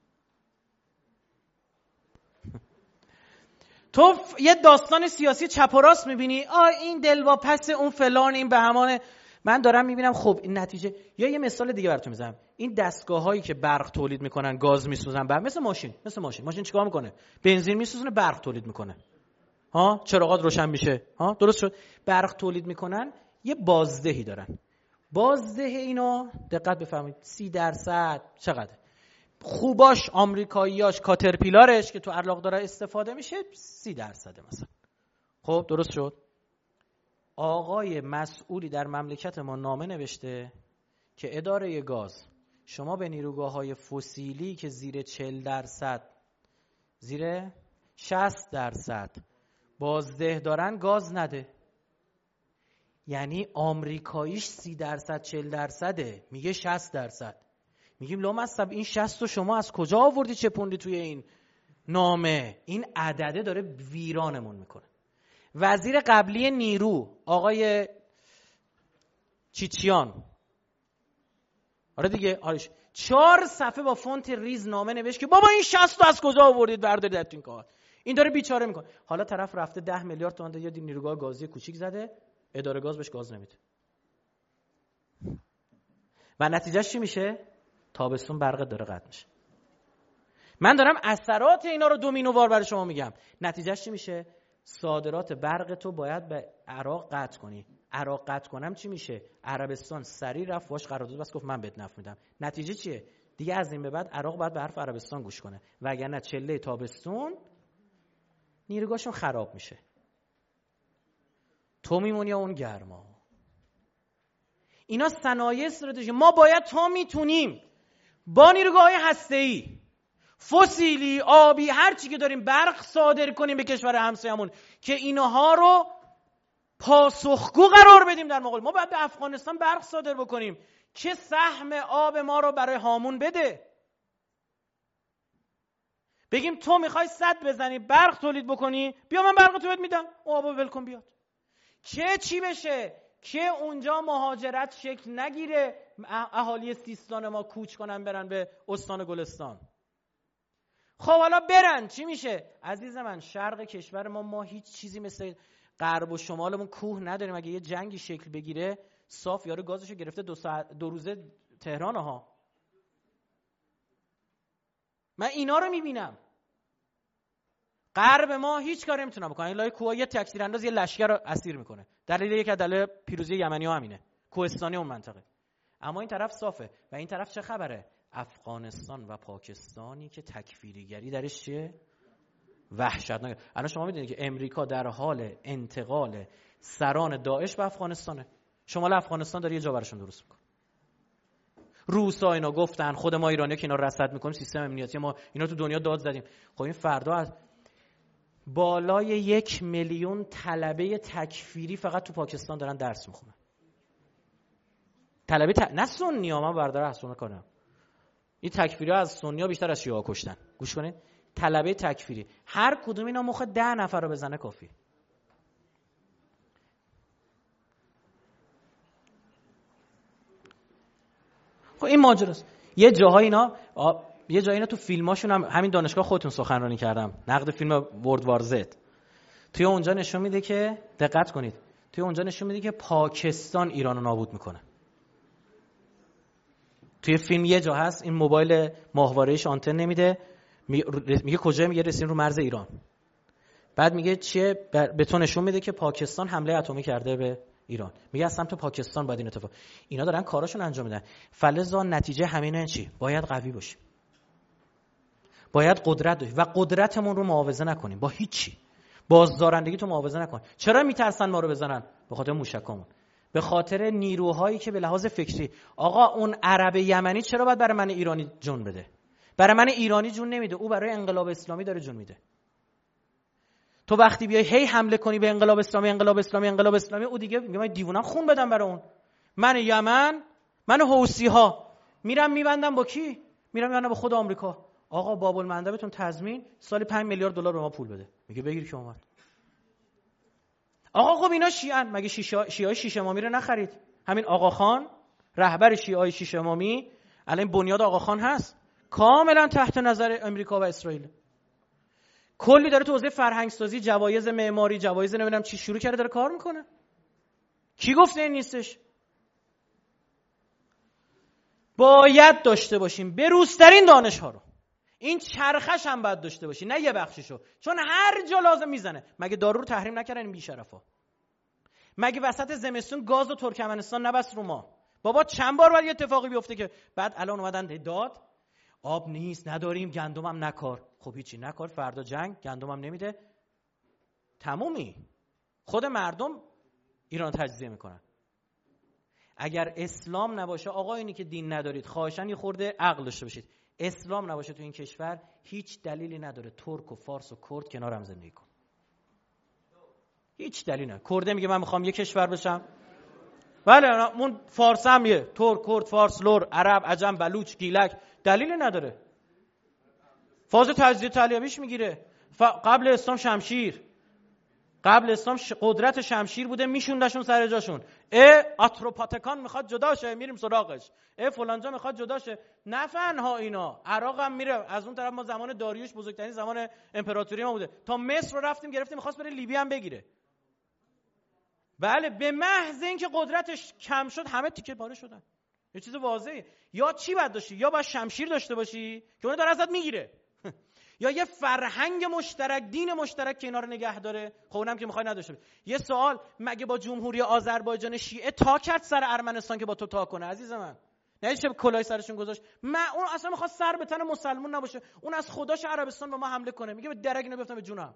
B: تو یه داستان سیاسی چپ و راست میبینی، این دلواپس، اون فلان، این به همانه. من دارم میبینم خب این نتیجه. یا یه مثال دیگه براتون میزنم. این دستگاه‌هایی که برق تولید میکنن، گاز میسوزن، مثل ماشین چیکار میکنه؟ بنزین میسوزونه، برق تولید میکنه. چراغات روشن میشه. درست شد. برق تولید میکنن، یه بازدهی دارن. بازده اینا دقت بفرمایید 30% چقدر؟ خوباش آمریکاییاش کاترپیلارش که تو الاغ داره استفاده میشه 30% مثلا. خب درست شد. آقای مسئولی در مملکت ما نامه نوشته که اداره گاز شما به نیروگاه‌های فسیلی که زیر 40%، زیر 60% بازده دارن گاز نده. یعنی آمریکاییش 30% 40%، میگه 60%. میگیم لامصب این 60 رو شما از کجا آوردی چپوندی توی این نامه؟ این عدده داره ویرانمون میکنه. وزیر قبلی نیرو آقای چیچیان، آره دیگه، 4 صفحه با فونت ریز نامه نوشت که بابا این 60 تا از کجا آوردید بردارید این کار. این داره بیچاره میکنه. حالا طرف رفته 10 میلیارد تومان یه نیروگاه گازی کوچیک زده، اداره گاز بهش گاز نمیده. و نتیجهش چی میشه؟ تابستون برق داره قطع میشه. من دارم اثرات اینا رو دومینووار برای شما میگم. نتیجهش چی میشه؟ صادرات برق تو باید به عراق قطع کنی. عراق قطع کنم چی میشه؟ عربستان سریع رفت باش قرارداد بس گفت من بهت نفت میدم. نتیجه چیه؟ دیگه از این به بعد عراق باید به حرف عربستان گوش کنه، وگرنه چله تابستون نیروگاهشون خراب میشه. تو میمونی اون گرما. اینا صنایع استراتژی. ما باید تا میتونیم با نیروگاه‌های هسته‌ای، فسیلی، آبی، هر چی که داریم برق صادر کنیم به کشور همسایه‌مون که اینها رو پاسخگو قرار بدیم در مقابل. ما باید به افغانستان برق صادر بکنیم که سهم آب ما رو برای هامون بده. بگیم تو میخوای سد بزنی برق تولید بکنی، بیا من برق تو بهت میدم، آبو ولکن بیاد. که چی بشه؟ که اونجا مهاجرت شکل نگیره، اهالی سیستان ما کوچ کنن برن به استان گلستان. خب حالا برن چی میشه؟ عزیز من شرق کشور ما هیچ چیزی مثل غرب و شمالمون کوه نداریم. اگه یه جنگی شکل بگیره صاف یارو گازشو گرفته 2 روزه تهران ها. من اینا رو میبینم. غرب ما هیچ کاری نمیتونه بکنه. این لای کوه یه تکثیر انداز یه لشکر رو اسیر میکنه. دلیل یک دلیل پیروزی یمنی‌ها همینه. کوهستانی اون منطقه. اما این طرف صافه. و این طرف چه خبره؟ افغانستان و پاکستانی که تکفیریگری درش چیه؟ وحشتناک. الان شما میدونید که امریکا در حال انتقال سران داعش به افغانستانه. شمال افغانستان داره یه جا براشون درست میکنه. روسا اینا گفتن، خود ما ایرانی‌ها که اینا رصد میکنیم سیستم امنیتی ما اینا تو دنیا داد زدیم. خب این فردا از بالای 1 میلیون طلبه تکفیری فقط تو پاکستان دارن درس میخونن. طلبه نه سنی‌ها، من بردار احسن کنم. این تکفیری‌ها از سنی‌ها بیشتر از شیعه‌ها کشتن. گوش کنید. طلبه تکفیری هر کدوم اینا مخ 10 نفر رو بزنه کافی. خب این ماجراست. یه جایی اینا تو فیلماشون هم همین دانشگاه خودتون سخنرانی کردم، نقد فیلم ورلد وار زد. توی اونجا نشون میده که دقت کنید، توی اونجا نشون میده که پاکستان ایرانو نابود میکنه. توی فیلم یه جا هست این موبایل ماهواره‌ایش آنتن نمیده، میگه کجا، میگه رسین رو مرز ایران. بعد میگه چیه؟ به تو نشون میده که پاکستان حمله اتمی کرده به ایران. میگه از سمت پاکستان باید این اتفاق. اینا دارن کاراشون انجام میدن. فلزا نتیجه همینه چی؟ باید قوی باشیم. باید قدرت داشت و قدرتمون رو معاوضه نکنیم با هیچی. بازدارندگی تو معاوضه نکن. چرا میترسن ما رو بزنن؟ به خاطر موشکامون. به خاطر نیروهایی که به لحاظ فکری، آقا اون عرب یمنی چرا باید برای من ایرانی جون بده؟ برای من ایرانی جون نمیده، او برای انقلاب اسلامی داره جون میده. تو وقتی بیای هی حمله کنی به انقلاب اسلامی، انقلاب اسلامی، انقلاب اسلامی، او دیگه میگه من دیوونم خون بدم برای اون. من یمن، من حوثی ها میرم میبندم با کی؟ میرم میبندم با خود آمریکا. آقا باب المندبتون تضمین سال 5 میلیارد دلار به ما پول بده. میگه بگیر که اومد. آقا خب اینا شیعن، مگه شیعه شیش امامی رو نخرید؟ همین آقا خان رهبر شیعه شیش امامی الان بنیاد آقا خان هست، کاملا تحت نظر امریکا و اسرائیل. کلی داره تو حوزه فرهنگ سازی، جوایز معماری، جوایز نمیدونم چی شروع کرده، داره کار میکنه. کی گفته این نیستش؟ باید داشته باشیم بروزترین دانش ها رو. این چرخش هم باید داشته باشی، نه یه بخششو، چون هر جا لازم میزنه. مگه دارو رو تحریم نکردن این بی‌شرفا؟ مگه وسط زمستون گاز و ترکمنستان نبست رو ما؟ بابا چند بار باید یه اتفاقی بیفته که بعد الان اومدن داد آب نیست، نداریم، گندمم نکار. خب هیچی نکار، فردا جنگ، گندمم نمیده، تمومی. خود مردم ایران تجزیه میکنن. اگر اسلام نباشه، آقا اینی که دین ندارید، خواهشاً یه خورده عقل داشته باشید. اسلام نباشه تو این کشور هیچ دلیلی نداره ترک و فارس و کرد کنار هم زندگی کن. هیچ دلیلی نداره. کرده میگه من میخوام یه کشور بشم، بله اون فارس هم یه، ترک، کرد، فارس، لور، عرب، عجم، بلوچ، گیلک، دلیلی نداره. فاز تجزیه طلبیش میگیره. قبل اسلام شمشیر، قبل اسلام قدرت شمشیر بوده، میشوندشون سر جاشون. آتروپاتکان میخواد جدا شه، میریم سراغش. فلانجا میخواد جدا شه. نه تنها اینا، عراق هم میره. از اون طرف ما زمان داریوش بزرگترین زمان امپراتوری ما بوده، تا مصر رو رفتیم گرفتیم، میخواست بره لیبی هم بگیره. بله، به محض اینکه قدرتش کم شد همه تیکه پاره شدن. یه چیز واضحه. یا چی باید داشتی؟ یا باید شمشیر داشته باشی که اون داره ازت میگیره، یا یه فرهنگ مشترک، دین مشترک که اینا رو نگه داره. خب اونم که میخوای نداشته باشی. یه سوال، مگه با جمهوری آذربایجان شیعه تا کرد سر ارمنستان که با تو تا کنه عزیز من؟ نه چه کلاه سرشون گذاشت؟ اون اصلا میخواد سر به تن مسلمون نباشه، اون از خداش عربستان به ما حمله کنه، میگه به درک اینو بیفتم به جونم.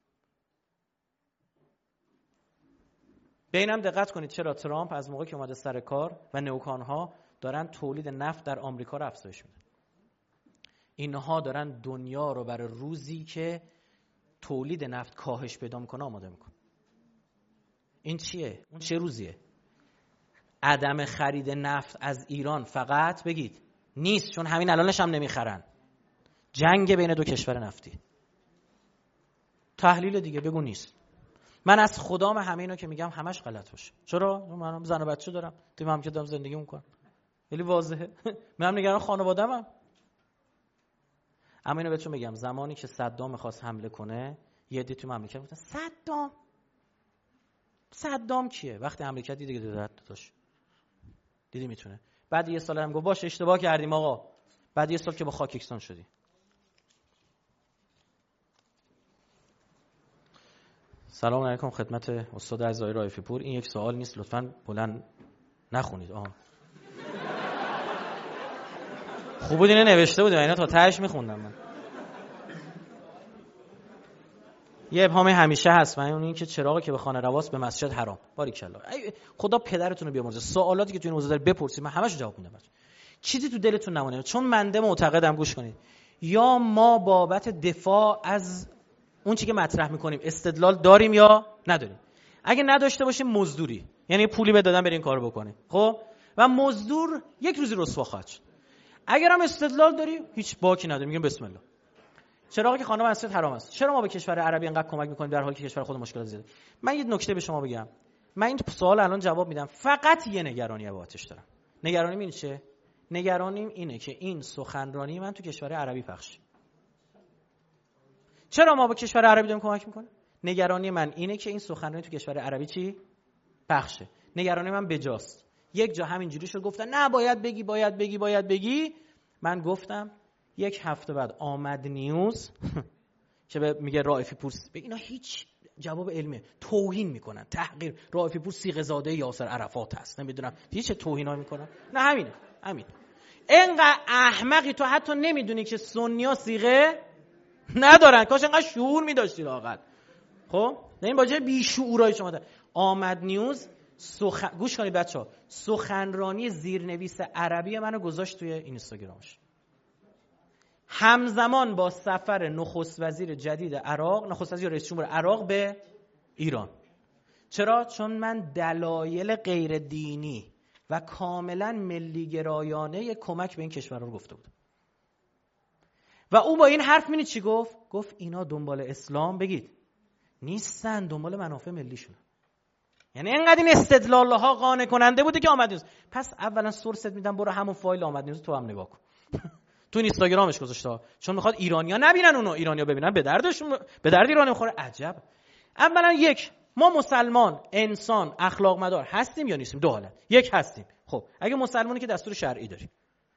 B: ببینم دقت کنید چرا ترامپ از موقعی که اومده سر کار و نئوکان‌ها دارن تولید نفت در آمریکا رو افزایش میدن. اینها دارن دنیا رو برای روزی که تولید نفت کاهش پیدا میکنه آماده میکنه. این چیه؟ اون چه روزیه؟ عدم خرید نفت از ایران فقط بگید نیست، چون همین الانش هم نمیخرن. جنگ بین دو کشور نفتی. تحلیل دیگه بگو نیست. من از خدام همه اینا که میگم همش غلط باشه. چرا؟ من زن و بچه دارم، توی هم که دارم زندگی میکنم. خیلی واضحه. من نگران خانواده‌ام. اما اینو بهتون بگم، زمانی که صدام می‌خواست حمله کنه، یه عده تو مملکت گفتن صدام کیه؟ وقتی امریکا دیگه داشت دیدی میتونه. بعد یه سال هم گفت باشه اشتباه کردیم آقا. بعد یه سال که با خاک یکسان شدی. سلام علیکم خدمت استاد عزیز رائفی پور. این یک سوال نیست، لطفاً بلند نخونید. خوب بود اینو نوشته بودم، اینا تا تهش میخوندم من. یه ابهام همیشه هست، من اون که چراغی که به خانه رواست به مسجد حرام. باریکلا. خدا پدرتون رو بیامرزه. سوالاتی که تو این موضوع داره بپرسید، من همش جواب میدم. چیزی تو دلتون نمونه، چون منده معتقدم، گوش کنید، یا ما بابت دفاع از اون چیزی که مطرح میکنیم استدلال داریم یا نداریم. اگه نداشته باشیم مزدوری، یعنی پولی بهت دادن بری این کارو بکنی، خب، و مزدور یک روزی رسوا خواهد شد. اگر هم استدلال داری هیچ باکی نداری، میگیم بسم الله. چراغی که خانم مسجد حرام است. چرا ما به کشور عربی انقدر کمک میکنیم در حالی که کشور خود مشکلات زیاده؟ من یه نکته به شما بگم. من این سوال الان جواب میدم، فقط یه نگرانی بابتش دارم. نگرانیم این چه؟ نگرانیم اینه که این سخنرانی من تو کشور عربی پخش. چرا ما به کشور عربی داریم کمک میکنیم؟ نگرانی من اینه که این سخنرانی تو کشور عربی چی؟ پخشه. نگرانی من بجاست. یک جا همینجوری شد گفتن نه باید بگی. من گفتم یک هفته بعد آمد نیوز که میگه رائفی پور، اینا هیچ جواب علمی، توهین میکنن، تحقیر. رائفی پور صیغه زاده یاسر عرفات هست، نمیدونم دیگه چه توهینایی میکنن. نه همین. اینقدر احمقی تو حتی نمیدونی که سنی‌ها صیغه ندارن. کاش اینقدر شعور می‌داشتی لااقل. خب نه این باجه بیشعورای شما ده. آمد نیوز گوش کنید بچه‌ها، سخنرانی زیرنویس عربی منو گذاشت توی اینستاگرامش، همزمان با سفر نخست وزیر جدید عراق، نخست وزیر رئیس جمهور عراق به ایران. چرا؟ چون من دلایل غیر دینی و کاملا ملی گرایانه کمک به این کشور رو گفته بودم. و او با این حرف می‌بینید چی گفت؟ گفت اینا دنبال اسلام بگید نیستن، دنبال منافع ملیشون. یعنی اینقدر این استدلال‌ها قانع کننده بوده که آمد نیوز. پس اولا سورست میدم، برو همون فایل آمد نیوز تو هم نگاه کن. تو اینستاگرامش گذاشته، چون میخواد ایرانی‌ها نبینن اونو، ایرانی‌ها ببینن به درد ایرانی میخوره. عجب. اولا یک، ما مسلمان، انسان، اخلاق مدار هستیم یا نیستیم؟ دو حالت. یک هستیم. خب اگه مسلمانی که دستور شرعی داریم،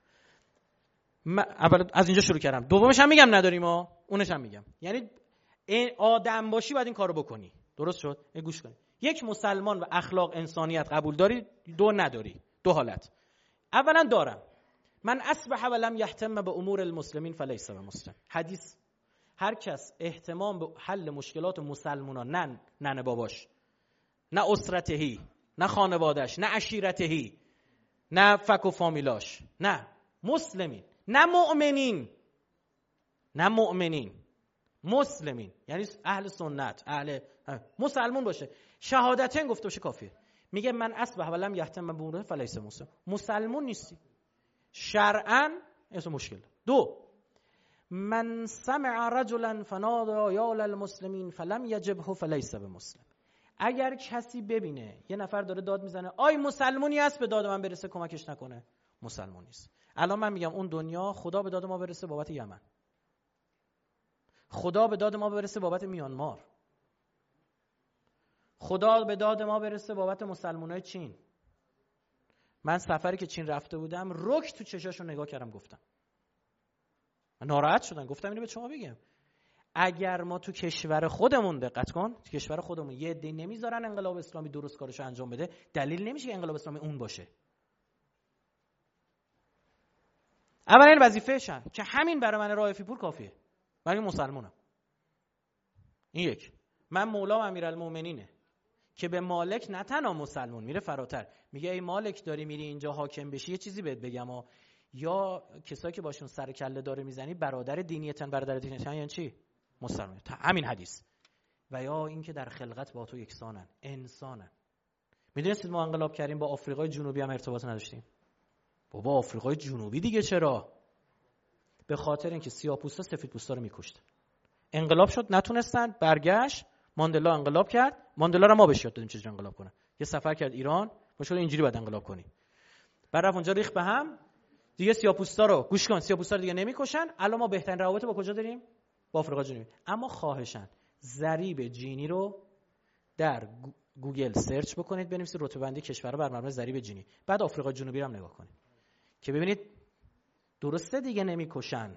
B: اول از اینجا شروع کردم. دومش هم میگم نداریم اونش هم میگم. یعنی آدم باشی باید این کارو بکنی. درست شد؟ گوش کن. یک، مسلمان و اخلاق انسانیت قبول داری؟ دو، نداری. دو حالت. اولا دارم. من اصبح ولم یهتم به امور المسلمین فلیس بمسلم. حدیث. هر کس اهتمام به حل مشکلات مسلمانان، نه ننه باباش، نه اسرتهی، نه خانواده‌اش، نه عشیرتهی، نه فک و فامیلاش، نه مسلمین، نه مؤمنین، مسلمین یعنی اهل سنت، اهل مسلمون باشه، شهادتین گفته باشه کافیه. میگه من اصبح ولم یهتم به امور فلیس مسلم. مسلمون نیستی شرعاً، این مشکل. دو، من سمع رجلا فنادى یا للمسلمین فلم یجبه فلیس بمسلم. اگر کسی ببینه یه نفر داره داد میزنه آی مسلمونی هست به داد من برسه کمکش نکنه، مسلمون نیست. الان من میگم اون دنیا خدا به داد ما برسه بابت یمن، خدا به داد ما برسه بابت میانمار، خدا به داد ما برسه بابت مسلمانای چین. من سفری که چین رفته بودم رک تو چشاشون نگاه کردم، گفتم ناراحت شدن، گفتم اینو به شما بگم اگر ما تو کشور خودمون، دقت کن، تو کشور خودمون یه عده نمیذارن انقلاب اسلامی درست کارشو انجام بده، دلیل نمیشه که انقلاب اسلامی اون باشه. اولا این وظیفه‌شن که همین برای من رائفی پور کافیه، من مسلمانم. این یک. من مولا و امیرالمومنینه که به مالک نه تنها مسلمان میره فراتر، میگه ای مالک داری میری اینجا حاکم بشی، یه چیزی بهت بگم یا کسایی که باشون سر کله داره میزنی برادر دینیتن، برادر دینیتن یعنی چی؟ مسلمان. همین حدیث. و یا این که در خلقت با تو یکسانن، انسانن. میدونستید ما انقلاب کردیم با آفریقای جنوبی هم ارتباط نداشتیم؟ بابا آفریقای جنوبی دیگه چرا؟ به خاطر اینکه سیاه‌پوستا سفیدپوستا رو میکشتن. انقلاب شد نتونستن، برگشت ماندلا انقلاب کرد، ماندلا رو ما بهش یاد دادیم چجوری انقلاب کنه. یه سفر کرد ایران، مشکل اینجوری باید انقلاب کنی. بعد رفت اونجا ریخت به هم، دیگه سیاه‌پوستا رو گوش کن، سیاه‌پوستا رو دیگه نمیکشن. الان ما بهترین روابط با کجا داریم؟ با آفریقا جنوبی. اما خواهشاً ضریب جینی رو در گوگل سرچ بکنید، بنویسید رتبه‌بندی کشورها بر مبنای ضریب جینی، بعد آفریقا جنوبی رو هم نگاه کنید که ببینید درسته دیگه نمیکشن،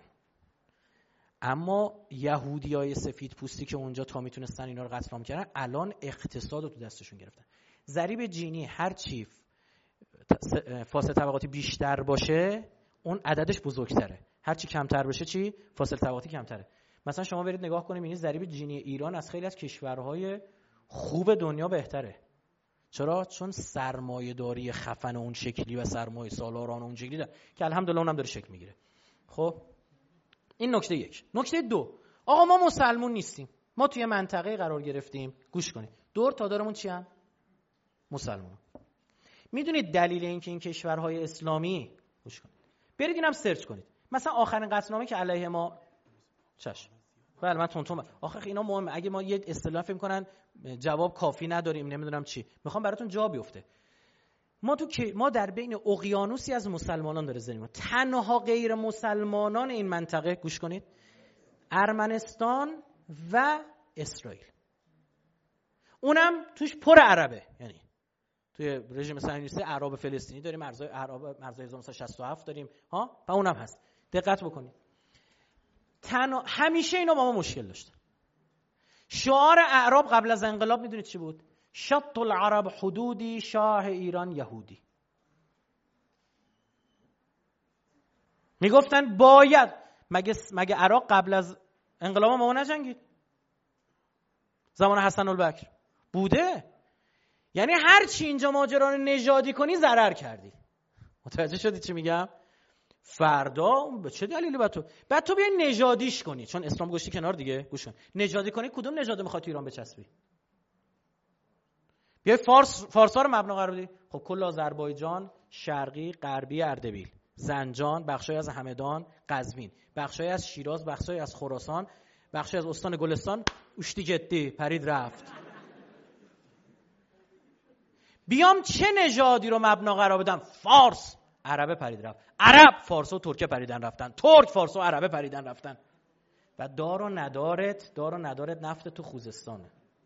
B: اما یهودیای سفید پوستی که اونجا تا میتونستن اینا رو قتل عام کردن الان اقتصاد رو تو دستشون گرفتن. ضریب جینی هر چی فاصله طبقاتی بیشتر باشه اون عددش بزرگتره، هر چی کمتر باشه چی؟ فاصله طبقاتی کمتره. مثلا شما برید نگاه کنید این ضریب جینی ایران از خیلی از کشورهای خوب دنیا بهتره. چرا؟ چون سرمایه‌داری خفن اون شکلی و سرمایه سالاران اون شکلی داره که الحمدلله اونم داره شکل میگیره. خب این نکته یک. نکته دو، آقا ما مسلمون نیستیم، ما توی منطقه قرار گرفتیم، گوش کنید، دور تا دورمون چی ان؟ مسلمان. میدونید دلیل اینکه این کشورهای اسلامی، گوش کنید، برید اینم سرچ کنید، مثلا آخرین قطعنامه که علیه ما چش بله من تونتون آخه اینا مهمه، اگه ما یه اصطلاح فهم کنن جواب کافی نداریم نمیدونم چی، میخوام براتون جا بیفته. ما در بین اقیانوسی از مسلمانان داره زنیم، تنها غیر مسلمانان این منطقه، گوش کنید، ارمنستان و اسرائیل، اونم توش پر عربه، یعنی توی رژیم صهیونیستی عرب فلسطینی داریم، مرزهای 1967 داریم ها، و اونم هست. دقت بکنید، همیشه اینا با ما مشکل داشتن. شعار اعراب قبل از انقلاب میدونید چی بود؟ شط العرب حدودی، شاه ایران یهودی. میگفتن باید، مگه عراق قبل از انقلاب ما با نجنگید؟ زمان حسن البکر بوده. یعنی هر چی اینجا ماجرا نژادی کنی ضرر کردی. متوجه شدی چی میگم؟ فردا به چه دلیلی بعد تو بیای نژادیش کنی، چون اسلام گوشتی کنار دیگه، گوش کن، نژادی کنی کدوم نژاد میخواد تو ایران بچسبی؟ بیای فارسا رو مبنا قرار بدی. خب کل آذربایجان، شرقی، غربی، اردبیل، زنجان، بخشای از همدان، قزوین، بخشای از شیراز، بخشای از خراسان، بخشای از استان گلستان، اشتی جدی پرید رفت. بیام چه نژادی رو مبنا قرار بدم؟ فارس، عربه پرید رفت، عرب فارس و ترکه پریدن رفتن، ترک فارس و عربه پریدن رفتن. و دار و ندارت نفت تو خوزستانه.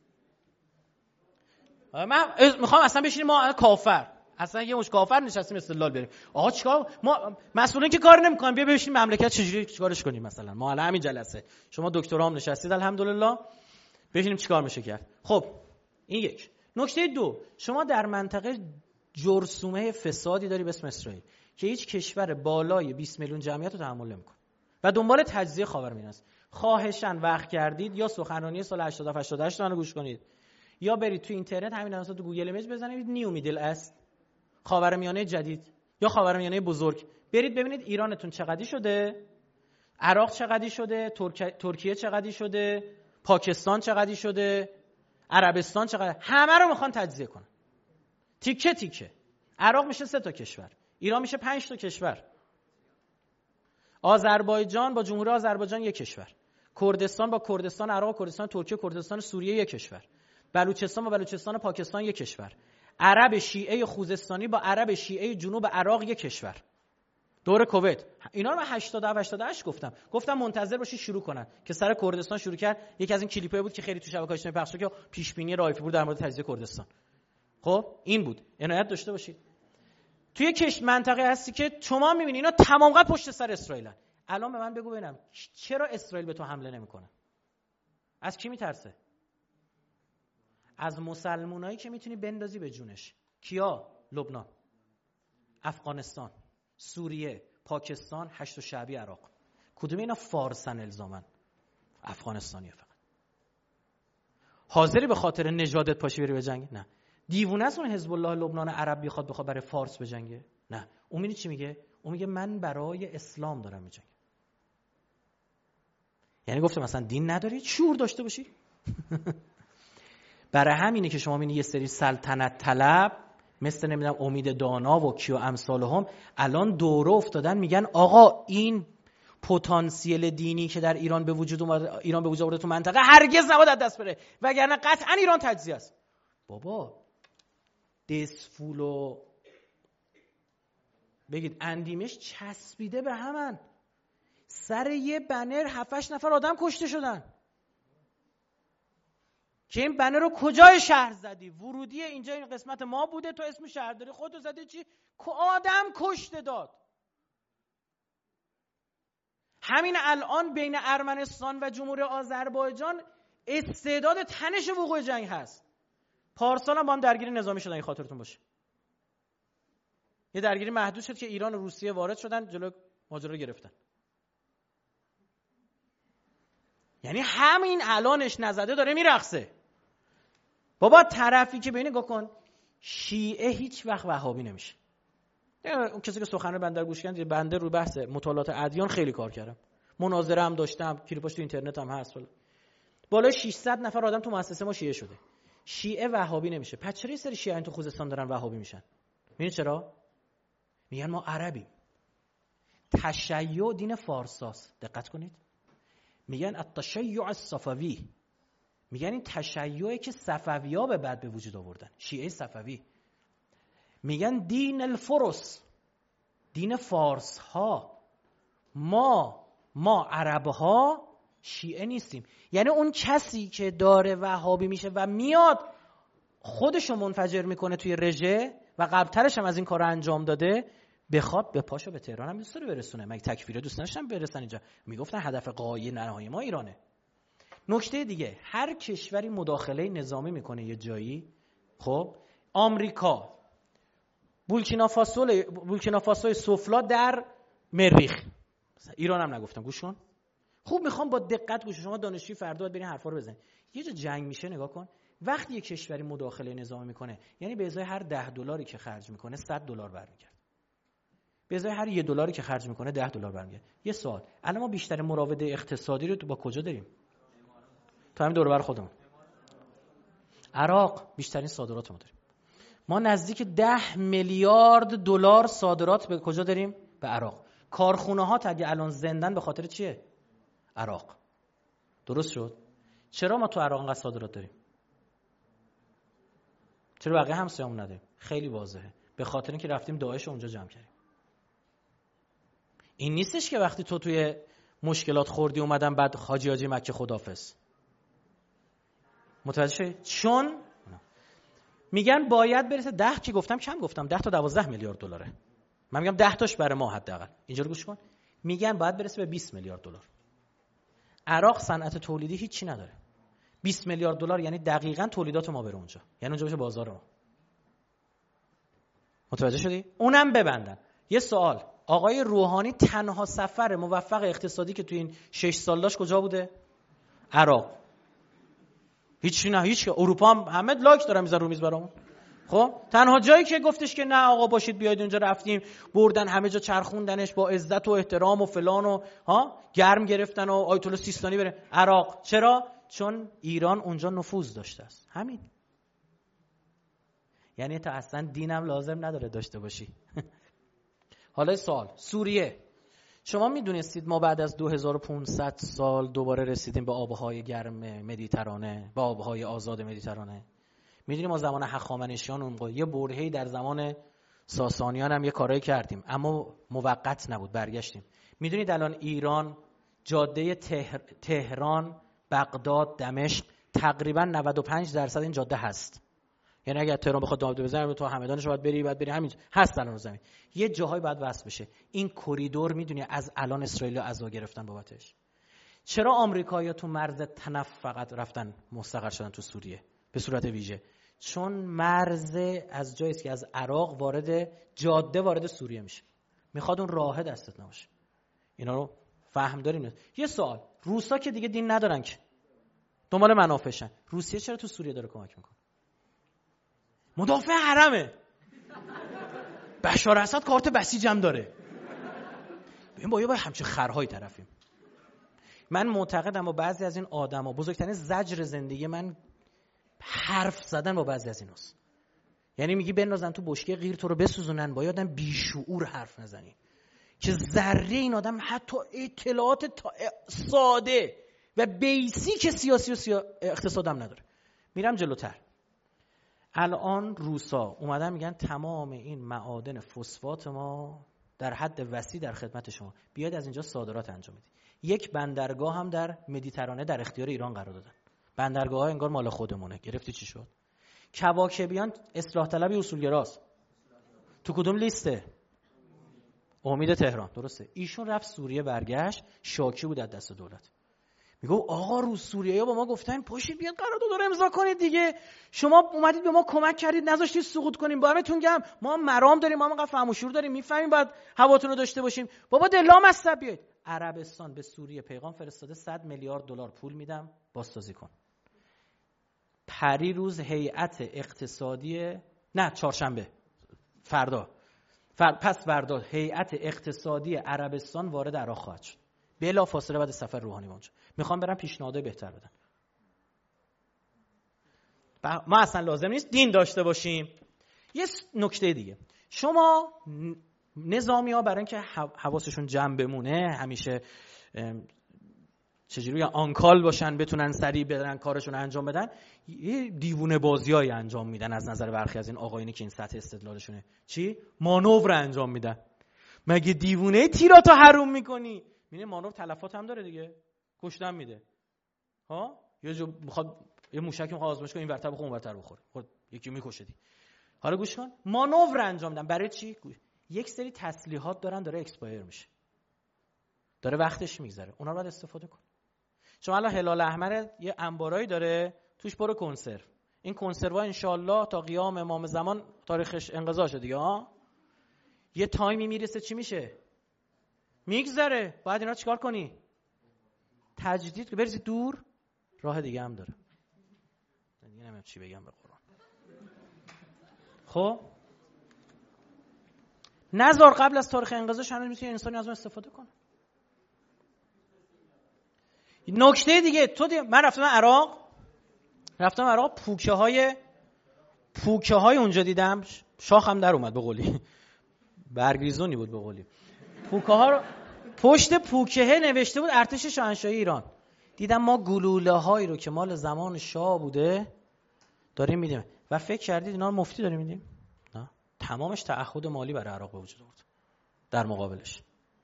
B: من میخوام اصلا بشینیم ما کافر، اصلا یه مش کافر نشستیم استدلال بریم. آقا چیکار؟ ما مسئولین که کار نمیکنن، بیا بشین مملکت چجوری چیکارش کنیم. مثلا ما الان همین جلسه شما دکترا هم نشستید الحمدلله، بشینیم چیکار میشه کرد. خب این یک. نکته دو، شما در منطقه جرثومه فسادی داری به اسم اسرائیل که هیچ کشور بالای 20 میلیون جمعیت رو تحمل نمیکنه و دنبال تجزیه خاورمیانه است. خواهشاً وقت کردید یا سخنرانی سال 87 رو گوش کنید یا برید تو اینترنت همین الان تو گوگل ایمیج بزنید نیو میدل است، خاورمیانه جدید یا خاورمیانه بزرگ، برید ببینید ایرانتون چقدی شده، عراق چقدی شده، ترکیه چقدی شده، پاکستان چقدی شده، عربستان چقدر، همه رو میخوان تجزیه کنن تیکه تیکه. عراق میشه 3 تا کشور، ایران میشه 5 تا کشور. آذربایجان با جمهوری آذربایجان یک کشور، کردستان با کردستان عراق، کردستان ترکیه، کردستان سوریه یک کشور، بلوچستان با بلوچستان پاکستان یک کشور، عرب شیعه خوزستانی با عرب شیعه جنوب عراق یک کشور. دور کویت اینا رو من 88 گفتم منتظر باشید شروع کنن که سر کردستان شروع کرد. یکی از این کلیپ‌ها بود که خیلی تو شبکه‌های اجتماعی پخش شد که پیش بینی رائفی پور در مورد تجزیه کردستان. خب این بود، عنایت داشته باشید. توی منطقه هستی که شما می‌بینید اینا تمام قد پشت سر اسرائیلن. الان به من بگو ببینم چرا اسرائیل به تو حمله نمی‌کنه؟ از کی می‌ترسه؟ از مسلمانایی که می‌تونی بندازی به جونش. کیا؟ لبنان، افغانستان، سوریه، پاکستان، هشت شعبی عراق. کدوم اینا فارسن الزامن؟ افغانستانیه. فقط حاضری به خاطر نژادت پاشی بری به جنگ؟ نه. دیوونه است اون حزب الله لبنان عرب بخواد برای فارس بجنگه؟ نه. اون میگه چی میگه؟ اون میگه من برای اسلام دارم میجنگم. یعنی گفته مثلا دین نداری، شعور داشته باشی. برای همینه که شما میبینید یه سری سلطنت طلب مثل نمیدونم امید دانا و کیو امثالهم الان دوره افتادن میگن آقا این پتانسیل دینی که در ایران به وجود آورده تو منطقه هرگز نباید از دست بره، وگرنه قطعا ایران تجزیه است. بابا دسفولو بگید اندیمش چسبیده به همن، سر یه بنر 7-8 نفر آدم کشته شدن. که این بنر رو کجای شهر زدی؟ ورودی اینجا این قسمت ما بوده، تو اسم شهر داری، خودتو زدی چی؟ آدم کشته داد. همین الان بین ارمنستان و جمهوری آذربایجان استعداد تنش وقوع جنگ هست. پارسال هم با هم درگیری نظامی شدن، این خاطرتون باشه. یه درگیری محدود شد که ایران و روسیه وارد شدن، جلو ماجرا رو گرفتن. یعنی همین الانش نزده داره میرقصه. بابا طرفی که ببین نگاه کن، شیعه هیچ وقت وهابی نمیشه. اون کسی که سخنرانی بنده رو گوش کرد، بنده رو بحث مطالعات ادیان خیلی کار کردم، مناظره هم داشتم، کلیپاش تو اینترنت هم هست. بالای 600 نفر آدم تو مؤسسه ما شیعه شده. شیعه وهابی نمیشه. پس چرا یه سری شیعه تو خوزستان دارن وهابی میشن؟ میدونی چرا؟ میگن ما عربیم. تشیع دین فارساست. دقت کنید. میگن التشیع الصفوی. میگن این تشیعی که صفوی‌ها به بعد به وجود آوردن، شیعه صفوی. میگن دین الفرس، دین فارس ها. ما عرب ها شیعه نیستیم. یعنی اون کسی که داره وهابی میشه و میاد خودشو منفجر میکنه توی رژه و قبلترش هم از این کار انجام داده، بخواد به پاشو به تهران هم دوست داره برسونه. مگه تکفیره دوست داشتن برسن اینجا؟ میگفتن هدف غایه نهایی ما ایرانه. نکته دیگه، هر کشوری مداخله نظامی میکنه یه جایی، خب آمریکا بورکینافاسوی سفلا در مریخ، ایران هم نگفتم، گوش کن خوب، میخوام با دقت گوش. شما دانشجوی فردا باید برین حرفا رو بزنید. یه جا جنگ میشه نگاه کن، وقتی یک کشوری مداخله نظامی میکنه یعنی به ازای هر $10 که خرج میکنه $100 برمیگرده، به ازای هر $1 که خرج میکنه $10 برمیگرده. یه سوال، الان ما بیشتر مراوده اقتصادی رو با کجا داریم؟ تو همین دور و بر خودمون. عراق بیشترین صادرات ما داریم. ما نزدیک $10 میلیارد صادرات به کجا داریم؟ به عراق. کارخونه ها اگه الان زندن به خاطر چیه؟ عراق. درست شد؟ چرا ما تو عراق انقدر صادرات داریم؟ چرا بقیه همسایه‌مون نداریم؟ خیلی واضحه، به خاطر اینکه رفتیم داعش اونجا جمع کردیم. این نیستش که وقتی تو توی مشکلات خوردی اومدن بعد حاجی مکه خداحافظ. متوجه شدی؟ چون میگن باید برسه 10 که گفتم کم گفتم 10 تا 12 میلیارد دلاره. من میگم 10 تاش برای ما حداقل. اینجا رو گوش کن. میگن باید برسه به 20 میلیارد دلار. عراق صنعت تولیدی هیچی نداره. 20 میلیارد دلار یعنی دقیقاً تولیدات ما بره اونجا. یعنی اونجا بشه بازار ما. متوجه شدی؟ اونم ببندن. یه سوال، آقای روحانی تنها سفر موفق اقتصادی که تو این 6 سال داشت کجا بوده؟ عراق. هیچ اروپا هم همه لایک دارن میذارن رو میز برامون. خب تنها جایی که گفتش که نه آقا باشید بیاید اونجا رفتیم، بردن همه جا چرخوندنش با عزت و احترام و فلان و گرم گرفتن و آیت الله سیستانی بره عراق. چرا؟ چون ایران اونجا نفوذ داشته است. همین. یعنی تا اصلا دینم لازم نداره داشته باشی. حالا سوال، سوریه شما میدونستید ما بعد از 2500 سال دوباره رسیدیم به آبهای گرم مدیترانه، به آبهای آزاد مدیترانه؟ میدونیم ما زمان هخامنشیان اون موقع یه برهه‌ای در زمان ساسانیان هم یه کارایی کردیم، اما موقت نبود، برگشتیم. میدونید الان ایران جاده تهران، بغداد، دمشق تقریبا 95% این جاده هست. یعنی اگه تهران بخواد داماد بزنه تو همدانش باید بری همین هست الان رو زمین. یه جاهای باید وصل بشه. این کریدور میدونی از الان اسرائیل عزا گرفتن بابتش. چرا آمریکایی‌ها تو مرز تنف فقط رفتن مستقر شدن تو سوریه به صورت ویژه؟ چون مرز از جایی که از عراق وارد سوریه میشه. میخواد اون راه دستت نباشه. اینا رو فهم داریم. یه سوال، روسا که دیگه دین ندارن که دنبال منافعشن، روسیه چرا تو سوریه داره کمک میکنه؟ مدافع حرمه. بشار اسد کارت بسیج هم داره. ببین با همچین خرهای طرفیم. من معتقدم با بعضی از این آدما بزرگترین زجر زندگی من حرف زدن با بعضی از ایناست. یعنی میگی بندازن تو بشکه غیر تو رو بسوزونن، با آدم بیشعور حرف نزنی که ذره این آدم حتی اطلاعات ساده و بیسیک سیاسی و اقتصاد هم نداره. میرم جلوتر. الان روسا اومدن میگن تمام این معادن فسفات ما در حد وسیع در خدمت شما، بیاید از اینجا صادرات انجام بدید. یک بندرگاه هم در مدیترانه در اختیار ایران قرار دادن. بندرگاه ها انگار مال خودمونه. گرفتی چی شد؟ کواکبیان اصلاح طلبی اصولگراست. تو کدوم لیسته؟ امید تهران. درسته. ایشون رفت سوریه، برگشت شاکی بود از دست دولت. میگه آقا رو سوریه با ما گفتن پاشید بیاد قرارداد رو امضا کنید دیگه، شما اومدید به ما کمک کردید نذاشتید سقوط کنیم، با همتون گم، ما مرام داریم، ما انقدر فهم و شعور داریم، میفهمیم بعد هواتون رو داشته باشیم، بابا دلام است بیاید. عربستان به سوریه پیغام فرستاده 100 میلیارد دلار پول میدم بازسازی کن. پریروز هیئت اقتصادی چهارشنبه فردا هیئت اقتصادی عربستان وارد عراق خواهد شد. بلا فاصله بعد سفر روحانی اونجا میخوام برم پیشنهادای بهتر بدن. ما اصلا لازم نیست دین داشته باشیم. یه نکته دیگه، شما نظامی ها برای اینکه حواسشون جمع بمونه، همیشه چجوری آنکال باشن، بتونن سریع برن کارشون انجام بدن، یه دیوونه بازیایی انجام میدن از نظر برخی از این آقایونی که این سطح استدلالشونه. چی؟ مانور انجام میدن. مگه دیوونه تیراتو حروم میکنی؟ میبینی مانور تلفات هم داره دیگه، کشتن میده. ها یه جو میخواد یه موشک میخواد آزمایش کنه، این ورتر بخوره اون ورتر بخوره، خود یکی میکشه دی. حالا گوش کن، مانور انجام میدن. برای چی؟ یک سری تسلیحات داره اکسپایر میشه، داره وقتش میگذره، اونا رو باید استفاده کن. چون الان هلال احمر یه انبارایی داره توش برو کنسرو. این کنسروا ان شاءالله تا قیام امام زمان تاریخش انقضا شد دیگه. ها یه تایمی میرسه چی میشه؟ میگذره. باید اینا چیکار کنی؟ تجدید کنی، بریزی دور. راه دیگه هم داره. دیگه نمیدونم چی بگم به قرآن. خب نذار قبل از تاریخ انقضاش هنوز میتونی انسانی از اون استفاده کنه. نکته دیگه من رفتم عراق پوکه های اونجا دیدم، شاخم در اومد به قولی، برگریزونی بود به قولی. پوکه ها رو پشت پوکه نوشته بود ارتش شاهنشاهی ایران. دیدم ما گلوله هایی رو که مال زمان شاه بوده داریم میدیم و فکر کردید اینا رو مفتی داریم میدیم؟ نه، تمامش تعهد مالی برای عراق به وجود آورد. در مقابلش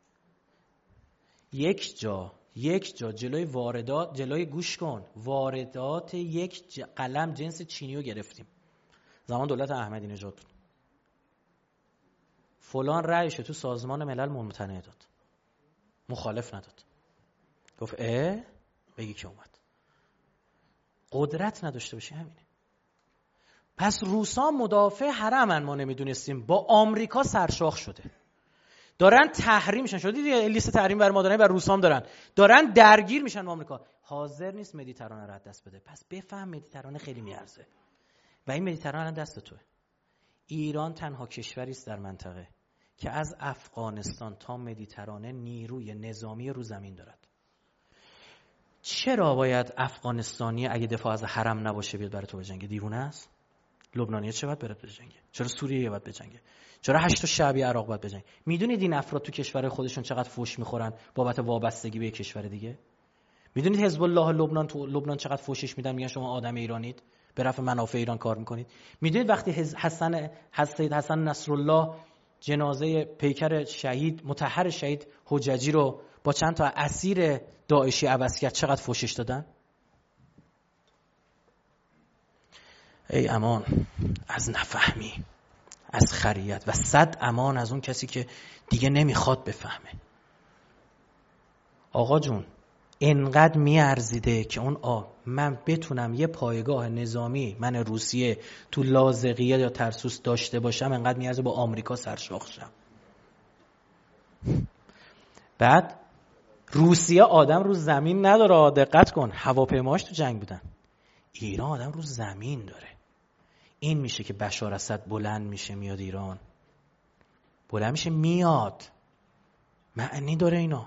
B: یک جا جلوی واردات، جلوی گوش کن، واردات یک قلم جنس چینی رو گرفتیم زمان دولت احمدی نژاد. فلان رأیشو تو سازمان ملل ممتنع داد، مخالف نداد، گفت بگی که اومد. قدرت نداشته باشه همینه. پس روسا مدافع حرمن، ما نمیدونستیم، با آمریکا سرشاخ شده، دارن تحریم میشن. شده دیگه لیست تحریم برای ما دارن و روسا هم دارن درگیر میشن با آمریکا. حاضر نیست مدیترانه رو دست بده. پس بفهم مدیترانه خیلی میارزه و این مدیترانه دست توه. ایران تنها کشوری است در منطقه که از افغانستان تا مدیترانه نیروی نظامی رو زمین دارد. چرا باید افغانستانی اگه دفاع از حرم نباشه بیاد برای تو بجنگه؟ دیوونه است؟ لبنانی چه باید بره بجنگه؟ چرا سوریه باید بجنگه؟ چرا 8 تا شعبی عراق باید بجنگن؟ میدونید این افراد تو کشور خودشون چقدر فوش میخورن بابت وابستگی به کشور دیگه؟ میدونید حزب الله لبنان تو لبنان چقدر فوشش میدن، میگن شما آدم ایرانید، به رفع منافع ایران کار میکنید؟ میدونید وقتی سید حسن نصرالله جنازه پیکر شهید مطهر شهید حججی رو با چند تا اسیر داعشی عوض کرد چقدر فوشش دادن؟ ای امان از نفهمی، از خریت، و 100 امان از اون کسی که دیگه نمیخواد بفهمه. آقا جون انقدر میارزیده که اون من بتونم یه پایگاه نظامی من روسیه تو لاذقیه یا ترسوس داشته باشم، انقدر میارزه با آمریکا سرشاخ شم. بعد روسیه آدم رو زمین نداره، دقت کن، هواپیماش تو جنگ بودن. ایران آدم رو زمین داره. این میشه که بشار اسد بلند میشه میاد ایران، بلند میشه میاد، معنی داره اینا.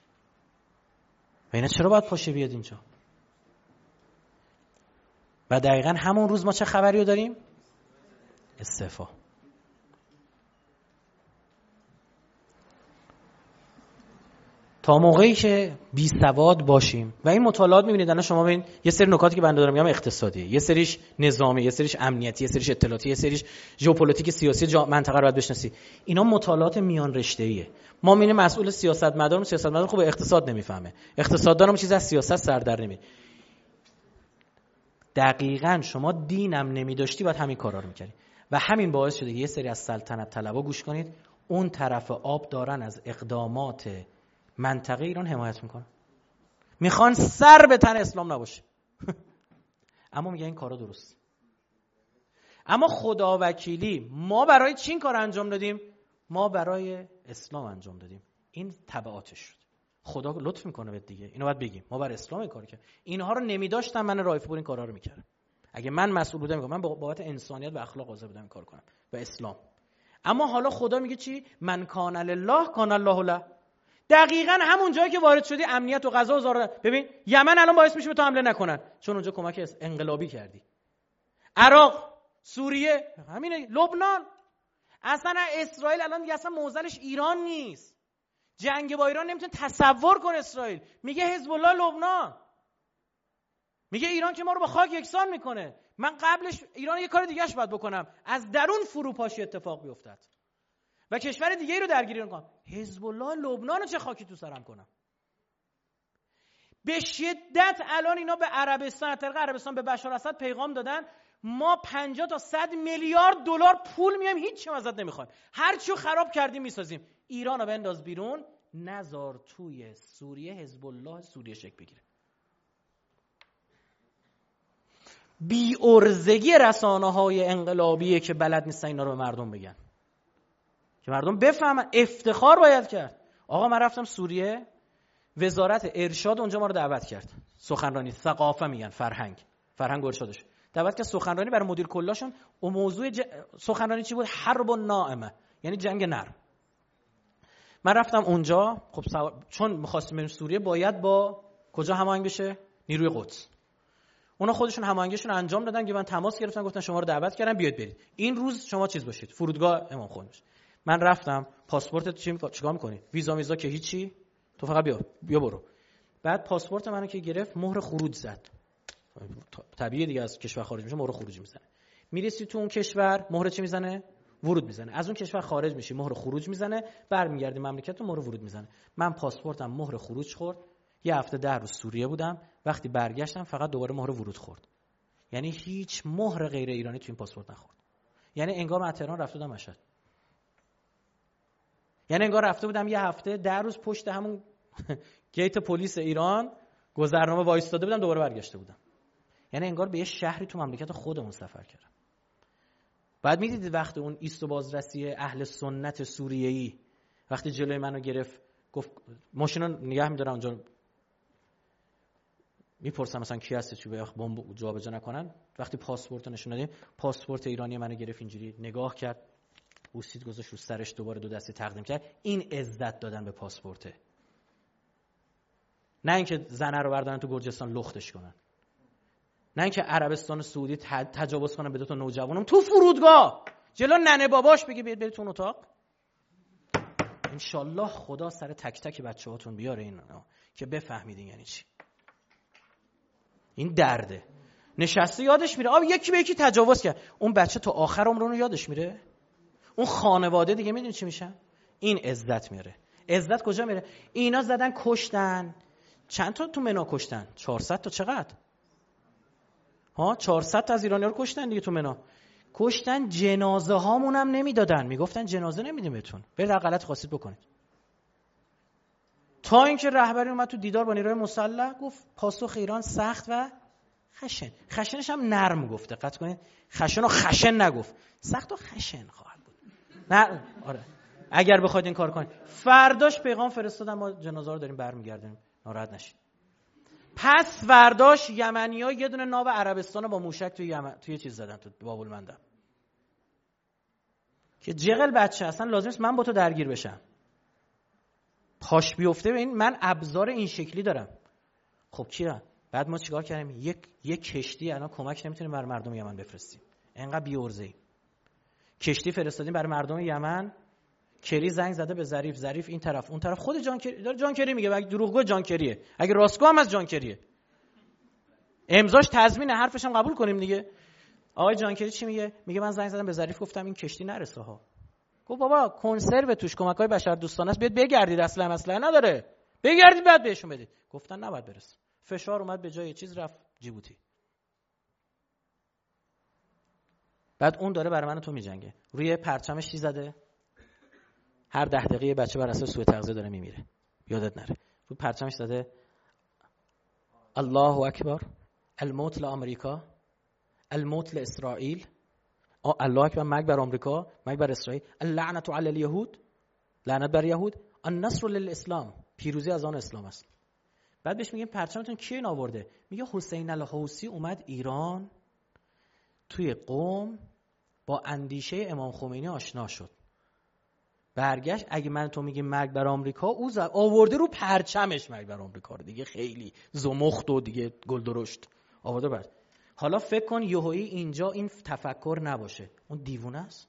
B: و اینا چرا باید پاشه بیاد اینجا؟ و دقیقا همون روز ما چه خبری رو داریم؟ استعفا. تا موقعی که بی سواد باشیم و این مطالعات میبینید الان شما ببین یه سری نکاتی که بنده دارم میگم اقتصادیه، یه سریش نظامی، یه سریش امنیتی، یه سریش اطلاعاتی، یه سریش ژئوپلیتیک سیاسی منطقه رو باید بشناسی. اینا مطالعات میان رشته‌ایه. ما میبینیم مسئول سیاستمدار خوب اقتصاد نمیفهمه، اقتصاددانم چیز از سیاست سر در نمیاد. دقیقاً شما دینم نمیداشتی باید همین کارا رو میکردی و همین باعث شده یه سری از سلطنت طلبا گوش کنید اون طرف آب دارن از اقدامات منطقه ایران حمایت میکنن، میخوان سر به تن اسلام نباشه. اما میگه این کارا درست. اما خدا وکیلی ما برای چی این کار انجام دادیم؟ ما برای اسلام انجام دادیم. این تبعاتش شد. خدا لطف میکنه به دیگه، اینو باید بگیم. ما برای اسلام این کارو کردیم. اینها رو نمیداشتم، من رایفی پور این کارا رو میکردم. اگه من مسئول بودم من بابت انسانیت و اخلاق حاضر بودم این کار کنم و اسلام. اما حالا خدا میگه چی؟ من کان لله کان الله له. دقیقاً همون جایی که وارد شدی امنیت و قضا و زار. ببین یمن الان باعث میشه به تو حمله نکنن چون اونجا کمک انقلابی کردی. عراق، سوریه، همینه، لبنان. اصلا اسرائیل الان دیگه اصلا موزلش ایران نیست. جنگ با ایران نمیتونه تصور کنه. اسرائیل میگه حزب الله لبنان، میگه ایران که ما رو با خاک یکسان میکنه. من قبلش ایران یه کار دیگه‌اش باید بکنم، از درون فروپاشی اتفاق بیفتد و کشور دیگه‌ای رو درگیری کنم. حزب الله لبنان رو چه خاکی تو سرم کنم؟ به شدت الان اینا به عربستان، از طریق عربستان به بشار اسد پیغام دادن ما 50 تا 100 میلیارد دلار پول میایم، هیچ چیز ازت نمیخوایم، هر چیو خراب کردیم میسازیم. ایران رو بنداز بیرون، نذار توی سوریه حزب الله سوریه شکل بگیره. بی ارزگی رسانه‌های انقلابیه که بلد نیستن اینا رو به مردم بگن، که مردم بفهمن. افتخار باید کرد. آقا من رفتم سوریه، وزارت ارشاد اونجا ما رو دعوت کرد، سخنرانی ثقافت میگن، فرهنگ و ارشادش دعوت کرد سخنرانی برای مدیر کلاشون. و موضوع سخنرانی چی بود؟ حرب الناعمه، یعنی جنگ نرم. من رفتم اونجا، خب چون می‌خواستیم بریم سوریه باید با کجا هماهنگ بشه؟ نیروی قدس. اونا خودشون هماهنگیشون رو انجام دادن که من تماس گرفتن، گفتن شما رو دعوت کردم بیاید برید این روز شما چیز باشید، فرودگاه امام خمینی باشید. من رفتم، پاسپورت چیکار می‌کنی؟ ویزا که هیچی، تو فقط بیا برو. بعد پاسپورت منو که گرفت مهر خروج زد. طبیعیه دیگه، از کشور خارج میشه مهر خروج میزنه. میرسی تو اون کشور مهر چی میزنه؟ ورود میزنه. از اون کشور خارج میشی مهر خروج میزنه، برمیگردی مملکت مهر ورود میزنه. من پاسپورتم مهر خروج خورد. یه هفته 10 روز سوریه بودم، وقتی برگشتم فقط دوباره مهر ورود خورد. یعنی هیچ مهر غیر ایرانی تو این پاسپورت نخورد. یعنی انگار من از تهران رفته بودم مشهد. یعنی انگار رفته بودم یه هفته 10 روز پشت همون گیت پلیس ایران گذرنامه وایستاده بودم، دوباره برگشته بودم. یعنی انگار به یه شهری تو مملکت خودمون سفر کردم. بعد میدیدید وقتی اون ایست و بازرسی اهل سنت سوریه‌ای وقتی جلوی منو گرفت، گفت ماشینو نگه می‌دارن اونجا، میپرسن مثلا کی هستی چی به بمب جابجا نکنن. وقتی پاسپورت نشون دادیم، پاسپورت ایرانی منو گرفت، اینجوری نگاه کرد، بوسید، گذاشت رو سرش، دوباره دو دستی تقدیم کرد. این عزت دادن به پاسپورته، نه اینکه زنه رو بردارن تو گرجستان لختش کنن، نه اینکه عربستان سعودی تجاوز کنن به دو تا نوجوانم تو فرودگاه. جلو ننه باباش بگه بیاد برید اون اتاق. انشالله خدا سر تک تک بچه‌هاتون بیاره این که بفهمیدین یعنی چی. این درده. نشسته یادش میره یکی به یکی تجاوز کرد. اون بچه تا آخر عمر اون یادش میره. اون خانواده دیگه میدونی چی میشن؟ این عزت میاره. عزت کجا میره؟ اینا زدن کشتن. چند تا تو منا کشتن؟ 400 تا. چقدر؟ 400 تا از ایرانی‌ها رو کشتن دیگه تو منا. کشتن. جنازه هامون هم نمیدادن. میگفتن جنازه نمیدیم بهتون، برید هر غلط خواستید بکنید. تا اینکه رهبری اومد تو دیدار با نیروی مسلح گفت پاسخ ایران سخت و خشن. خشنش هم نرم گفت، دقت کنید. خشن و خشن نگفت، سخت و خشن خواهد بود. نه آره اگر بخواید این کار کنید. فرداش پیغام فرستادن ما جنازه رو داریم برمیگردیم، ناراحت نشید. پس فرداش یمنی‌ها یه دونه ناو عربستان با موشک توی چیز زدن تو باب المندب. که جغل بچه اصلا لازم نیست من با تو درگیر بشم. پاش بیفته به این من ابزار این شکلی دارم. خب کیه؟ بعد ما چیکار کردیم؟ یک کشتی الان کمک نمیتونیم برای مردم یمن بفرستیم. انقدر بی‌عرضه‌ای. کشتی فرستادیم برای مردم یمن. کری زنگ زده به ظریف این طرف اون طرف. خود جان کری داره، جان کری میگه اگه دروغگو جان کریه، اگه راستگو هم از جان کریه. امضاش تضمین حرفش هم قبول کنیم دیگه. آقای جان کری چی میگه؟ میگه من زنگ زدم به ظریف گفتم این کشتی نرسه ها. گفت بابا کنسرو توش کمک‌های بشردوستانه است، بیاد بگردید، اصلا نداره. بگردید بعد بهشون بدید. گفتن نباید برسه. فشار اومد به جای چیز رفت جیبوتی. بعد اون داره برای من و تو میجنگه. روی پرچمش چی زده؟ هر 10 دقیقه بچه بر اساس سوء تغذیه داره میمیره. یادت نره. رو پرچمش زده الله اکبر، الموت لآمریکا، الموت لاسرائیل. الله اکبر، مرگ بر آمریکا، مرگ بر اسرائیل. اللعنة علی الیهود، لعنت بر یهود. النصر للاسلام، پیروزی از آن اسلام است. بعد بهش میگیم پرچمتون کی این آورده؟ میگه حسین الحوثی اومد ایران، توی قم با اندیشه امام خمینی آشنا شد، برگشت. اگه من تو میگیم مرگ بر آمریکا، او آورده رو پرچمش مرگ بر آمریکا رو دیگه. خیلی زمخت و دیگه گل درشت آورده بر. حالا فکر کن یهویی اینجا این تفکر نباشه، اون دیوونه است.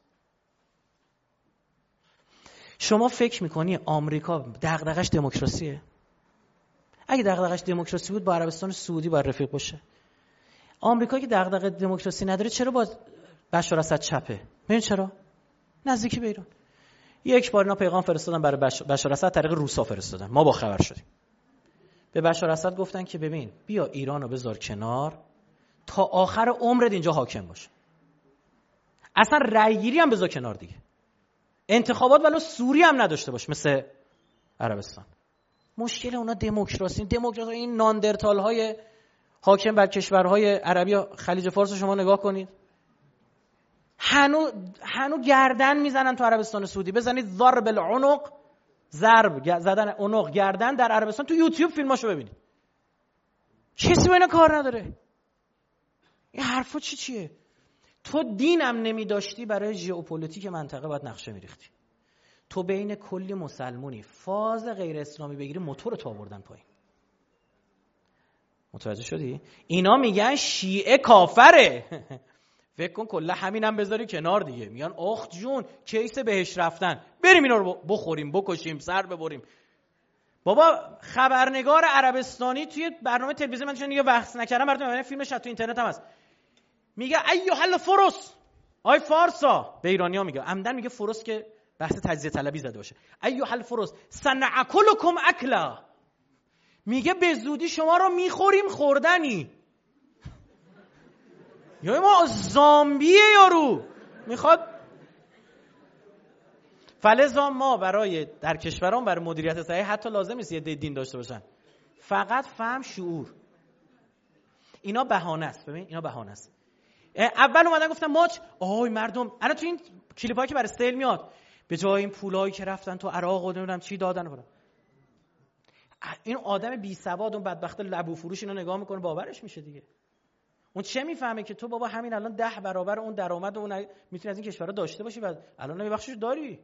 B: شما فکر میکنی آمریکا دغدغش دموکراسیه؟ اگه دغدغش دموکراسی بود با عربستان سعودی باید رفیق باشه. آمریکا که دغدغه دموکراسی نداره چرا با بشار اسد چپه؟ ببین چرا؟ نزدیکی به ایران. یک بار اینا پیغام فرستادن برای بشار اسد، طریق روسا فرستادن، ما با خبر شدیم. به بشار اسد گفتن که ببین بیا ایرانو بذار کنار تا آخر عمرت اینجا حاکم باش. اصلا رأی گیری هم بذار کنار دیگه. انتخابات ولو سوری هم نداشته باش مثل عربستان. مشکل اونا دموکراسی این ناندرتال های حاکم بر کشورهای عربی خلیج فارس شما نگاه کنید. هنو گردن میزنن تو عربستان سعودی. بزنید ضرب العنق، ضرب زدن عنق گردن در عربستان، تو یوتیوب فیلماشو ببینید. کسی با اینا کار نداره. این حرفا چیه؟ تو دینم نمی داشتی برای ژئوپلیتیک منطقه باید نقشه میریختی. تو بین کلی مسلمونی فاز غیر اسلامی بگیری موتور تو آوردن پایین. متوجه شدی؟ اینا میگن شیعه کافره. فکر کن کلا همینم بذاری کنار دیگه. میگن آخ جون کیس بهش رفتن، بریم اینا رو بخوریم، بکشیم، سر ببریم. بابا خبرنگار عربستانی توی برنامه تلویزیون، من چون دیگه وقت نکردم براتون ببینم، فیلمش تو اینترنت هم هست، میگه ایها الفرس، آی فارسا، به ایرانی‌ها میگه، عمدن میگه فرس که بحث تجزیه طلبی زده باشه. ایها الفرس سنأکلکم اکلا، میگه به زودی شما رو میخوریم خوردنی. یا ما زامبیه یارو میخواد. فلزا ما برای در کشورام برای مدیریت صحیح حتی لازم نیست یه دین داشته باشن، فقط فهم، شعور. اینا بهانه است. ببین اینا بهانه است. اول اومدن گفتن ماچ آی مردم، الان تو این کلیپایی که برای استیل میاد، به جای این پولایی که رفتن تو عراق و نمیدونم چی دادن برام، این آدم بی سواد اون بدبخت لبو فروش اینو نگاه میکنه باورش میشه دیگه. اون چه میفهمه که تو بابا همین الان 10 برابر اون درآمد اون میتونی از این کشورها داشته باشی و الان یه بخشش داری.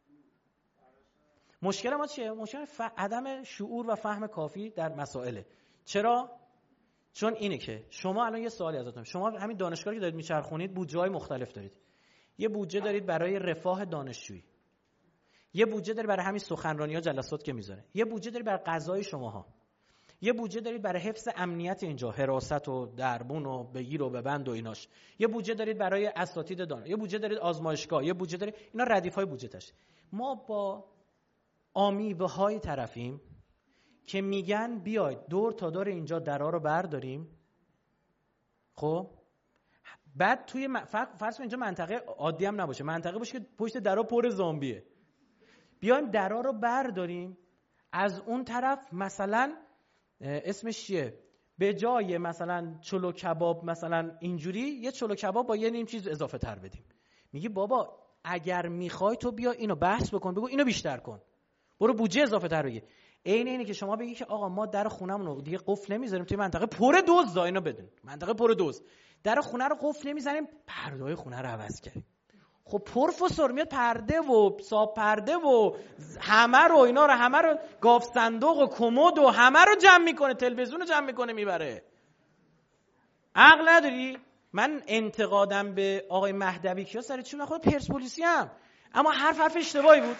B: مشکل ما چیه؟ مشکل عدم شعور و فهم کافی در مسائله. چرا؟ چون اینه که شما الان یه سوالی ازتون، شما همین دانشگاهی که دارید میچرخونید بودجه‌های مختلف دارید. یه بودجه دارید برای رفاه دانشجویی، یه بودجه دارید برای همین سخنرانی‌ها جلسات که میذاره، یه بودجه دارید برای غذای شماها، یه بودجه دارید برای حفظ امنیت اینجا، حراست و دربون و بگیر و ببند و ایناش، یه بودجه دارید برای اساتید دانش، یه بودجه دارید آزمایشگاه، یه بودجه دارید، اینا ردیف‌های بودجه‌اش. ما با آمیوه‌های طرفیم که میگن بیاید دور تا دور اینجا درا رو برداریم. خب بعد توی فرض کن اینجا منطقه عادی هم نباشه، منطقه باشه که پشت درا پر زامبیه، بیایم درا رو برداریم، از اون طرف مثلا اسمش چیه، به جای مثلا چلو کباب مثلا اینجوری یه چلو کباب با یه نیم چیز اضافه تر بدیم. میگی بابا اگر میخوای تو بیا اینو بحث بکن، بگو اینو بیشتر کن، برو بودجه اضافه تر بگی. اینه که شما بگی که آقا ما در خونمون رو دیگه قفل نمیذاریم، توی منطقه پر دزد، اینو بدون منطقه پر دزد، در خونه رو قفل نمیزنیم، پرده‌های خونه رو عوض کردیم. خب پروفسور میاد پرده و ساب پرده و همه رو اینا رو همه رو گاو صندوق و کمد و همه رو جمع میکنه، تلویزیون رو جمع میکنه میبره. عقل نداری؟ من انتقادم به آقای مهدوی کیا سر چی؟ من خود پرسپولیسی ام، اما حرف اشتباهی بود.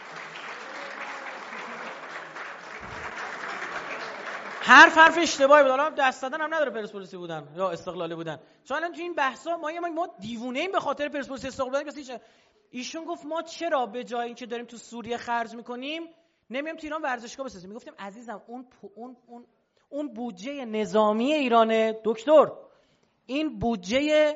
B: حرف اشتباهی بود. حالا دست دادن هم نداره پرسپولیسی بودن یا استقلالی بودن، چون الان تو این بحثا ما دیوونه ایم به خاطر پرسپولیسی استقلالی بودن. ایشون گفت ما چرا به جای اینکه داریم تو سوریه خرج میکنیم نمیام تو ایران ورزشگاه بسازیم. میگفتیم عزیزم اون بودجه نظامی ایرانه دکتر، این بودجه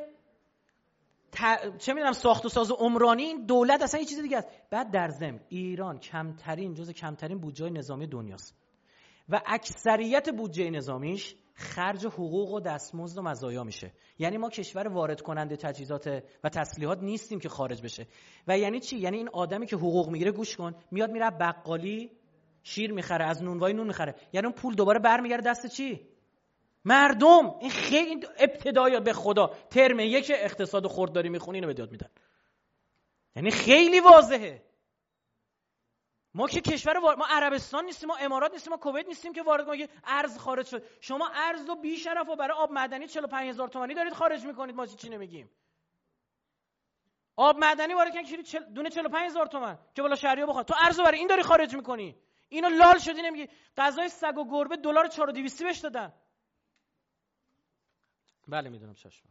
B: چه میدونم ساخت و ساز و عمرانی این دولت اصلا یه چیز دیگه است. بعد در ضمن ایران جزو کمترین بودجه نظامی دنیاست و اکثریت بودجه نظامیش خرج حقوق و دستمزد و مزایا میشه. یعنی ما کشور وارد کننده تجهیزات و تسلیحات نیستیم که خارج بشه. و یعنی چی؟ یعنی این آدمی که حقوق میگیره، گوش کن، میاد میره بقالی شیر میخره، از نونوای نون میخره، یعنی اون پول دوباره برمیگرده دست چی؟ مردم. این خیلی ابتدایی به خدا ترم 1 اقتصاد خردداری میخونی اینو به یاد میدن، یعنی خیلی واضحه. ما که کشور ما عربستان نیستیم، ما امارات نیستیم، ما کویت نیستیم که وارد کنیم ارز خارج شد. شما ارز و بی شرف و برای آب معدنی 45000 تومانی دارید خارج میکنید، ما چی نمیگیم. آب معدنی وارد کردن دونه 45000 تومان که بالا شهریار بخواد، تو ارزو برای این داری خارج میکنی. اینو لال شدی نمیگی. غذای سگ و گربه دلار 4200 بهش دادن. بله میدونم چشم.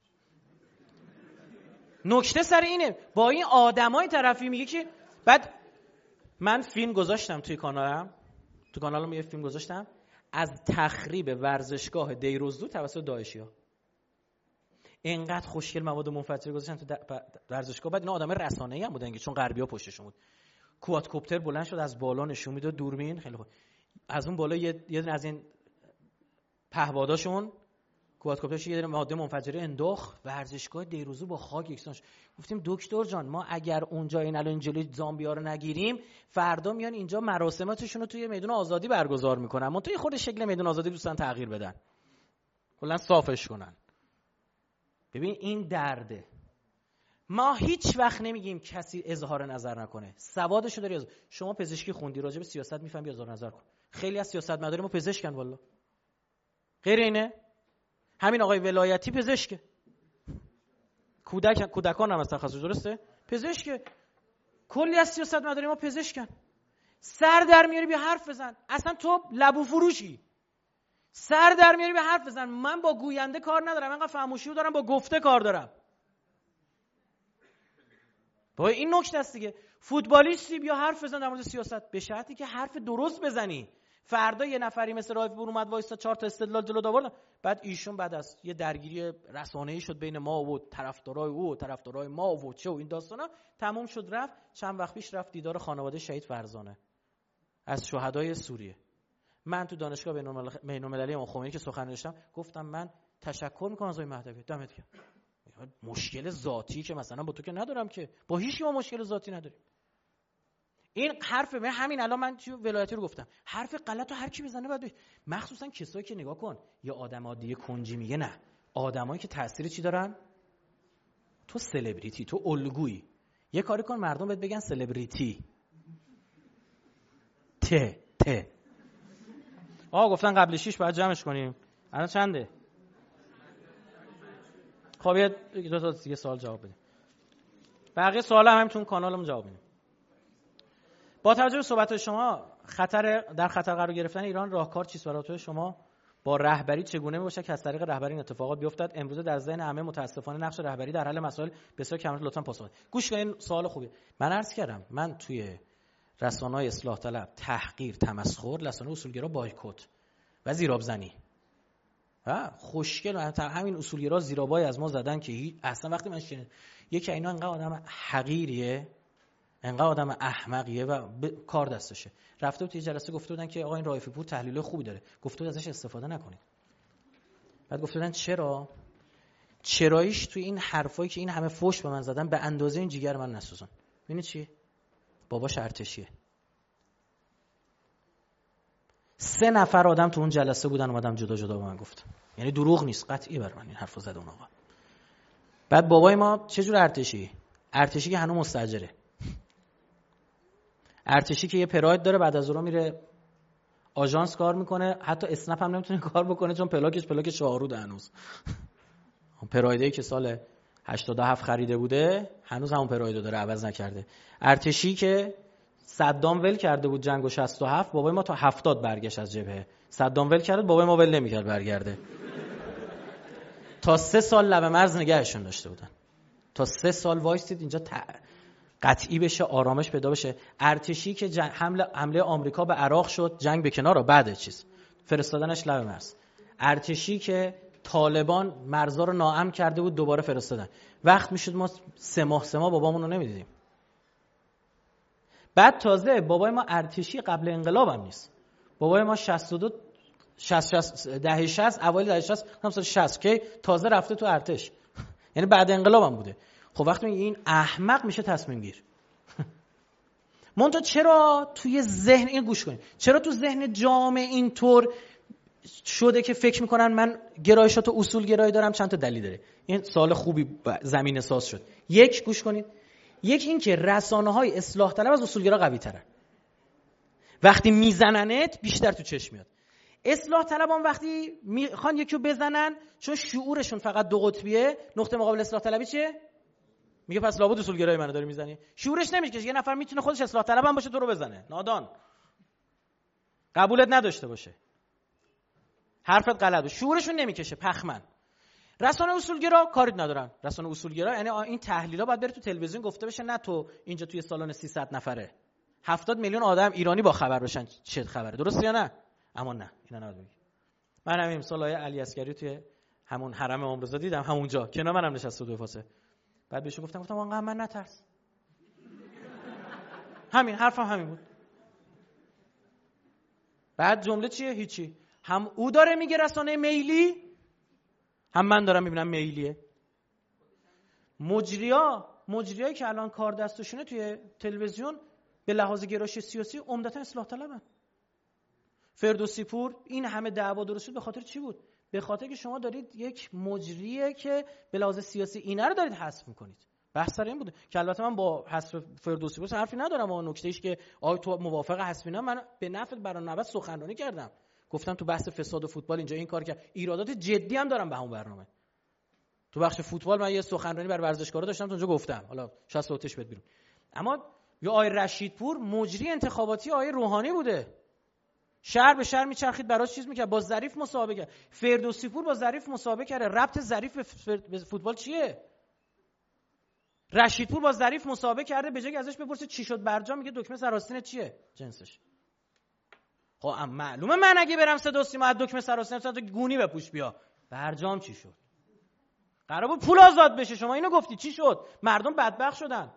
B: نکته سر اینه، با این آدمای طرفی میگه که بعد من فیلم گذاشتم توی کانالم یه فیلم گذاشتم از تخریب ورزشگاه دیروزدو توسط داعشی‌ها. اینقدر خوشگل مواد منفجر گذاشتن تو ورزشگاه. بعد اینا آدمای رسانه‌ای هم بودن چون غربی‌ها پشتشون بود. کوادکوپتر بلند شد از بالا نشون میداد، دوربین خیلی خوب، از اون بالا یه دونه از این پهپاداشون کوادکوپترش یه دونه ماده منفجره انداخت، ورزشگاه دیروزو با خاک یکسان شد. گفتیم دکتر جان ما اگر اونجا این الان جلوی زامبیا رو نگیریم، فردا میان اینجا مراسماتشون رو توی میدون آزادی برگزار میکنن، منتها یه خورده شکل میدون آزادی دوستان تغییر بدن، کلا صافش کنن. ببین این درده. ما هیچ وقت نمیگیم کسی اظهار نظر نکنه، سوادشو داری. شما پزشکی خوندی، راجع به سیاست میفهمی، اظهار نظر کن. خیلی از سیاستمدارا ما پزشکن والله. غیر اینه؟ همین آقای ولایتی پزشکه، کودکان هم از تخصص درسته پزشکه، کلی از سیاستمدارا ما پزشکن. سر در میاری به حرف بزن، اصلا تو لبو فروشی، سر در میاری به حرف بزن. من با گوینده کار ندارم، انقدر فهموشیو دارم، با گفته کار دارم. با این نکته است دیگه. فوتبالیستی بیا حرف بزن در مورد سیاست، به شرطی که حرف درست بزنی. فردا یه نفری مثل رایف پور اومد وایسا 4 تا استدلال جلو آورد، بعد ایشون بعد از یه درگیری رسانه‌ای شد بین ما و طرفدارای او و طرفدارای ما و چه و این داستانا تموم شد رفت. چند وقت پیش رفت دیدار خانواده شهید فرزانه از شهدای سوریه. من تو دانشگاه بین‌المللی امام خمینی که سخن نوشتم گفتم من تشکر میکنم از آقای مهدوی، دمت گرم. مشکل ذاتی که مثلا با تو که ندارم، که با هیچ کی ما مشکل ذاتی نداریم. این حرف من همین الان من تو ولایتی رو گفتم، حرف غلط رو هر کی بزنه بعد مخصوصا کسایی که نگاه کن یا آدم عادی کنجی میگه، نه آدمایی که تأثیر چی دارن؟ تو سلبریتی، تو الگویی. یه کاری کن مردم بهت بگن سلبریتی. ته گفتن قبل 6 باید جمعش کنیم. الان چنده؟ خب یه دو تا دیگه سوال جواب بده. بقیه سوالا هم تو کانالمون جواب میدیم. با توجه به صحبت شما در خطر قرار گرفتن ایران راهکار چیست برای شما؟ با رهبری چگونه میباشه که از طریق رهبری این اتفاقات بیفتد؟ امروز در ذهن همه متاسفانه نقش رهبری در حل مسائل بسیار کم. لطفاً پاسخ بدید. گوش کنین، سوال خوبیه. من عرض کردم من توی رسانه‌های اصلاح طلب تحقیر، تمسخر، رسانه اصولگرا بایکوت و زیرآبزنی خوشگل همین اصولگرا زیرابای از ما زدن که اصلا وقتی من شنیدم یکی اینا انقدر آدم حقیریه، انقدر آدم احمقیه و کار دستشه، رفته بود توی جلسه گفته بودن که آقا این رائفی پور تحلیل خوبی داره، گفته بود ازش استفاده نکنید. بعد گفته بودن چراییش توی این حرفایی که این همه فحش به من زدن به اندازه این جیگر من نسوزن. ببینید چی؟ باباش ارتشیه. 3 نفر آدم تو اون جلسه بودن، اومدم جدا جدا به من گفتن. یعنی دروغ نیست، قطعی بر من این حرفو زد اون آقا. بعد بابای ما چه جور ارتشی؟ ارتشی که هنوز مستاجره. ارتشی که یه پراید داره، بعد از اون میره آژانس کار میکنه، حتی اسنپ هم نمیتونه کار بکنه چون پلاک شاهرود هنوز. اون پرایدی که سال 87 خریده بوده هنوز همون پرایدو داره، عوض نکرده. ارتشی که صدام ول کرده بود جنگو 67، بابای ما تا 70 برگشت از جبهه. صدام ول کرد، بابای ما ول نمیکرد برگرده. تا 3 سال لب مرز نگهشون داشته بودن. تا 3 سال وایستید اینجا قطعی بشه، آرامش پیدا بشه. ارتشی که حمله آمریکا به عراق شد، جنگ به کنار، بعد فرستادنش لب مرز. ارتشی که طالبان مرزا رو ناامن کرده بود، دوباره فرستادن. وقت میشد ما 3 ماه بابامون رو نمیدیدیم. بعد تازه بابای ما ارتشی قبل انقلاب هم نیست. بابای ما 62 دهه 60 اوایل دهه 60 که تازه رفته تو ارتش. یعنی بعد انقلاب هم بوده. خب وقتی میگه این احمق میشه تصمیم گیر. منتها چرا توی ذهن این گوش کنید، چرا تو ذهن جامعه اینطور شده که فکر میکنن من گرایشات و اصول گرایی دارم؟ چند تا دلیل داره. این سوال خوبی زمینه ساز شد. یک، گوش کنید، یک این که رسانه‌های اصلاح طلب از اصولگرا قوی ترن. وقتی میزننت بیشتر تو چشم میاد. اصلاح طلبان وقتی میخوان یکیو بزنن چون شعورشون فقط 2 قطبیه، نقطه مقابل اصلاح طلبی چیه؟ میگه پس لابد اصولگرای منو داری میزنی. شعورش نمیشه که یه نفر میتونه خودش اصلاح طلب هم باشه تو رو بزنه. نادان. قبولت نداشته باشه. حرفت غلطه. شعورشون نمیکشه، پخمن. رسانه اصولگرا کاری ندارن. رسانه اصولگرا یعنی این تحلیلا باید بره تو تلویزیون گفته بشه، نه تو اینجا توی سالن 300 نفره 70 میلیون آدم ایرانی با خبر بشن چه خبره. درسته یا نه؟ اما نه، اینا نباید بگی. من همین امسال آیه علی عسکری توی همون حرم عمرزا دیدم، همونجا کنار منم نشسته دو فاصله. بعد بهش گفتم واقعا من نترس. همین حرفم همین بود. بعد جمله چیه؟ هیچی. هم او داره میگه رسانه میلی، هم من دارم میبینم میلیه. مجریایی که الان کار دستشونه توی تلویزیون به لحاظ گرایش سیاسی عمدتا اصلاح طلبن. فردوسی پور این همه دعوا درست شد به خاطر چی بود؟ به خاطر که شما دارید یک مجریه که به لحاظ سیاسی اینا رو دارید حذف میکنید. بحث سر این بوده که البته من با حذف فردوسی پور حرفی ندارم، اما نکتهش که آیا تو موافق حذف اینا، من به نفع برنامه سخنرانی کردم، گفتم تو بحث فساد و فوتبال اینجا این کار کرد. ایرادات جدی هم دارم به همون برنامه. تو بخش فوتبال من یه سخنرانی برای ورزشکارا داشتم، اونجا گفتم، حالا شاید صوتش بد بیرون. اما یا آقای رشیدپور مجری انتخاباتی آقای روحانی بوده، شهر به شهر میچرخید براش چیز میکرد، با ظریف مصاحبه کرد. فردوسی پور با ظریف مصاحبه کرده. ربط ظریف به فوتبال چیه؟ رشیدپور با ظریف مصاحبه کرده، به جای که ازش بپرسه چی شد برجام، میگه دکمه سراسین چیه جنسش. خب معلومه من اگه برم صدا و سیما از دکمه سراسین تو گونی بپوش بیا، برجام چی شد؟ قرار بود پول آزاد بشه، شما اینو گفتی، چی شد؟ مردم بدبخت شدن.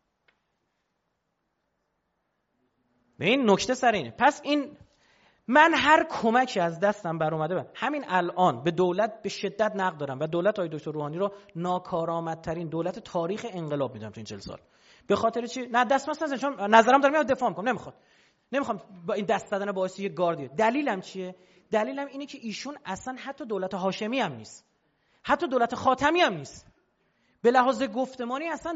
B: به این نکته سر اینه. پس این من هر کمکی از دستم بر اومده همین الان به دولت به شدت نقد دارم و دولت آقای دکتر روحانی رو ناکارآمدترین دولت تاریخ انقلاب میدونم تو این 40 سال. به خاطر چی؟ نه دست نزن، چون نظرم دارم دفاع میکنم، نمیخوام با این دست دادن باعث یه گاردی. دلیلم چیه؟ دلیلم اینه که ایشون اصلا حتی دولت هاشمی هم نیست، حتی دولت خاتمی هم نیست. به لحاظ گفتمانی اصلا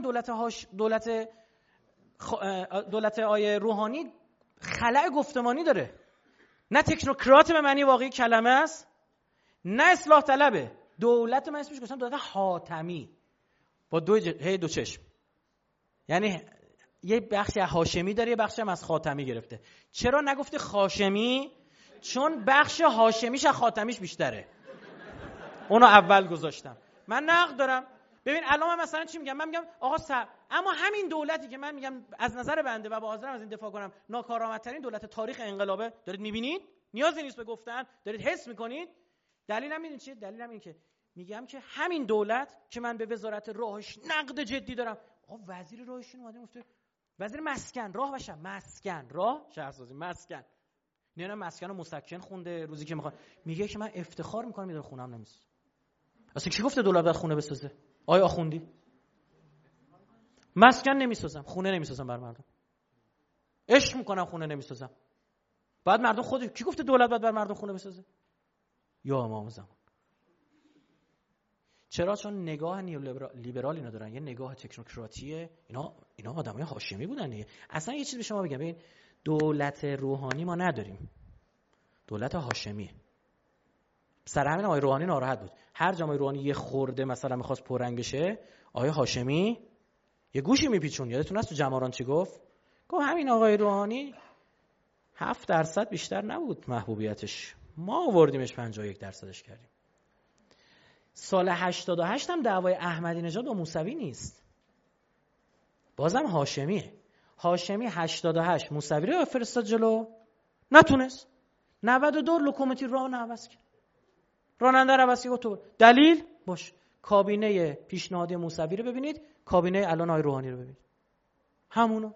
B: دولت آقای روحانی خلأ گفتمانی داره. نه تکنوکرات به معنی واقعی کلمه است، نه اصلاح طلبه. دولت من اسمش گفتم دولت حاتمی با دو چشم. یعنی یه بخشی از هاشمی داره، یه بخشی هم از خاتمی گرفته. چرا نگفتی خاشمی؟ چون بخش هاشمیش از خاتمیش بیشتره. اونو اول گذاشتم. من نقد دارم. ببین الان من مثلا چی میگم؟ من میگم آقا اما همین دولتی که من میگم از نظر بنده و با حاضرم از این دفاع کنم ناکارآمدترین دولت تاریخ انقلابه، دارید میبینید؟ نیازی نیست به گفتن، دارید حس میکنید. دلیلم میدونید چیه؟ دلیلم این که میگم که همین دولت که من به وزارت راهش نقد جدی دارم، آقا وزیر راهشون اومده گفته وزیر مسکن راه باشه، مسکن راه شهرسازی مسکن، نه مسکن و مسکن خونده روزی که میخواد، میگه که من افتخار میکنم میدونم خونم نمیسازه. اصلا کی گفته دولت باید خونه بسازه؟ آیا آخوندی؟ مسکن نمیسازم، خونه نمیسازم بر مردم. عشق میکنم خونه نمیسازم. بعد مردم خود کی گفته دولت باید بر مردم خونه بسازه؟ یا امام زمان. چرا؟ چون نگاه لیبرال اینا دارن، یه نگاه تکنوکراتیه. اینا آدمای هاشمی بودن دیگه. اصلا یه چیز به شما بگم، ببین دولت روحانی ما نداریم، دولت هاشمیه. سر همین آقای روحانی ناراحت بود. هر جا آقای روحانی یه خورده مثلا می‌خواست پررنگ بشه، آقای هاشمی یه گوشی میپیچون. یادتون هست تو جماران چی گفت همین آقای روحانی 7% بیشتر نبود محبوبیتش، ما آوردیمش 51%ش کردیم. سال 88 هم دعوای احمدی نژاد با موسوی نیست، بازم هاشمیه. هاشمی 88 موسوی رو فرستاد جلو، نتونست. 92 لوکوموتیو راه عوض کرد، راننده رو عوض کرد. دلیل باش کابینه پیشنهادی موسوی رو ببینید، کابینه الان آقای روحانی رو ببینید، همونو.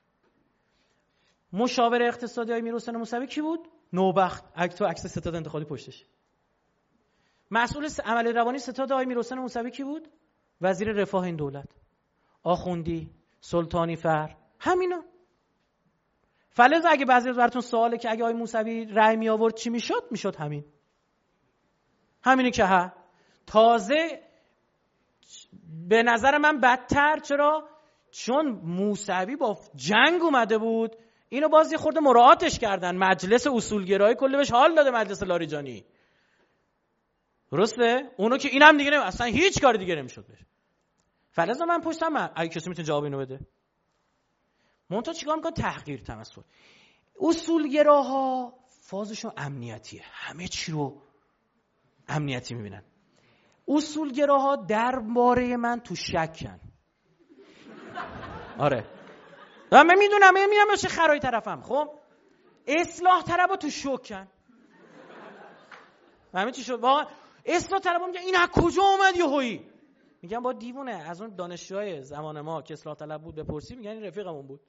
B: مشاور اقتصادی های میرحسین موسوی کی بود؟ نوبخت، تو عکس ستاد انتخابی پشتش. مسئول عمل روانی ستاد آقای میرحسین موسوی کی بود؟ وزیر رفاه این دولت، آخوندی، سلطانی فر، همینا. فلز اگه بعضی براتون سواله که اگه آقای موسوی رأی می آورد چی میشد؟ میشد همینی که ها. تازه به نظر من بدتر. چرا؟ چون موسوی با جنگ اومده بود، اینو باز یه خورده مراعاتش کردن. مجلس اصولگرایی کلی بهش حال داده، مجلس لاریجانی، درسته؟ اونو که اینم دیگه اصلا هیچ کاری دیگه نمیشد بشه. فلزا من پشتم، اگه کسی میتونه جواب اینو بده. منتها چیکار میکنن؟ تحقیر، تمسخر. اصولگراها فازشون امنیتیه، همه چی رو امنیتی میبینن. اصولگراها درباره من تو شکن. آره من میدونم، میرم چه خرای طرفم. خب اصلاح طلبا تو شوکن. همین چی شد واقعا؟ اصلاح طلبا میگن این از کجا اومد یهویی؟ میگم با دیوونه، از اون دانشجوهای زمان ما که اصلاح طلب بود بپرسی میگن این رفیقمون بود.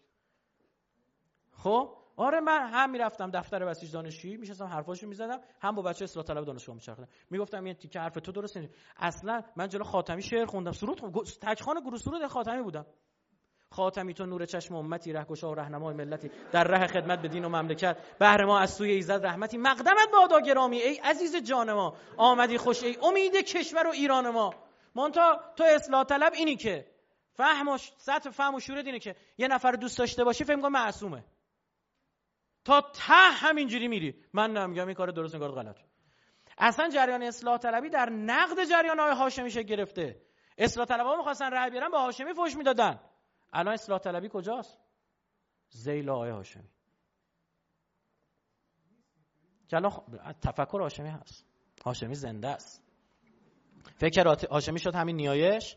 B: خب آره من هم میرفتم دفتر بسیج دانشجویی، میشستم حرفاشو میزدم، هم با بچه اصلاح طلب دانشگاه میچرخیدم، میگفتم این تیکه حرف تو درست نیست. اصلا من جلو خاتمی شعر خوندم، سرود تکخوان گروه سرود خاتمی بودم. خاتمی تو نور چشم امتی، رهگشا و راهنمای ملتی، در راه خدمت به دین و مملکت، بهر ما از سوی ایزد رحمتی، مقدمت بادا گرامی ای عزیز جان ما، آمدی خوش ای امید کشور و ایران ما. مونتا تو اصلاح طلب اینی که فهمش سطح فهم و شعور اینه که یه نفر دوست داشته باشی فکر می‌کنی معصومه، تا ته همینجوری میری. من نمیگم این کار درست، این کار غلط. اصلا جریان اصلاح طلبی در نقد جریان آقای هاشمی شکل گرفته. اصلاح طلبها می‌خواستن رأی بیارن، با هاشمی فوش میدادن. الان اصلاح طلبی کجاست؟ ذیل آقای هاشمی. الان تفکر هاشمی هست، هاشمی زنده است. فکر هاشمی شد همین نیایش.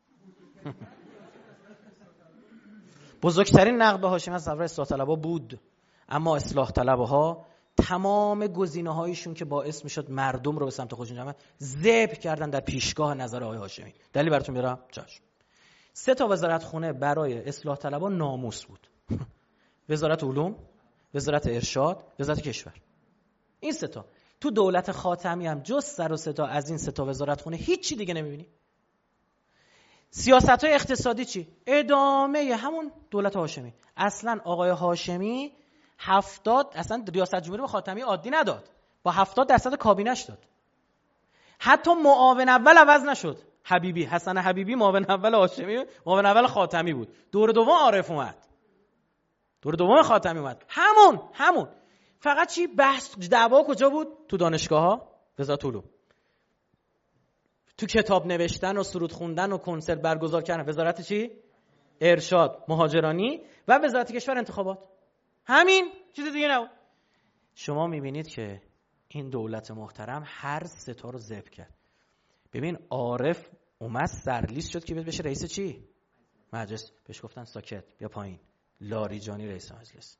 B: بزرگترین نقد به هاشمی از طرف اصلاح طلبها بود، اما اصلاح طلبها تمام گزینه‌هایشون که باعث میشد مردم رو به سمت خودشون جمع ذبح کردن در پیشگاه نظر آقای هاشمی. دلیل براتون میارم. چشم. 3 تا وزارت خونه برای اصلاح طلبها ناموس بود. وزارت علوم، وزارت ارشاد، وزارت کشور. این 3 تا. تو دولت خاتمی هم جز سر و صدا از این 3 تا وزارت خونه هیچی دیگه نمیبینی. سیاست‌های اقتصادی چی؟ ادامه همون دولت هاشمی. اصلا آقای هاشمی 70 اصلا ریاست جمهوری به خاتمی عادی نداد، با 70% کابینش داد. حتی معاون اول عوض نشد. حبیبی، حسن حبیبی معاون اول هاشمی، معاون اول خاتمی بود. دور دوم عارف اومد، دور دوم خاتمی اومد. همون فقط چی بحث دعوا کجا بود؟ تو دانشگاه‌ها، وزارت علوم. تو کتاب نوشتن و سرود خوندن و کنسرت برگزار کردن، وزارت چی؟ ارشاد، مهاجرانی و وزارت کشور انتخابات. همین، چیز دیگه نبود. شما میبینید که این دولت محترم هر سه تا رو ذبح کرد. ببین عارف اومد سرلیست شد که بشه رئیس چی؟ مجلس. بهش گفتن ساکت بیا پایین. لاریجانی رئیس مجلس.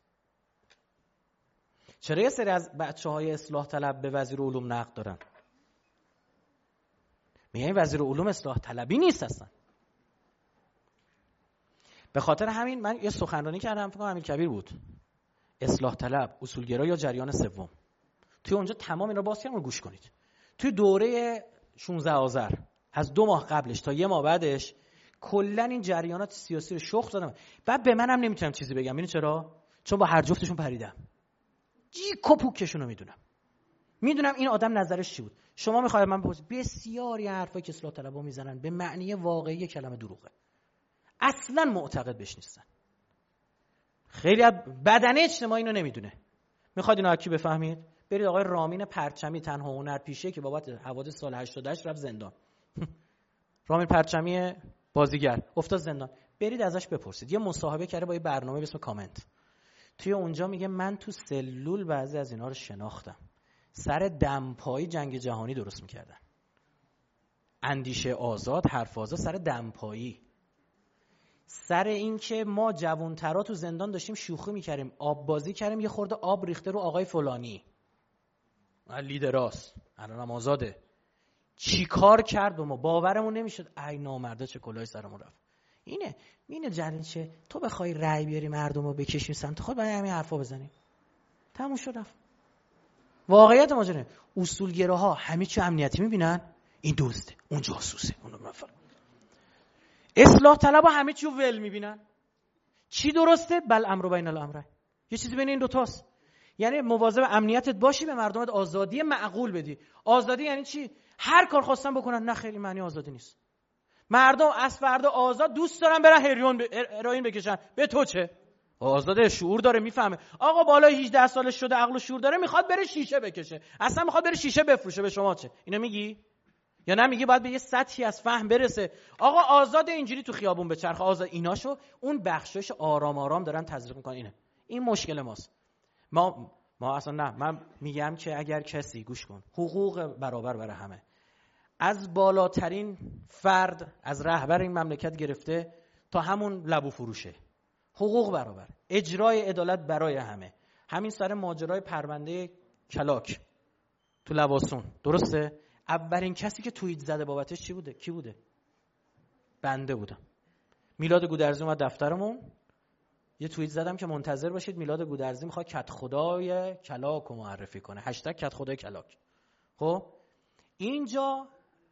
B: چرا یه سری از بچه‌های اصلاح طلب به وزیر علوم نقد دارن؟ میگن وزیر علوم اصلاح طلبی نیست اصلا. به خاطر همین من یه سخنرانی کردم، فکر کنم امیرکبیر بود، اصلاح طلب، اصولگرا یا جریان سوم. توی اونجا تمام اینا باز کردم، گوش کنید. توی دوره 16 آذر از 2 ماه قبلش تا 1 ماه بعدش کلا این جریانات سیاسی رو شخ دادم. بعد به منم نمیتونم چیزی بگم. ببین چرا؟ چون با هر جفتشون پریدم. جیک و پوکشون رو میدونم این آدم نظرش چی بود. شما میخواید من بپرسید بسیاری حرفایی که اصلاح طلبا میزنن به معنی واقعی کلمه دروغه. اصلا معتقد بهش نیستن. خیلی از بدنه اجتماعی اینو نمیدونه. میخواد اینو کی بفهمید؟ برید آقای رامین پرچمی، تنها هنرپیشه که بابت حوادث سال 88 رفت زندان. رامین پرچمی بازیگر افتاد زندان. برید ازش بپرسید. یه مصاحبه کرده با یه برنامه به اسم کامنت. توی اونجا میگه من تو سلول بعضی از اینا رو شناختم. سر دمپایی جنگ جهانی درست میکردن. اندیشه آزاد، حرف آزاد، سر دمپایی. سر این که ما جوانترا تو زندان داشتیم شوخی میکردیم، آب بازی کردیم، یه خورده آب ریخته رو آقای فلانی. لیدراست، الانم آزاده. چی کار کرد به ما؟ باورمون نمیشد. ای نامردا چه کلاهی سرمون رفت. اینه جریان چه؟ تو بخوای رأی بیاری مردم رو بکشیم سمت خود، برای همین حرفا بزنیم. تموم شد رفت. واقعیت ماجرا اصولگراها همه چی امنیتی میبینن، این دزده، اون جاسوسه، اون مفر. اصلاح طلبا همه چی رو ول میبینن. چی درسته؟ بل امر بین الامرین. یه چیزی بین این دو تاست. یعنی مواظب امنیتت باشی، به مردمت آزادی معقول بدی. آزادی یعنی چی؟ هر کار خواستن بکنن. نه خیلی معنی آزادی نیست. مردم از فردا آزاد دوست دارن برن هروئین بکشن. به تو چه؟ آزاده، شعور داره، میفهمه. آقا بالای 18 سالش شده، عقل و شعور داره، میخواد بره شیشه بکشه. اصلا میخواد بره شیشه بفروشه. به شما چه؟ اینو میگی؟ یا نه میگی باید به یه سطحی از فهم برسه. آقا آزاد اینجوری تو خیابون بچرخه، آزاد. ایناشو اون بخشش آرام آرام دارن تزریق میکنن. این مشکل ماست. ما اصلا نه. من میگم که اگر کسی، گوش کن، حقوق برابر برای همه، از بالاترین فرد، از رهبر این مملکت گرفته تا همون لبو فروشه، حقوق برابر، اجرای عدالت برای همه. همین سر ماجرای پرونده کلاک تو لواسون، درسته؟ اولین کسی که توییت زده بابتش چی بوده؟ کی بوده؟ بنده بودم. میلاد گودرزی اومد دفترمون، یه توییت زدم که منتظر باشید میلاد گودرزی میخواد کت خدای کلاک رو معرفی کنه. هشتگ کت خدای کلاک. خب اینجا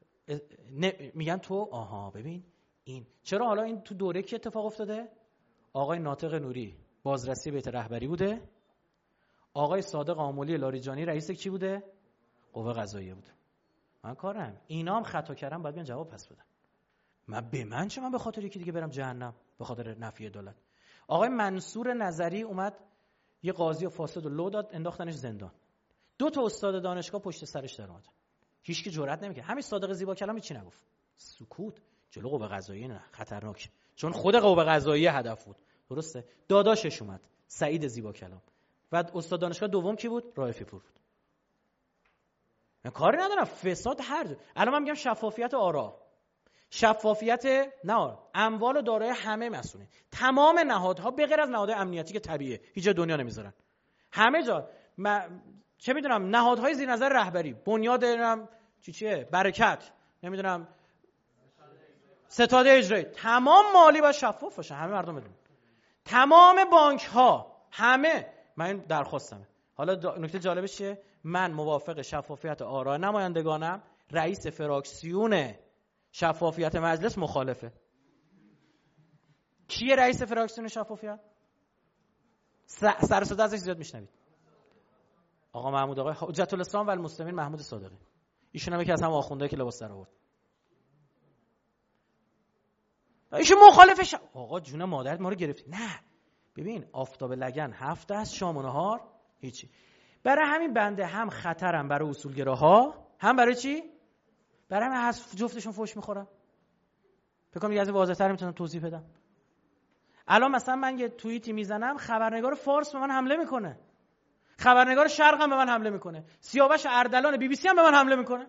B: میگن تو آها ببین این چرا حالا این تو دوره کی اتفاق افتاده؟ آقای ناطق نوری بازرسی بیت رهبری بوده. آقای صادق آملی لاریجانی رئیس کی بوده؟ قوه قضاییه بوده. من کارم اینا هم خطا کردم، باید بیان جواب پس بدن. من چه؟ من به خاطر یکی دیگه برم جهنم به خاطر نفی عدالت؟ آقای منصور نظری اومد یه قاضی فاسد و لو داد، انداختنش زندان. 2 تا استاد دانشگاه پشت سرش در اومدن. هیچ کی جرئت نمیکنه. همین صادق زیبا کلام چی نگفت؟ سکوت. جلو قوه قضاییه نه، خطرناک. چون خود قوه قضاییه هدف بود. درسته؟ داداشش اومد، سعید زیبا کلام. بعد استاد دانشگاه دوم کی بود؟ رائفی پور بود. من کاری ندارم فساد هر جا. الان من میگم شفافیت آرا، شفافیت نه اموال و دارایی همه مسئولین. تمام نهادها به غیر از نهادهای امنیتی که طبیعیه هیچ جا دنیا نمیذارن. همه جا چه میدونم نهادهای زیر نظر رهبری، بنیاد چیه؟ برکت، نمیدونم ستاد اجرایی، تمام مالی باید شفاف باشه، همه مردم بدون. تمام بانک ها همه. من این درخواستمه. حالا نکته جالبش چیه؟ من موافق شفافیت آرا نمایندگانم، رئیس فراکسیون شفافیت مجلس مخالفه. کیه رئیس فراکسیون شفافیت؟ سر صدا ازش زیاد میشنوید. آقا محمود، آقای حجت الاسلام و المسلمین محمود صادقی. ایشون هم یکی از هم آخوندهایی که لباس در آورد. ایشون مخالفش. آقا جون مادرت ما رو گرفتی. نه ببین آفتاب لگن 7 است، شام و نهار هیچی. برای همین بنده هم خطرم برای اصولگراها، هم برای چی؟ برای همین جفتشون فوش میخورم. فکر کنم یه از واضح‌تر میتونم توضیح بدم. الان مثلا من یه توییتی میزنم، خبرنگار فارس به من حمله میکنه، خبرنگار شرق هم به من حمله میکنه، سیاوش اردلان BBC هم به من حمله میکنه.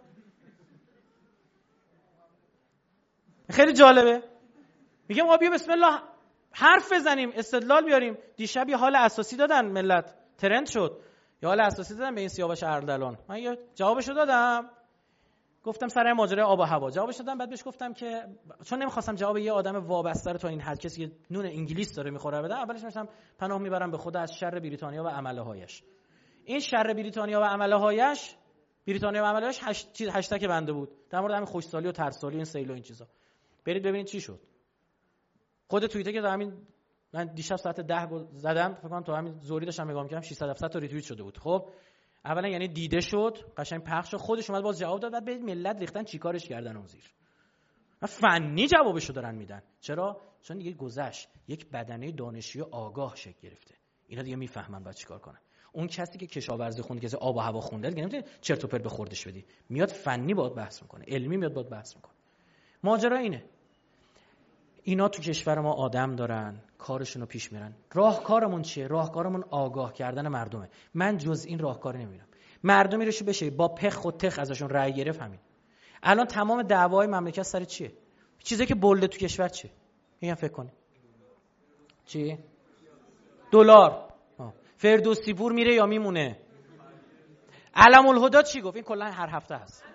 B: خیلی جالبه. میگم آقا بیا بسم الله حرف بزنیم، استدلال بیاریم. دیشب یه حال اساسی دادن ملت، ترند شد، یه حال اساسی دادن به این سیاوش اردلان. من یه جوابشو دادم، گفتم سر ماجرای آب و هوا جوابش دادم. بعد بهش گفتم که چون نمیخواستم جواب یه آدم وابسته رو تا این حد، کسی که نون انگلیس داره میخوره بدم، اولش مثلا پناه میبرم به خدا از شر بریتانیا و عمله هایش. این شر بریتانیا و عمله هایش، بریتانیا و عمله هایش هشتگ بنده بود در مورد همین خوشسالی و ترسالی، این سیل و این چیزا. برید ببینید چی شد. خود توییتر که همین من دیشب ساعت 10 زدم، فکر کنم تا همین ظهری داشتم نگاه می‌کردم 600 700 تا ریتوییت شده بود. خب اولا یعنی دیده شد، قشنگ پخش شد، خودش اومد باز جواب داد. بعد برید ملت ریختن چیکارش کردن اون زیر. فنی جوابشو دارن میدن. چرا؟ چون دیگه گذشت، یک بدنه دانشجوی آگاه شکل گرفته. اینا دیگه میفهمن بعد چیکار کنن. اون کسی که کشاورزی خونده، کسی آب و هوا خونده، دیگه نمیتونه چرت و پرت بخوردش بدی. میاد فنی باهات بحث میکنه، علمی میاد باهات بحث میکنه. ماجرا اینه. اینا تو کشور ما آدم دارن، کارشون رو پیش میرن. راهکارمون چیه؟ راهکارمون آگاه کردن مردمه. من جز این راهکار نمیبینم. مردمی روش بشه با پخ و تخ ازشون رأی گرفت. همین الان تمام دعوای مملکت سر چیه؟ چیزی که بلده تو کشور چیه؟ میگم فکر کنی چی؟ دلار. فردوسی پور میره یا میمونه؟ علم الهدی چی گفت؟ این کلا هر هفته هست.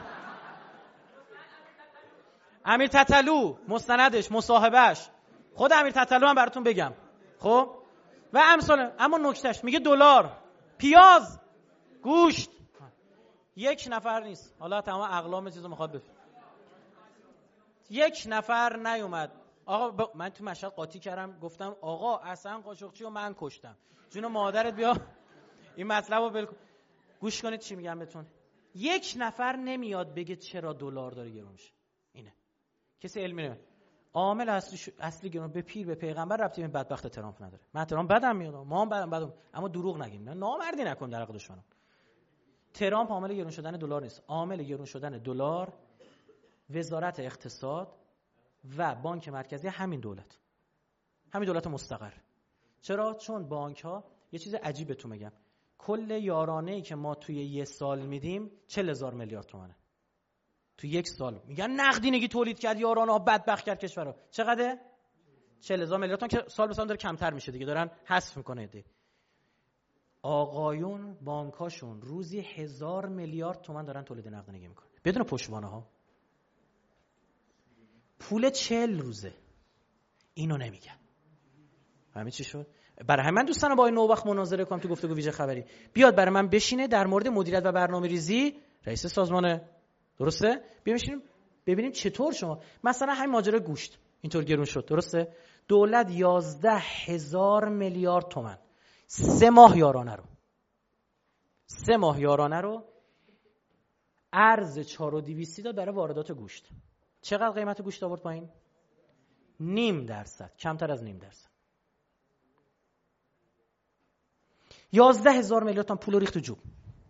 B: امیر تتلو مستندش، مصاحبهش، خود امیر تتلو هم براتون بگم. خب و امثال. اما نکتهش میگه دلار، پیاز، گوشت. یک نفر نیست، حالا تمام اقلام چیزو میخواد بفهم. یک نفر نیومد آقا من تو مشهد قاطی کردم، گفتم آقا اصلا قاشقچی رو من کشتم، جون مادرت بیا این مطلب رو گوش کنید چی میگم بهتون. یک نفر نمیاد بگه چرا دلار داره گرون میشه. اینه کسی علمی نمیاد. عامل اصلی گرون به پیر به پیغمبر ربطی به بدبخت ترامپ نداره. من ترامپ بدم میاد، ما هم بدم، اما دروغ نگیم، نامردی نکن در حق دشمنان. ترامپ عامل گرون شدن دلار نیست. عامل گرون شدن دلار وزارت اقتصاد و بانک مرکزی همین دولت مستقر. چرا؟ چون بانک ها یه چیز عجیب بهتون میگم، کل یارانه‌ای که ما توی یه سال میدیم 40,000 میلیارد تومانه. تو یک سال میگن نقدینگی تولید کرد، یارانه ها بدبخت کرد کشورو. چقدره؟ 40,000 میلیارد تومان، که سال به سال داره کمتر میشه دیگه، دارن حذف میکنه ایده. آقایون بانکاشون روزی 1000 میلیارد تومان دارن تولید نقدینگی میکنن بدون پشتوانه ها. پول 40 روزه. اینو نمیگن. همین چی شد؟ برای همین من دوستانم با این نوبخت مناظره کنم تو گفتگو ویژه خبری. بیاد برای من بشینه در مورد مدیریت و برنامه‌ریزی، رئیس سازمان، درسته؟ بشینیم ببینیم چطور شما مثلا همین ماجرای گوشت اینطور گرون شد، درسته؟ دولت 11,000 میلیارد تومان 3 ماه یارانه رو ارز 4,200 داد برای واردات گوشت. چقدر قیمت گوشت آورد پایین؟ 0.5%، کمتر از 0.5%. 11,000 میلیارد تومان پول ریخت تو جوب.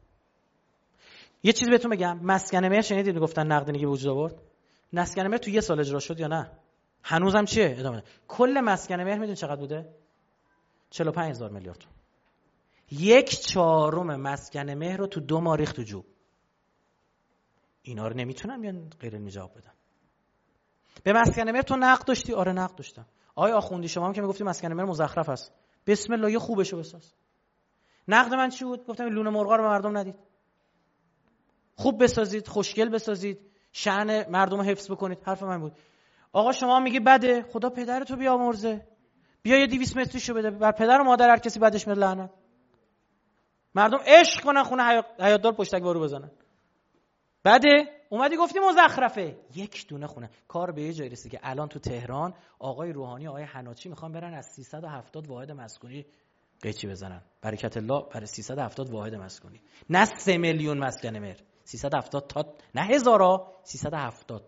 B: یه چیز بهتون بگم، مسکن مهر شنیدید میگفتن نقدینگی به وجود آورد؟ مسکن مهر تو یه سال اجرا شد یا نه؟ هنوزم چیه؟ ادامه. کل مسکن مهر میدون چقدر بوده؟ 45,000 میلیارد تومان. 1/4 مسکن مهر رو تو 2 ماه ریخت تو جوب. اینا رو نمیتونن یا غیر علمی جواب بدن. به مسکن مهر تو نقد داشتی؟ آره نقد داشتم. آقای آخوندی شما هم که میگفتی مسکن مهر مزخرف است، بسم الله یه خوبشو بساز. نقد من چی بود؟ گفتم لونه مرغا رو به مردم ندید، خوب بسازید، خوشگل بسازید، شأن مردم رو حفظ بکنید. حرف من بود. آقا شما میگی بده، خدا پدرتو بیامرزه، بیا یه 200 متریشو بده بر پدر و مادر هر کسی بعدش میاد لعنت. مردم عشق کنن خونه حیاتدار پشتک وارو بزنن. بده اومدی گفتی مزخرفه. یک دونه خونه. کار به یه جایی رسید که الان تو تهران آقای روحانی، آقای حناچی میخوان برن از 370 واحد مسکونی قیچی بزنن. برکت الله برای 370 واحد مسکونی، نه 3 میلیون مسکن مهر، 370 تا، نه هزارا، 370.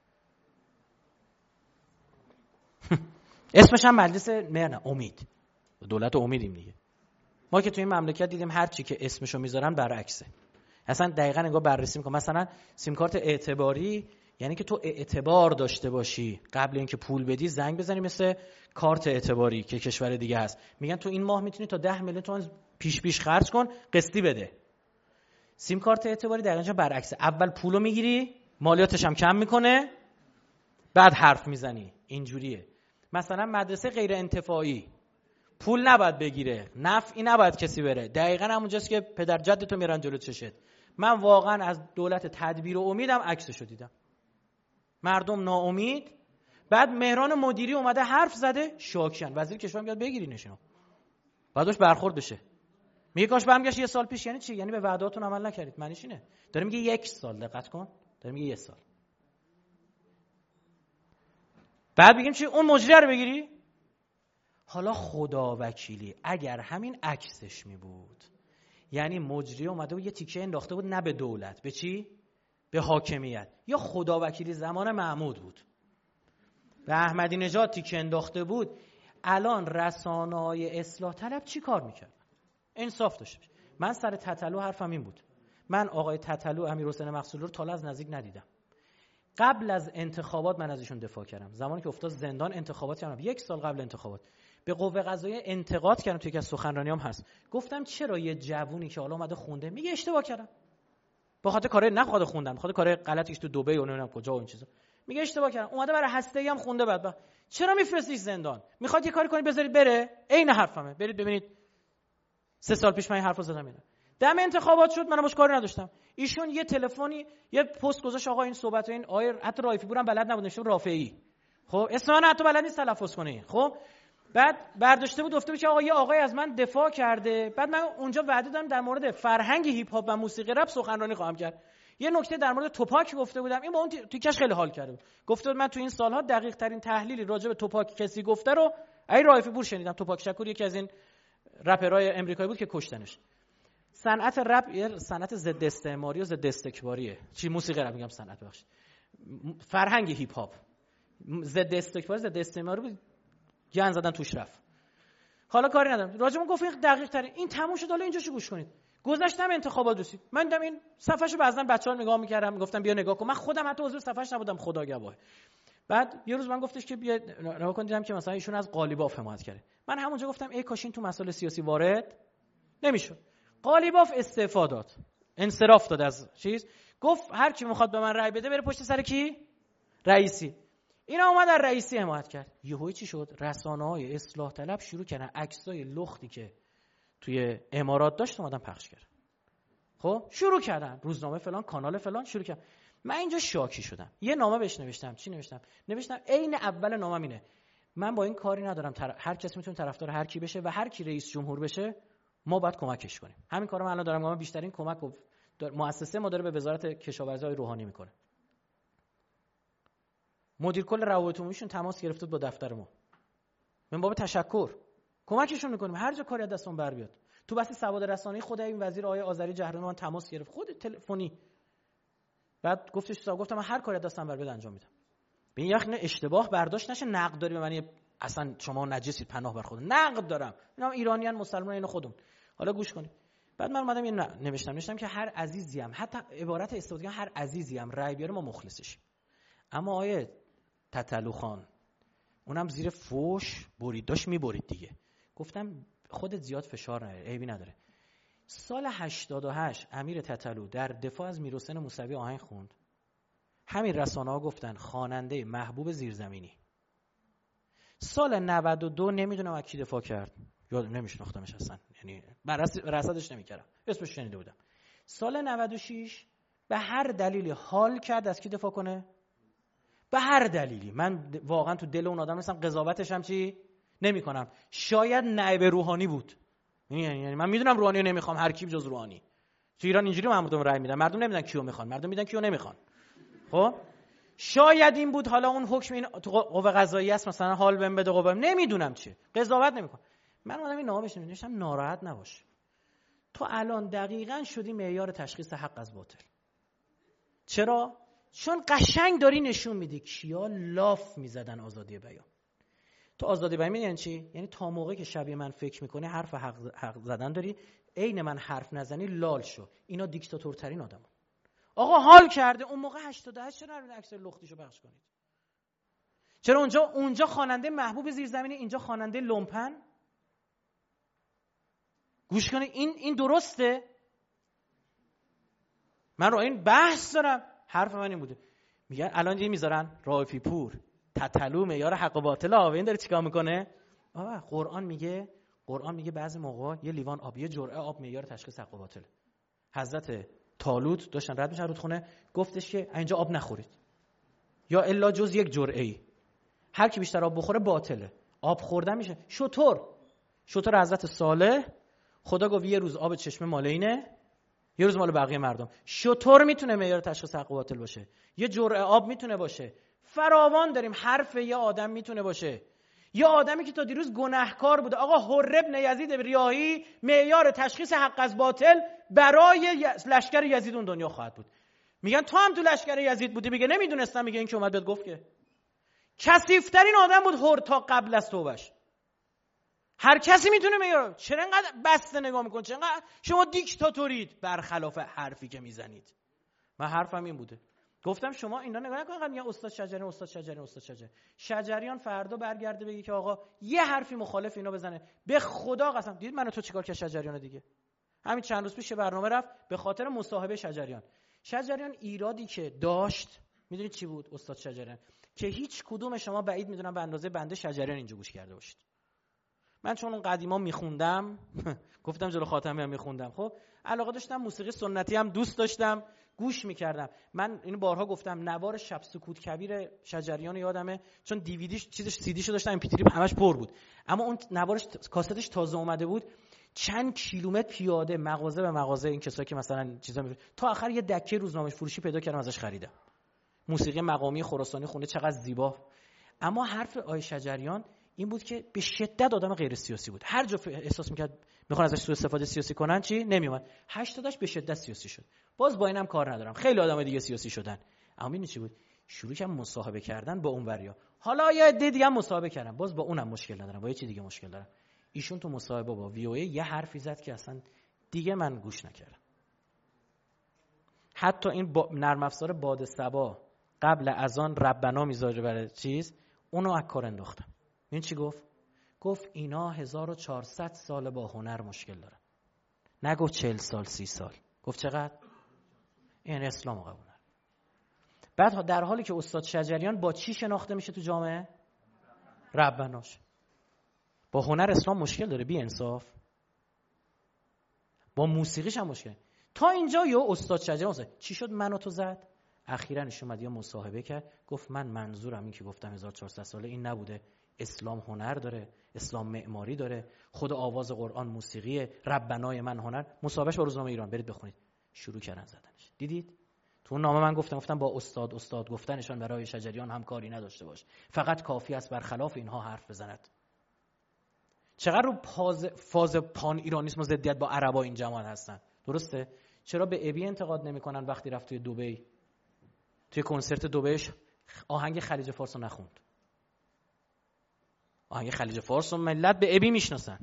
B: اسمش هم مجلس مهر نه، امید. دولت امیدیم دیگه. ما که تو این مملکت دیدیم هر چی که اسمشو میذارن برعکسه. اصلا دقیقاً انگار بررسی میکنم. مثلا سیم کارت اعتباری یعنی که تو اعتبار داشته باشی، قبل اینکه پول بدی زنگ بزنی، مثل کارت اعتباری که کشور دیگه هست، میگن تو این ماه میتونی تا 10 میلیون تومان پیش خرج کن، قسطی بده. سیم کارت اعتباری در اینجا برعکسه، اول پولو میگیری، مالیاتش هم کم میکنه، بعد حرف میزنی. اینجوریه. مثلا مدرسه غیر انتفاعی پول نباید بگیره، نفعی نباید کسی بره، دقیقاً همونجاست که پدر جدتو میرن جلو چشت. من واقعا از دولت تدبیر و امیدم عکسشو دیدم، مردم ناامید، بعد مهران مدیری اومده حرف زده، شاکیان. وزیر کشور میاد بگیرینشون، بعدش برخورد بشه، میگه کاش برمیگشت یه سال پیش. یعنی چی؟ یعنی به وعدهاتون عمل نکردید. معنیش اینه. داره میگه 1 سال، دقت کن، داره میگه 1 سال. بعد میگیم چی؟ اون مجری رو بگیری. حالا خدا وکیلی اگر همین عکسش می بود، یعنی مجری اومده بود یه تیکه انداخته بود، نه به دولت، به چی؟ به حاکمیت. یا خدا وکیلی زمان محمود بود، به احمدی نژاد تیکه انداخته بود، الان رسانه‌های اصلاح طلب چی کار میکرد؟ انصاف داشته باشه. من سر تتلو حرفم این بود، من آقای تتلو امیرحسین مقصود رو تا از نزدیک ندیدم. قبل از انتخابات من از ایشون دفاع کردم، زمانی که افتاد زندان انتخابات کردم، 1 سال قبل انتخابات به قوه قضاییه انتقاد کردم، توی یکی از سخنرانیام هست، گفتم چرا یه جوونی که حالا اومده خونده میگه اشتباه کردم، با خاطر کار نخواد خوندن، بخاطر کار غلطیش تو دبی و نمیدونم کجا و این چیزا، میگه اشتباه کردم، اومده برای هسته‌ای هم خونده، بعد چرا میفرستیش زندان؟ میخواد یه کاری کنید بذارید بره. عین حرفمه، برید ببینید 3 سال پیش من این حرفو زدم. اینا دم انتخابات شد، منم باش کاری نداشتم، ایشون یه تلفنی یه پست گذاشت، آقا این صحبت این آیه حتی رایفی پورم بلد نبود، نوشته رافعی، خب اسم من حتی بلد نیست تلفظ کنه، خب بعد برداشته بود گفته بود که آقا یه آقای از من دفاع کرده، بعد من اونجا وعده دادم در مورد فرهنگ هیپ هاپ و موسیقی رپ سخنرانی خواهم کرد. یه نکته در مورد توپاک گفته بودم، این با اون تیکش خیلی حال کرده بود، گفته بود من تو این سالها دقیق ترین تحلیلی راجع به توپاک کسی گفته رو ای رایفی پور شنیدم. توپاک شکور یکی از این رپرهای امریکایی بود که کشتنش. صنعت رپ یه صنعت ضد استعماری و ضد استکباریه. چی موسیقی رپ میگم، صنعت بخش فرهنگ هیپ هاپ ضد استکباری ضد استعماری بود، گن زدن توش رفت. حالا کاری ندارم، راجعمون گفت این دقیق تره، این تموم شد، حالا اینجاشو گوش کنید. گذاشتم انتخابات رسید، من دیدم این صفحه‌شو بعضن بچه‌ها نگاه می‌کردم، میگفتم بیا نگاه کن، من خودم حتی عضو صفحه‌اش نبودم، خدا گواه. بعد یه روز من گفتش که بیا نگاه کن، دیدم که مثلا ایشون از قالیباف حمایت کرده. من همونجا گفتم ای کاش این تو مسائل سیاسی وارد نمیشد. قالیباف استعفا داد، انصراف داد از چیز، گفت هر کی میخواد به من رأی بده بره پشت سر کی؟ رئیسی. اینا اومد در رئیسی حمایت کرد. یهو چی شد؟ رسانه‌های اصلاح طلب شروع کردن عکسای لختی که توی امارات داشت اومدن پخش کردن. خب شروع کردن روزنامه فلان، کانال فلان شروع کرد. من اینجا شاکی شدم. یه نامه بهش نوشتم. چی نوشتم؟ نوشتم عین اول نامم اینه، من با این کاری ندارم، هر کسی میتونه طرفدار هر کی بشه و هر کی رئیس جمهور بشه ما باید کمکش کنیم. همین کارو من الان دارم میگم، بیشترین کمک مؤسسه ما داره به وزارت کشاورزی روحانی میکنه. مدیر کل روابط عمومیشون تماس گرفته با دفتر ما، من باب تشکر کمکشون میکنیم هر جا کاری از دستمون بر بیاد. تو بحث سواد رسانه‌ای خود این وزیر آقای آذری جهرمی من تماس گرفت، خود تلفنی، بعد گفتم من هر کاری از دستم بر بیاد انجام میدم. ببین یه اشتباه برداشت نشه، نقد داری به من اصلا شما نجسید، پناه بر خود، نقد دارم، اینا ایرانیان مسلمان اینو خودمون. حالا گوش کنید. بعد من اومدم این نوشتم که هر عزیزی هم، حتی عبارت استفاده هر عزیزی هم رای بیاره ما مخلصشیم. اما آیه تتلو خان اونم زیر فوش برید، داشت میبرید دیگه. گفتم خودت زیاد فشار نیار، عیبی نداره. سال 88 امیر تتلو در دفاع از میرحسین موسوی آهنگ خوند، همین رسانه‌ها گفتن خواننده محبوب زیرزمینی. سال 92 نمیدونم از کی دفاع کرد، یاد نمیشناختمش اصلا، یعنی رصدش نمیکردم، اسمش شنیده بودم. سال 96 به هر دلیلی حال کرد از کی دفاع کنه، به هر دلیلی. من واقعا تو دل اون آدم نیستم، قضاوتش هم چی نمی‌کنم. شاید نایب روحانی بود، یعنی من میدونم روحانی رو نمیخوام، هر کی جز روحانی. تو ایران اینجوری مردم رأی میدن، مردم نمیدونن کیو میخوان، مردم میدونن کیو نمیخوان. خب شاید این بود، حالا اون حکم این تو قوه قضاییه است، مثلا حال بهم بده قوه، نمیدونم چیه، قضاوت نمیکنم. من اومدم این نامه نوشتم ناراحت نباش، تو الان دقیقاً شدی معیار تشخیص حق از باطل. چرا؟ چون قشنگ داری نشون میدی کیا لاف میزدن آزادی بیان. تو آزادی بیان یعنی چی؟ یعنی تا موقعی که شبیه من فکر میکنی حرف حق زدن داری، عین من حرف نزنی لال شو. اینا دیکتاتورترین آدمن. آقا حال کرده اون موقع 88 چرا نرید عکس لختیشو پخش کنید؟ چرا اونجا خواننده محبوب زیرزمینی، اینجا خواننده لومپن؟ گوش کنید این درسته؟ من رو این بحث دارم، حرف من این بوده. میگن الان دیگه میذارن رائفی پور تتلو معیار حق و باطل آب، این داره چیکار میکنه؟ قرآن میگه بعضی موقع یه لیوان آب، یه جرعه آب معیار تشخیص حق و باطل. حضرت طالوت داشتن رد میشن رودخونه، گفتش که اینجا آب نخورید یا الا جز یک جرعه ای، هر کی بیشتر آب بخوره باطله، آب خوردن میشه. شطور حضرت صالح، خدا گفت یه روز آب چشمه مال اینه، یه روز مال بقیه مردم. شطور میتونه معیار تشخیص حق و باطل باشه، یه جرعه آب میتونه باشه، فراوان داریم. حرف یه آدم میتونه باشه، یه آدمی که تا دیروز گناهکار بوده. آقا حر ابن یزید ریاحی معیار تشخیص حق از باطل برای لشکر یزید اون دنیا خواهد بود. میگن تو هم تو لشکر یزید بودی؟ میگه نمیدونستم. میگه این که اومد بهت گفت که کثیف‌ترین آدم بود حر تا قبل از توبش. هر کسی میتونه معیار. چرا اینقدر بسته نگاه میکنید؟ چرا اینقدر شما دیکتاتورید برخلاف حرفی که میزنید؟ من حرفم این بوده، گفتم شما اینا نگاه نکنید میگن استاد شجریان. شجریان فردا برگرده بگه که آقا یه حرفی مخالف اینا بزنه، به خدا قسم. دید من و تو چیکار که شجریان دیگه همین چند روز پیش برنامه رفت به خاطر مصاحبه شجریان ایرادی که داشت میدونید چی بود استاد شجریان؟ که هیچ کدوم شما بعید میدونم به اندازه بنده شجریان اینجا گوش کرده باشید. من چون اون قدیما میخوندم گفتم جلو خاتمی هم میخوندم، خب علاقه داشتم، موسیقی سنتی هم دوست داشتم، گوش میکردم. من اینو بارها گفتم، نوار شب سکوت کبیر شجریان یادمه، چون دیویدیش چیزش سیدیشو داشتم، ام پی 3 همش پر بود، اما اون نوارش کاستش تازه اومده بود. چند کیلومتر پیاده مغازه به مغازه، این کسایی که مثلا چیزا میفروشن، تا آخر یه دکه روزنامه فروشی پیدا کردم ازش خریدم. موسیقی مقامی خراسانی خونده، چقدر زیبا. اما حرف آقای شجریان این بود که به شدت آدم غیر سیاسی بود. هر جا احساس میکرد میخوان ازش سوء استفاده سیاسی کنن چی نمیومد. 80 به شدت سیاسی شد. باز با اینم کار ندارم، خیلی آدم دیگه سیاسی شدن. اما این چی بود؟ شروع کردن مصاحبه کردن با اون وریا. حالا یه عده دیگه هم مصاحبه کردن، باز با اونم مشکل ندارم، با یه چیز دیگه مشکل دارم. ایشون تو مصاحبه با وی او ای یه حرفی زد که اصلا دیگه من گوش نکردم. حتی این نرم افزار باد صبا قبل از آن ربنا میذاره برای چیز، اونو از کار انداختم. این چی گفت؟ گفت اینا 1400 سال با هنر مشکل دارن. نگفت 40 سال 30 سال. گفت چقدر؟ این اسلام قبول نداره. بعد در حالی که استاد شجریان با چی شناخته میشه تو جامعه؟ ربناش. با هنر اسلام مشکل داره، بی انصاف. با موسیقیش هم مشکل. تا اینجا یه استاد شجریان چی شد منو تو زد؟ اخیراً ایشون اومد یه مصاحبه کرد، گفت من منظورم این که گفتم 1400 ساله این نبوده. اسلام هنر داره، اسلام معماری داره، خود آواز قرآن موسیقی، ربنای من هنر. مصاحبهش با روزنامه ایران برید بخونید. شروع کردن زدنش. دیدید؟ تو اون نامه من گفتم با استاد گفتنشان برای شجریان همکاری نداشته باش، فقط کافی است برخلاف اینها حرف بزند. چقدر رو فاز پان ایرانیسم و ضدیت با عربا این جماعت هستن. درسته؟ چرا به ابی انتقاد نمیکنن وقتی رفت توی دبی، توی کنسرت دبیش آهنگ خلیج فارس رو نخوند؟ آهنگ خلیج فارس رو ملت به ابی میشناسن.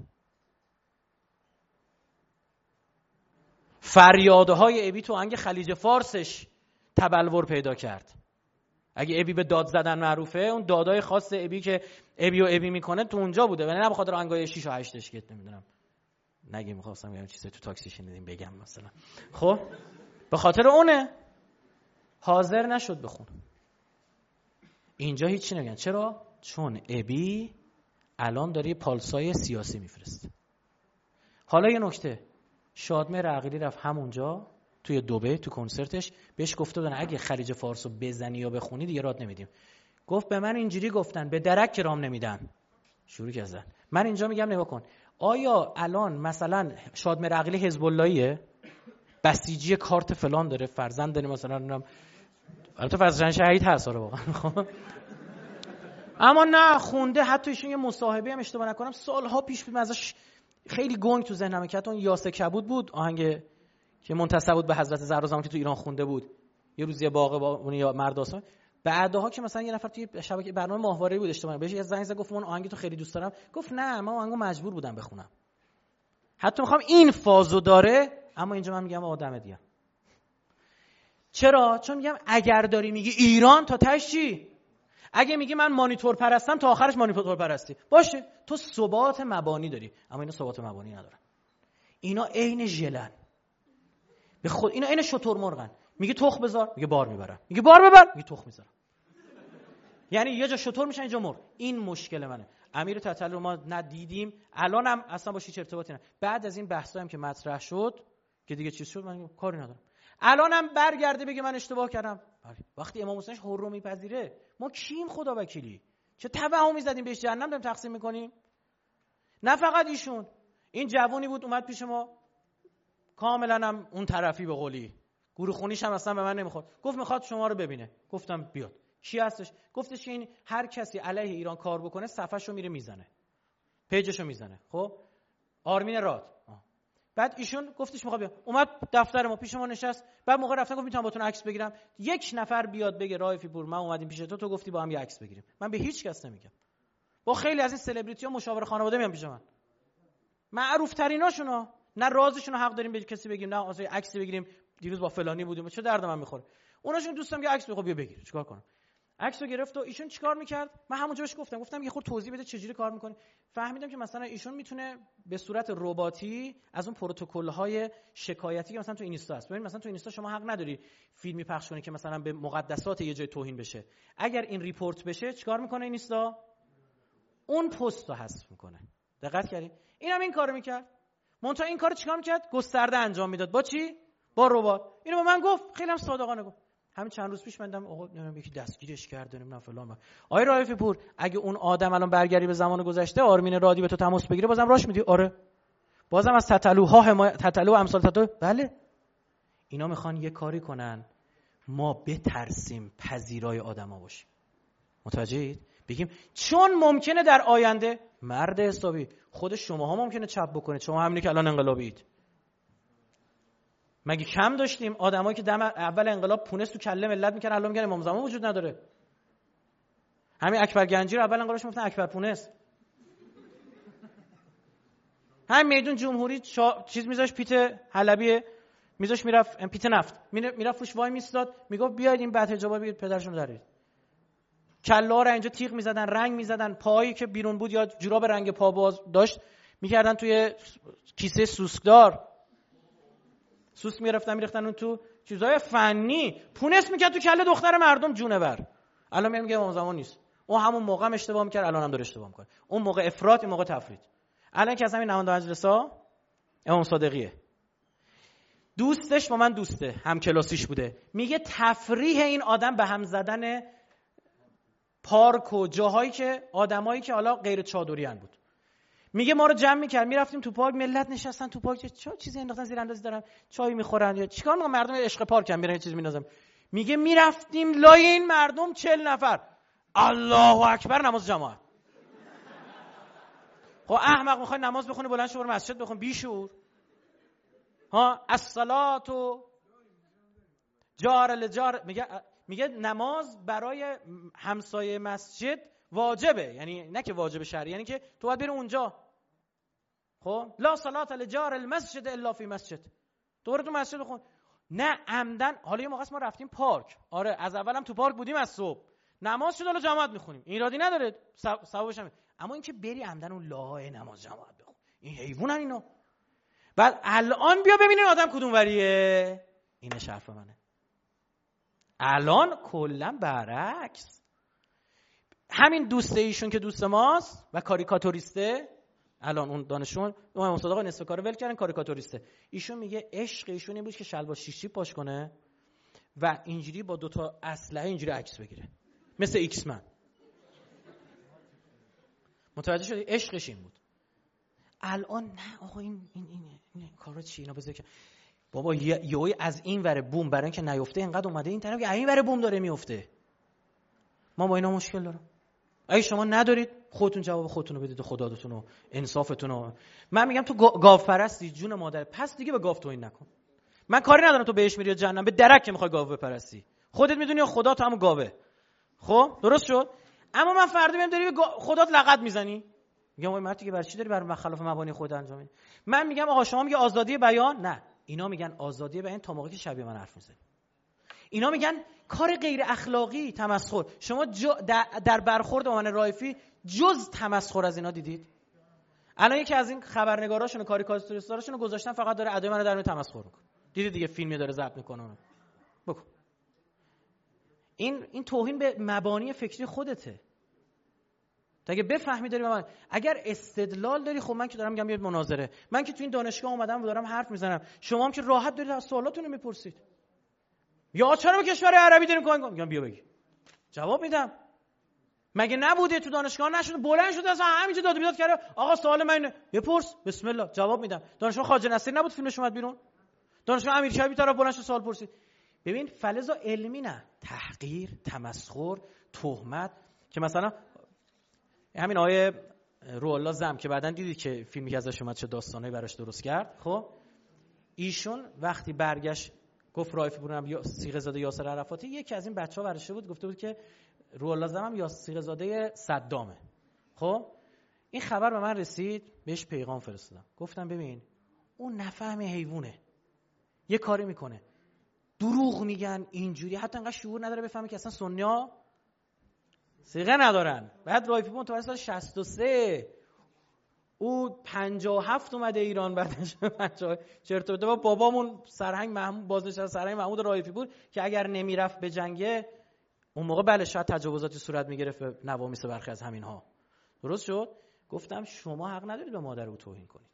B: فریادهای ابی تو آهنگ خلیج فارسش تبلور پیدا کرد. اگه ابی به داد زدن معروفه، اون دادای خاص ابی که ابی میکنه تو اونجا بوده، ولی نه به خاطر آهنگای 6 و 8 که نمیدونم نگیم، می‌خواستم یه چیزی تو تاکسی شنیدیم بگم مثلا. خب به خاطر اونه حاضر نشد بخون. اینجا هیچی نمیگن. چرا؟ چون ابی الان داره پالسای سیاسی میفرسته. حالا یه نکته، شادمهر عقیلی رفت همونجا توی دبی تو کنسرتش، بهش گفته بودن اگه خلیج فارس رو بزنی یا بخونی دیگه راد نمیدیم. گفت به من اینجوری گفتن، به درک رام نمیدن. شروع کردن. من اینجا میگم نگاه کن، آیا الان مثلا شادمهر عقیلی حزب اللهیه؟ بسیجی کارت فلان داره، فرزند داره، مثلا البته فرزند شهید هست واقعا. اما نه خونده. حتی ایشون یه مصاحبه هم اشتباه نکنم سالها پیش بود، ازش خیلی گنگ تو ذهنمه که اون یاسه کبود بود، آهنگ که منتسب بود به حضرت زهرا زمانی که تو ایران خونده بود، یه روز یه باغ با اون یا مرداسا. بعدها که مثلا یه نفر توی شبکه برنامه ماهواره‌ای بود اشتباه بهش یه زنگ زد، گفت اون آهنگ تو خیلی دوست دارم. گفت نه من آهنگو مجبور بودم بخونم، حتی میخوام این فازو داره. اما اینجا من میگم آدم دیگه. چرا؟ چون میگم اگر داری میگی ایران تا تهش چی؟ اگه میگی من مانیتور پرستم تا آخرش مانیتور پرستی باشه، تو ثبات مبانی داری، اما اینا ثبات مبانی ندارن. اینا عین ژلن، به خود اینا عین شترمرغن. میگه تخم بذار، میگه بار میبرم، میگه بار ببر، میگه تخم میذارم. یعنی یه جا شتر میشن اینجا مرغ. این مشکل منه. امیر تتلو ما ندیدیم، الانم اصلا باش هیچ ارتباطی نداره. بعد از این بحثا هم که مطرح شد که دیگه چیز شد، من کاری ندارم. الانم برگرده بگه من اشتباه کردم. وقتی امام حسین هر رو میپذیره، ما کیم خدا وکیلی؟ چه توهمی زدیم بهش جهنم داریم تقسیم میکنیم؟ نه فقط ایشون، این جوونی بود اومد پیش ما کاملا هم اون طرفی به قولی، گروه خونیش هم اصلا به من نمیخورد، گفت میخواد شما رو ببینه. گفتم بیاد. کی هستش؟ گفتش که این هر کسی علیه ایران کار بکنه صفحه‌شو میره میزنه، پیجشو میزنه. خب آرمین راد. بعد ایشون گفتش میخواد بیاد، اومد دفتر ما پیش ما نشست. بعد موقع رفتن گفت میتونم باتون عکس بگیرم. یک نفر بیاد بگه رائفی پور ما اومدیم پیش تو گفتی با هم یه عکس بگیریم. من به هیچ کس نمیگم. با خیلی از این سلبریتی‌ها مشاور خانواده میان پیش من، معروف تریناشونو، نه رازشون رو حق داریم به کسی بگیم، نه واسه عکس بگیریم دیروز با فلانی بودیم، چه درد من میخوره. اوناشون دوستم که عکس بگو بیا بگیر، چیکار کنم؟ عکسو گرفت و ایشون چیکار میکرد؟ من همونجا بهش گفتم یه خورده توضیح بده چجوری کار میکنه. فهمیدم که مثلا ایشون میتونه به صورت رباتی از اون پروتکل‌های شکایتی که مثلا تو اینستا هست، ببین مثلا تو اینستا شما حق نداری فیلمی پخش کنی که مثلا به مقدسات یه جای توهین بشه. اگر این ریپورت بشه چیکار میکنه اینستا؟ اون پست رو حذف میکنه. دقت کردین؟ اینم این کارو میکرد. منتها این کارو چیکار میکرد؟ گسترده انجام میداد. با چی؟ با ربات. اینو به من گفت، خیلی هم صادقانه گفت. همین چند روز پیش من دیدم آقا نمیدونم یکی دستگیرش کرده نمیدونم فلان. آقای رائفی پور اگه اون آدم الان برگردی به زمان گذشته، آرمین رادی به تو تماس بگیره بازم راش میدی؟ آره. بازم از تتلوها تتلو امثال تتلو؟ بله. اینا میخوان یه کاری کنن ما بترسیم پذیرای آدما باشیم. متوجهید؟ بگیم چون ممکنه در آینده مرد حسابی خود شماها ممکنه چپ بکنید، شما همینی که الان انقلابید. مگه کم داشتیم آدمایی که دم اول انقلاب پونس تو کله ملت میکردن، الان میگن امام زمان وجود نداره. همین اکبر گنجی رو اول انقلابش میگفتن اکبر پونس. همین میدون جمهوری چیز میذاش پیت حلبی میذاش میرفت پیت نفت میرفت فوش وای میستاد میگفت بیاید این بعد حجابا بگید پدرشون درید. کلا رو اینجا تیغ میزدن، رنگ میزدن، پایی که بیرون بود یا جوراب رنگ پا باز داشت میکردن توی کیسه سوسکدار، سوسک میرفتن اون تو چیزای فنی، پونس میکرد تو کله دختر مردم جونه بر. الان میگم امام زمان نیست. اون همون موقع هم اشتباه میکرد، الان هم داره اشتباه میکنه. اون موقع افراط، این موقع تفرید. الان که از همین نماینده مجلسا امام صادقیه دوستش با من دوسته، هم کلاسیش بوده، میگه تفریح این آدم به هم زدن پارک و جاهایی که آدمایی که حالا غیر چادریان بود. میگه ما رو جمع میکرد میرفتیم تو پارک، ملت نشستن تو پارک چه چیزی انداختن زیر اندازی دارن چای میخورن یا چیکار میکنن، مردم عشق پارک هم میرن یه چیز میندازن. میگه میرفتیم لای این مردم 40 نفر الله اکبر نماز جماعت. خب احمق میخوای نماز بخونی بلند شو برو مسجد بخون بی شعور. ها الصلاه جار لجار. میگه نماز برای همسایه مسجد واجبه، یعنی نه که واجب شرعی، یعنی که تو باید بری اونجا. خب لا صلاه لجار المسجد الا فی مسجد، دوباره تو مسجد بخون. نه عمدن. حالا یه موقع ما رفتیم پارک، آره از اولم تو پارک بودیم، از صبح نماز شد حالا جماعت میخونیم، ایرادی نداره ثوابش هم، اما اینکه بری عمدن اون لای نماز جماعت بخون، این حیوانن اینو. بعد الان بیا ببینین آدم کدوم وریه. این حرف منه. الان کلا برعکس. همین دوست ایشون که دوست ماست و کاریکاتوریسته، الان اون دانشجو اون مصادقه نصف کارو ول کردن، کاریکاتوریسته. ایشون میگه عشق ایشون این بود که شلوار شیشی پاش کنه و اینجوری با 2 اسلحه اینجوری عکس بگیره مثل ایکس من. متوجه شدی؟ عشقش این بود. الان نه آقا این کارا چی اینا بذار که بابا یهویی از این ور بوم برای اینکه نیفته اینقدر اومده این طرف که این ور بوم داره میفته. ما با اینا مشکل دارم. اگه شما ندارید خودتون جواب خودتون رو بدید و خداتون و انصافتون رو. من میگم تو گاو پرستی جون مادر، پس دیگه به گاو توهین نکن. من کاری ندارم تو بهش میری یا جهنم، به درک که میخوای گاو بپرستی خودت میدونی یا خدا تو همون گاوه. خب درست شد. اما من فردا میام داری به خدات لقد میزنی، میگم آقا مردی که برای چی داری بر خلاف مبانی خود انجام میدی؟ من میگم آقا شما میگه آزادی بیان، نه اینا میگن آزادی بیان تا موقعی که شبیه من حرف میزنی. اینا میگن کار غیر اخلاقی، تمسخر. شما در برخورد با من رایفی جز تمسخر از اینا دیدید؟ الان یکی از این خبرنگاراشون و کاریکاتوریستاشون رو گذاشتن فقط داره ادای منو در میون تمسخر میکنه. دیدید دیگه فیلمی داره ضبط میکنه. بکن. این توهین به مبانی فکری خودته. اگه بفهمی داری من، اگر استدلال داری، خب من که دارم میگم بیاید مناظره، من که تو این دانشگاه اومدم و دارم حرف میزنم، شما هم که راحت دارید از سوالاتون رو میپرسید. یا چرا به کشور عربی داریم کمک میگم بیا بگی. جواب میدم. مگه نبوده تو دانشگاه نشده بلند شده اصلا همینجا داد و بیداد کرده آقا سوال من بپرس، بسم الله جواب میدم. دانشگاه خواجه نصیری نبود فیلمش اومد بیرون؟ دانشگاه امیرشبی طرف بلند شد سوال پرسید. ببین فلزا علمی نه، تحقیر، تمسخر، تهمت. که مثلا همین آیه روح الله زم که بعدن دیدید که فیلمی که ازش اومد چه داستانایی براش درست کرد. خب ایشون وقتی برگشت گفت رایفی پورم یا صیغه زاده یاسر عرفاتی، یکی از این بچه‌ها ورشه بود گفته بود که روح الله زم هم یا صیغه زاده صدامه. خب این خبر به من رسید، بهش پیغام فرستادم، گفتم ببین اون نفهم حیوانه، یه کاری میکنه دروغ میگن اینجوری، حتی انقدر شعور نداره بفهمه که اصلا سنی‌ها صیغه ندارن. بعد رایفی پور متولد سال 63، او 57 اومده ایران، بعدش 50 چرت و پرت. با بابامون سرهنگ محمود بازنشسته سرهنگ محمود رایفی پور که اگر نمیرفت به جنگ اون موقع بله شاید تجاوزاتی صورت میگرفت نوامیس برخی از همینها. درست شد؟ گفتم شما حق ندارید به مادر او توهین کنید.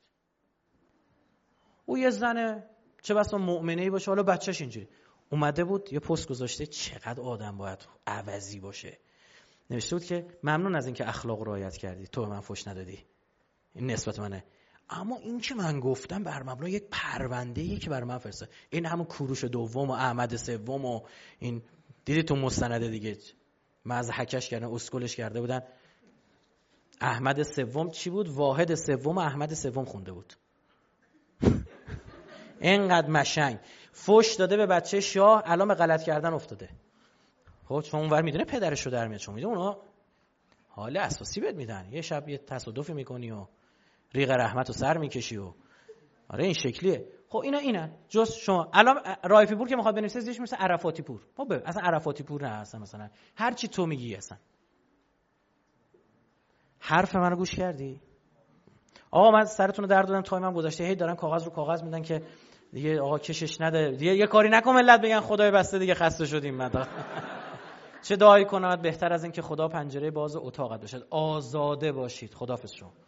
B: او یه زنه، چه بسا مؤمنه‌ای باشه، حالا بچه‌ش اینجوری اومده بود یه پست گذاشته چقدر آدم باید عوضی باشه، نوشته بود که ممنون از اینکه اخلاق رعایت کردی، تو به من فحش ندادی، این نسبت منه، اما این که من گفتم بر مبنای یک پرونده‌ای که بر من فرستاد، این همون کوروش دوم و احمد سوم و این دیدی تو مستند دیگه مضحکش کردن، اسکلش کرده بودن. احمد سوم چی بود؟ واحد سوم و احمد سوم خونده بود. اینقدر مشنگ فحش داده به بچه شاه، الان به غلط کردن افتاده. خب چون اونور میدونه پدرش رو در میاد، چون میدونه اونا حال اساسی بهت میدن، یه شب یه تصادفی میکنی و ریق رحمت رو سر میکشی و آره این شکلیه. خب اینا جز شما الان رایفی پور که میخواد بنویسه زیرش مثل عرفاتی پور. خب اصلا عرفاتی پور نه، اصلا مثلا هر چی تو میگی. اصلا حرف منو گوش کردی؟ آقا من سرتون رو درد دادم، تایمم گذشته، هی دارن کاغذ رو کاغذ میدن که دیگه آقا کشش نده دیگه، یه کاری نکن ملت بگن خدای بسته دیگه خسته شدیم. مدا چه دعایی کنم بهتر از این که خدا پنجره باز اتاقت باشد، آزاده باشید. خداحافظ شما.